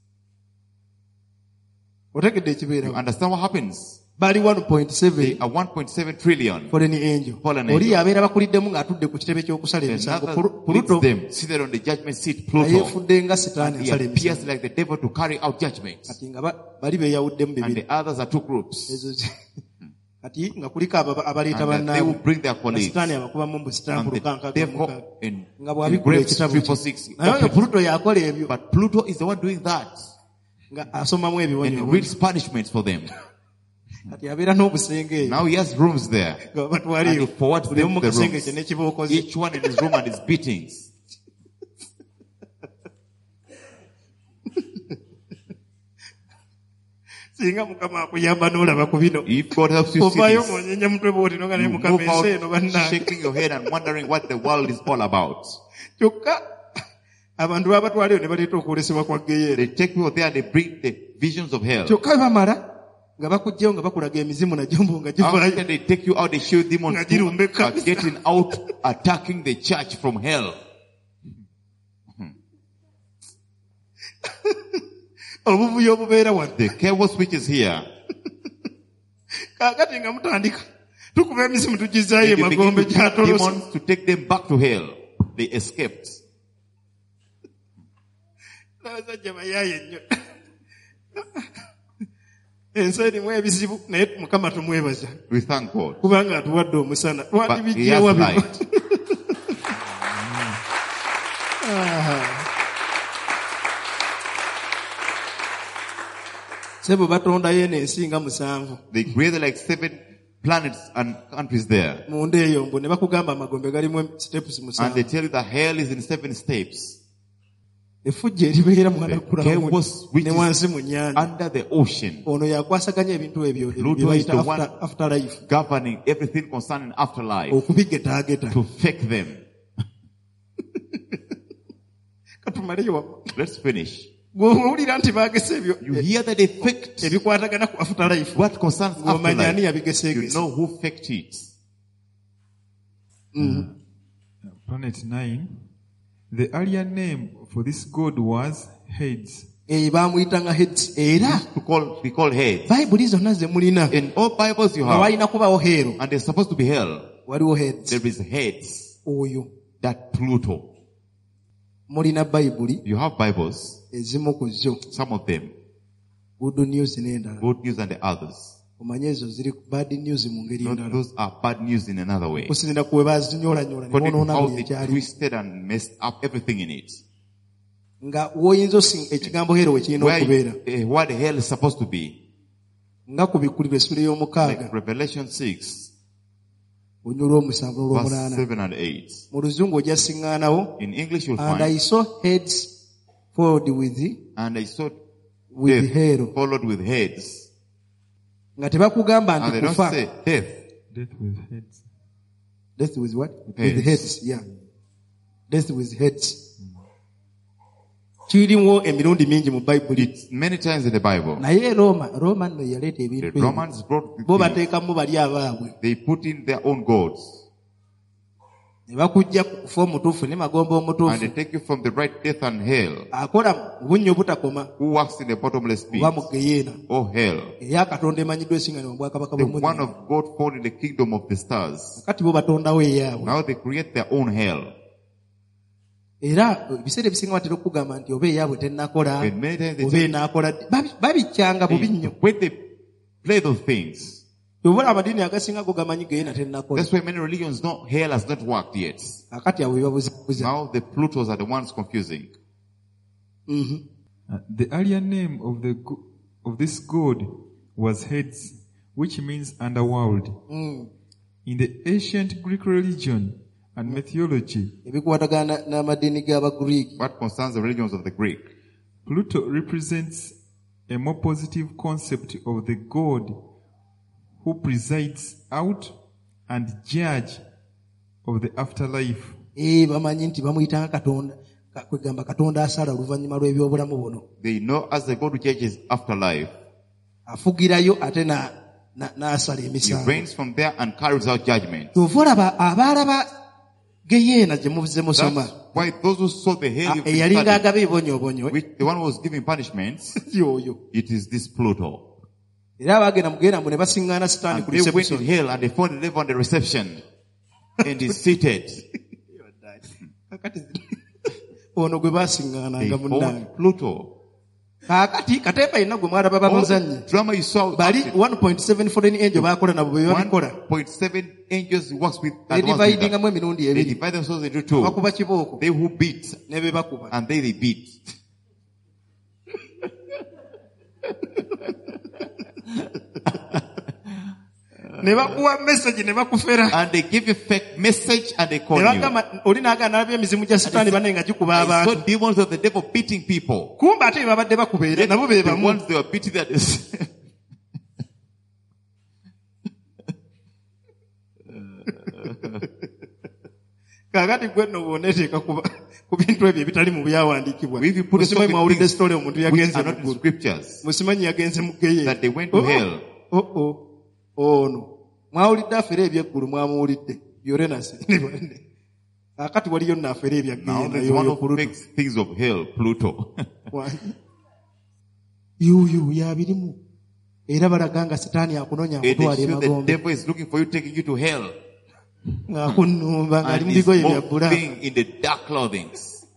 S1: Otegedde
S2: You
S1: ekibeerawo.
S2: understand what happens?
S1: Bali
S2: They
S1: 1.7
S2: are 1.7 trillion.
S1: foreign angel.
S2: Fallen
S1: Oli
S2: angel.
S1: abeera bakuliddemu ng'atudde ku kitebe ky'okusala emisango.
S2: Another leads
S1: Pluto
S2: them seated on the judgment seat,
S1: nga
S2: Pluto.
S1: yeefudde nga sitaani
S2: He
S1: asala
S2: appears
S1: emisango.
S2: like the devil to carry out judgments.
S1: Kati nga bali beeyawuddemu
S2: And
S1: bibiri.
S2: the others are two groups.
S1: Ezo kati nga kuliko abaleeta
S2: And that they will
S1: bannaabwe.
S2: bring their
S1: Nga
S2: colleagues.
S1: sitaani abakubamu mbu
S2: And
S1: sitampu
S2: the
S1: lukanka
S2: devil
S1: nga
S2: in
S1: bw'abikula
S2: graves
S1: ekitabo
S2: 346.
S1: kye. Naye oyo Pluto yakola ebyo
S2: But Pluto is the one doing that.
S1: nga asomamu
S2: And he
S1: ebibonyo.
S2: reads punishments for them.
S1: Kati abeera n'obusenge eyo.
S2: Now he has rooms there.
S1: Nga batwala
S2: And
S1: eyo.
S2: he forwards
S1: Buli
S2: them
S1: omu
S2: to
S1: mu
S2: the
S1: kasenge
S2: rooms.
S1: kye n'ekibookozi.
S2: Each one in his room and his beatings.
S1: Singa Mukama akuyamba n'olaba ku bino.
S2: If God helps you see
S1: Ovaayo
S2: this,
S1: ng'onyenya mutwe bw'oti n'oga naye
S2: you
S1: Mukama
S2: move
S1: ensi eno
S2: out
S1: bannange.
S2: shaking your head and wondering what the world is all about.
S1: Kyokka abantu baabatwala eyo ne baleeta okwolesebwa kwa geyeera.
S2: They take people there and they bring the visions of hell.
S1: Kyokka bamala nga bakugjayo nga bakulaga emizimu nagyo mbu nga
S2: After
S1: givaayo.
S2: they take you out, they show demons
S1: Nga
S2: who
S1: girumba
S2: are
S1: ekkanisa.
S2: getting out, attacking the church from hell.
S1: Obuvuyo obubeera wano.
S2: The chaos which is here.
S1: Kaakati nga mutandika tukuba emizimu tugizaayo
S2: They begin
S1: emagombe
S2: to take
S1: gyatolosa.
S2: demons to take them back to hell. They escaped.
S1: N'abasajja bayaaye nnyo. Ensi erimu ebizibu naye Mukama tumwebaza.
S2: We thank God.
S1: Kubanga atuwadde omusana.
S2: But he has
S1: Twandibijjawa bino.
S2: light.
S1: Sebo batondayo eno ensi nga 7.
S2: They created like 7 planets and countries there.
S1: Munda eyo mbu ne bakugamba amagombe galimu steps
S2: And they
S1: 7.
S2: tell you that hell is in 7 steps.
S1: Effujja eribeera mu
S2: The
S1: anakkulamu
S2: chaos which
S1: ne
S2: is
S1: wansi mu nnyanja.
S2: under the ocean,
S1: Ono yakwasaganya ebintu ebyo bye
S2: Pluto is
S1: bayita
S2: the one
S1: afterlife.
S2: governing everything concerning afterlife,
S1: Okubigetaageta.
S2: to fake them.
S1: Katumaleyo wamo.
S2: Let's finish.
S1: Gw'owulira nti baagese ebyo
S2: You hear that they faked
S1: ebikwatagana ku afterlife.
S2: what concerns
S1: Ng'omanya ani
S2: afterlife. You
S1: yabigeseegese.
S2: know who faked it.
S3: Planet 9. The earlier name for this god was Hades.
S1: Baamuyitanga Hades. Era
S2: Be called heads.
S1: Bayibuli zonna ze mulina
S2: In all Bibles you
S1: nga
S2: have,
S1: walina kubawo Hero,
S2: and they're supposed to be hell.
S1: waliwo Hades.
S2: There is heads.
S1: Oyo
S2: That Pluto.
S1: mulina Bayibuli
S2: You have Bibles.
S1: ezimu ku zo
S2: Some of them.
S1: good news n'endala.
S2: Good news and the others.
S1: Omanye ezo ziri bad news mu ngeri endala.
S2: Those are bad news in another way.
S1: Okusinziira ku bwe baazinyolanyola ne
S2: According to
S1: boonoona
S2: how
S1: buli
S2: they
S1: ekyalimu.
S2: twisted and messed up everything in it.
S1: Nga w'oyinza ekigambo Hero we kirina okubeera.
S2: Where what hell is supposed to be.
S1: Nga ku Bikkulirwa essula
S2: Like
S1: ey'omukaaga
S2: Revelation 6,
S1: olunywa olw'omusanvu
S2: verse
S1: n'olw'omunaana.
S2: 7 and 8.
S1: Mu Luzungu ojja siŋŋaanawo.
S2: In English you'll
S1: And I
S2: find,
S1: saw heads followed with
S2: and I saw
S1: death
S2: death followed with heads.
S1: nga tebakugamba
S2: And
S1: nti
S2: they don't
S1: kufa.
S2: say death.
S3: Death with heads.
S1: Death with what?
S2: Heads.
S1: With heads, yeah. Death with heads. Kiriwo emirundi mingi mu Bayibuli.
S2: It's many times in the Bible.
S1: Naye Roma nno yaleeta
S2: The
S1: ebintu ebyo.
S2: Romans brought
S1: Bo
S2: the things.
S1: bateekamu bali abaabwe.
S2: They put in their own gods.
S1: Ne bakujja ku kufa omutuufu ne magomba
S2: And they
S1: omutuufu.
S2: take you from the right death and hell.
S1: Akola mu bunnyo butakoma
S2: Who works in the bottomless pit?
S1: oba mu geyeena.
S2: Oh hell.
S1: Eya Katonda emanyiddwa esinga ne mu bwakabaka
S2: The one
S1: bw'omuliro.
S2: of God found in the kingdom of the stars.
S1: Kati bo batondawo eyaabwe.
S2: Now they create their own hell.
S1: Era ebiseera ebisinga batera okugamba nti oba eyaabwe tennakola
S2: And many times they
S1: oba
S2: say,
S1: enaakola babikyanga bubi nnyo.
S2: when they play those things,
S1: Obula amadiini agasinga go gamanyi geyeena tennakola.
S2: that's why many religions know hell has not worked yet.
S1: Akati abo bebabuzabuza.
S2: Now the Plutos are the ones confusing.
S3: The earlier name of this god was Hades, which means underworld. In the ancient Greek religion and mythology,
S1: Ebikwatagana n'amadiini g'Abagriiki.
S2: What concerns the religions of the Greek?
S3: Pluto represents a more positive concept of the god who presides out and judge of the afterlife.
S1: Bamanyi nti bamuyitanga Katonda. Kwegamba Katonda asala oluvannyuma lw'ebyobulamu buno.
S2: They know as the God who judges afterlife.
S1: Afugirayo ate n'asala
S2: He
S1: emisango.
S2: reigns from there and carries out judgment.
S1: Kyova olaba abaalaba geyeena gye muvuze musoma.
S2: That's why those who saw the hell you've been
S1: Eyalinga
S2: studying,
S1: agaba ebibonyoobonyo.
S2: the one who was giving punishments,
S1: Yoyo.
S2: it is this Pluto.
S1: Era abaagenda mu geyeena mbu ne basiŋŋaana Sitaani
S2: And
S1: ku
S2: they went in
S1: reception.
S2: hell and they found the devil on the reception. And he's seated.
S1: Kakati ono gwe
S2: They
S1: baasiŋŋaananga munnange.
S2: found Pluto.
S1: Kaakati kateeba yenna gwe mwalaba
S2: All
S1: bamuzannyi.
S2: the drama you saw,
S1: Bali 1.7 foreign angel baakola nabo bwe babikola.
S2: 1.7 angels he works with. at once with them.
S1: Edividingamu emirundi
S2: They
S1: ebiri.
S2: divide themselves into two.
S1: Bakuba kibooko
S2: They who beat
S1: ne be bakuba.
S2: and they beat.
S1: Ne bakuwa message ne bakufera.
S2: And they give you fake message and they call
S1: Ne
S2: you.
S1: bagamba oli n'agaana nalabye emizimu gya Sitaani banne nga gikuba
S2: I saw
S1: abantu.
S2: demons of the devil beating people.
S1: Kumbe ate be babadde bakuba era nabo be
S2: The
S1: bamu.
S2: ones they were beating that is.
S1: Kaakati gwe nno bw'oneeteeka ku bintu ebyo ebitali mu byawandiikibwa.
S2: If you put a
S1: Musimanyi
S2: stop
S1: mwawulidde
S2: things
S1: story omuntu
S2: which
S1: yagenze
S2: are
S1: mu
S2: not in
S1: ggulu.
S2: scriptures,
S1: Musimanyi yagenze mu geyeena.
S2: that they went to hell.
S1: Ono. Mwawulidde afere eby'eggulu mwamuwulidde. Uranus ne banne. Kaakati waliyo nno afere ebya
S2: Now
S1: geyeena
S2: there's one
S1: yoyo
S2: of
S1: ku luno.
S2: fake things of hell, Pluto.
S1: Yuyu yabirimu. Era balaga nga Sitaani akunoonya
S2: And they
S1: akutwala
S2: show the
S1: emagombe.
S2: devil is looking for you, taking you to hell.
S1: Ng'akunnumba ng'ali
S2: And
S1: mu
S2: he's
S1: bigoye bya bbula.
S2: moving in the dark clothings.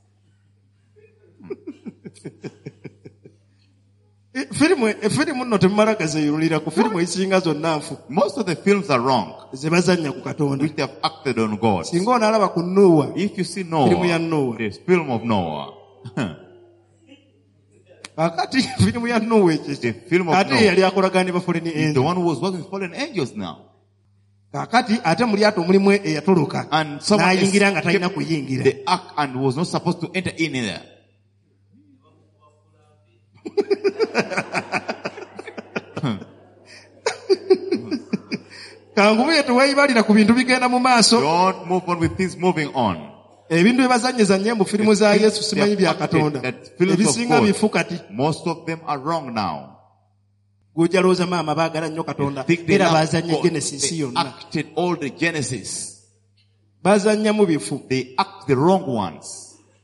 S1: Firimu nno temumala gazeyulira ku firimu ezisinga zonna nfu.
S2: Most of the films are wrong,
S1: Ze bazannya ku Katonda.
S2: which they have acted on God.
S1: Singa onaalaba ku Nuuwa.
S2: If you see
S1: Firimu ya
S2: Noah,
S1: Noah.
S2: the film of Noah,
S1: Kakati firimu ya Nuuwa
S2: the
S1: ekyo.
S2: film of
S1: Ate
S2: Noah,
S1: yali akolagana ne bafoleni
S2: is the
S1: angel.
S2: one who was working with fallen angels now.
S1: Kakati ate mu lyato mulimu eyatoloka.
S2: And someone
S1: N'ayingira nga talina
S2: escaped
S1: kuyingira.
S2: the ark and was not supposed to enter in there.
S1: Kangubuye teweeyibalira ku bintu bigenda mu maaso.
S2: Don't move on with things moving on.
S1: ebintu bye bazanyezanye mu firimu za Yesu simanyi bya
S2: acted
S1: Katonda
S2: at films of
S1: ebisinga
S2: God.
S1: bifu kati
S2: Most of them are wrong now.
S1: gujja looza maama baagala nnyo Katonda
S2: Think they
S1: era
S2: love
S1: bazanye
S2: God.
S1: Genesis
S2: They
S1: yonna
S2: acted all the Genesis.
S1: bazannyamu bifu
S2: They act the wrong ones.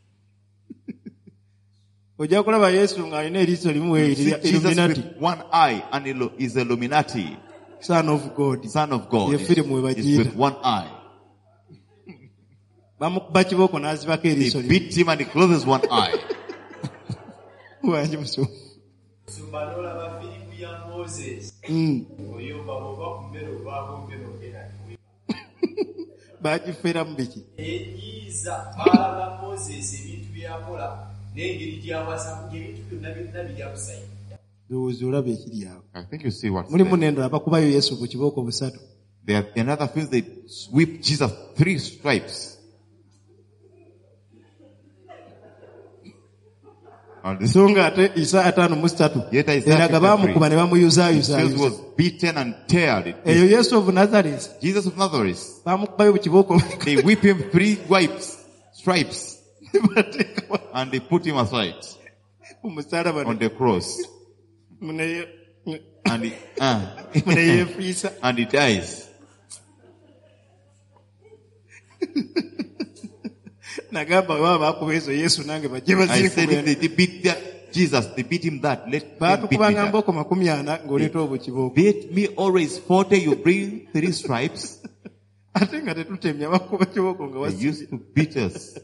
S1: ojja kulaba Yesu ng'alina eriiso limu
S2: You see Jesus
S1: Illuminati
S2: with one eye and is Illuminati,
S1: son of God
S2: son of God.
S1: Ye firimu we
S2: Is with
S1: bagiita
S2: one eye.
S1: bamukuba kibooko n'azibako
S2: They
S1: eriiso limu
S2: beat him and he closes one eye.
S1: wangi musu
S4: N'olaba firimu ya Moses oyomba bw'oba ku mmere obaako mmere ogenda
S1: bagifeeramu biki
S4: enyiiza baalaga Moses ebintu byakola n'engeri gy'awasamu ng'ebintu byonna byonna byakusayidda.
S1: lowooza olaba ekiri awo
S2: I think you see what's
S1: mulimu
S2: there.
S1: n'endala bakubayo Yesu ku kibooko busatu
S2: There are another film they sweep Jesus 3 stripes. On this,
S1: so nga ate Isaaya 5:3
S2: Yet Isaiah
S1: eraga
S2: 53.
S1: baamukuba ne
S2: Jesus
S1: bamuyuzaayuzaayoza
S2: was beaten and teared.
S1: eyo Yesu of Nazareth
S2: Jesus of Nazareth.
S1: baamukubayo ku kibooko
S2: They whip him 3 stripes and they put him aside
S1: ku musalaba
S2: on the cross and
S1: muneyeefiisa
S2: and he dies.
S1: nagamba baba baakuba ezo Yesu nange bajje
S2: I said
S1: bazirikube
S2: if they beat that Jesus, they beat him that. Let them beat me
S1: baatukubanga
S2: that.
S1: mbooko 40 ng'oleeta obukibooko
S2: Beat me always 40, you bring 3 stripes.
S1: ate nga tetutemya bakuba kibooko nga
S2: They
S1: wasi
S2: used to beat us.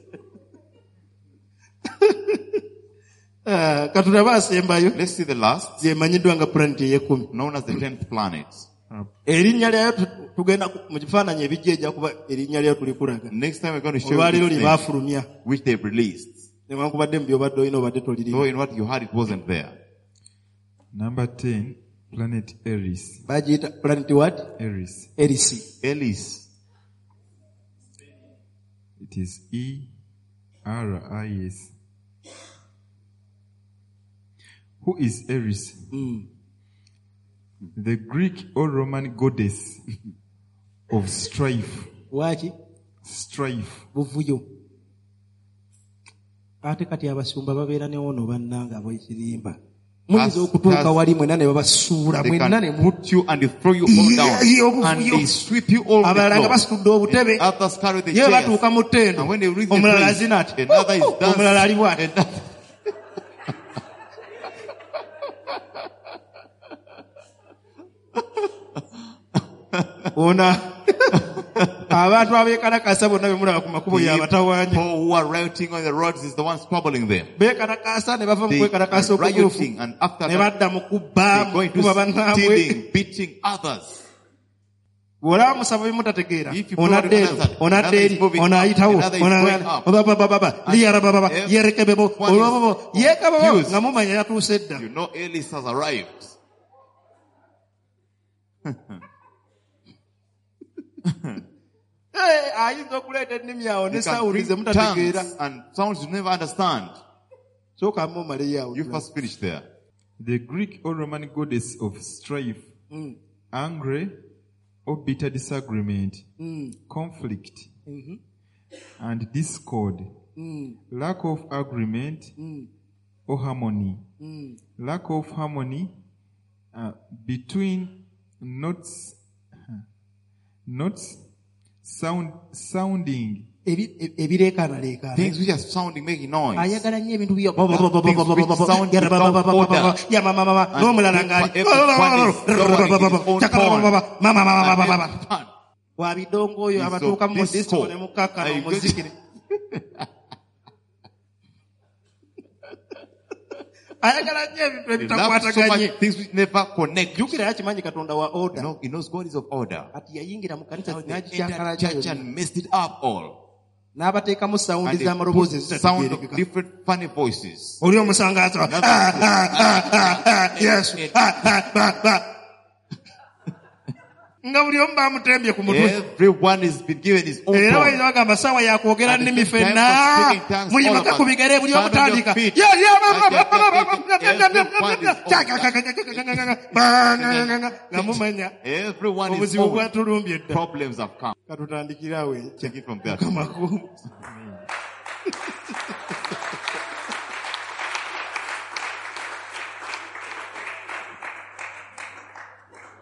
S1: katulaba asembayo
S2: Let's see the last,
S1: gyemanyiddwa nga planet ey'ekumi
S2: known as the 10th planet.
S1: erinnya lyayo tugenda mu kifaananyi ebijja ejja kuba erinnya lyayo tulikulaga
S2: Next time we're going to show
S1: olwaleero
S2: you
S1: lye
S2: this name,
S1: baafulumya
S2: which they released.
S1: newankubadde mu byobadde olina obadde
S2: Though
S1: tolirina
S2: in what you heard, it wasn't there.
S3: Number 10, planet Eris.
S1: bagiyita planet what
S3: Eris.
S1: erisi
S2: Elis.
S3: It is E-R-I-S. Who is Eris? The Greek or Roman goddess of strife.
S1: waki
S3: Strife.
S1: buvuyo ate kati abasumba babeera newono bannanga bwekirimba muyinza okutuuka wali mwena ne babasuula
S2: They
S1: mwenna
S2: can put you and they throw you all down. And they sweep you all on
S1: abalala nga
S2: the floor.
S1: basitudde obutebe
S2: And others carry the
S1: ye
S2: chairs.
S1: batuuka mu ttendo
S2: And when they reach the
S1: omulala
S2: place,
S1: azina ati
S2: another is dancing.
S1: omulala ali bwati
S2: Another-
S1: ona abantu abeekalakaasa bonna be mulaba ku makubo y'abatawaanya
S2: People who are rioting on the roads is the ones troubling them.
S1: beekalakaasa ne bava mu
S2: They
S1: kwekalakaasa
S2: are
S1: okutuufu
S2: rioting, and after
S1: ne
S2: that,
S1: badda mu kubba
S2: they're going
S1: kuba
S2: to
S1: bannaabwe
S2: stealing, beating others.
S1: bw'olaba musaba bimutategeera
S2: If you put
S1: onadde eri
S2: another-
S1: onadde
S2: another is
S1: eri
S2: moving
S1: ono
S2: up,
S1: ayitawo
S2: another is going up.
S1: bababababa liyarabababa
S2: And
S1: yerekebebo
S2: one is
S1: olwababo yeekababo
S2: confused.
S1: nga mumanya yatuuse dda
S2: You know Elis has arrived.
S1: ayinza okuleeta ennimi awo ne
S2: You can
S1: sawundi
S2: bring
S1: ze mutategeera
S2: tongues and sounds you never understand.
S1: sooka mu omaleyo awo
S2: You first finish there.
S3: The Greek or Roman goddess of strife, anger or bitter disagreement, conflict, and discord, lack of agreement or harmony, lack of harmony between notes, sounding,
S1: ebireekaanaleekaana
S2: Things which are sounding, making noise.
S1: ayagala nnyo ebintu byo
S2: And
S1: n'omulala ngaali wabidongo oyo abatuuka mu disco ne mukakkana omuzikire ayagala nnyo ebintu
S2: They love so
S1: ebitakwataganye
S2: much things which never connect.
S1: jjukira yakimanyi katonda wa
S2: You
S1: order
S2: know, he knows God is of order.
S1: kati yayingira mu kanisa
S2: Now they entered
S1: n'agikyakala
S2: church
S1: kyayo
S2: and messed it up all.
S1: n'abateekamu sawundi
S2: And they
S1: z'amaloboozi
S2: put sound of
S1: ezitategeerekeka
S2: different funny voices.
S1: oli omusangaazo yesu nga buli omu bamutembye ku mutwe.
S2: Everyone has been given his own
S1: Era
S2: tongue.
S1: bayinza bagamba saawa yakwogera
S2: At the
S1: nnimi
S2: same time
S1: ffenna
S2: for speaking tongues,
S1: muli
S2: all
S1: baka
S2: of
S1: ku
S2: us.
S1: bigere buli
S2: Stand on your
S1: omutandika
S2: feet.
S1: nga mumanya
S2: Everyone is
S1: obuzibu
S2: own.
S1: bwatulumbye dda.
S2: Problems have come.
S1: Katutandikire awo enkya.
S2: Take it from there.
S1: Mukama ku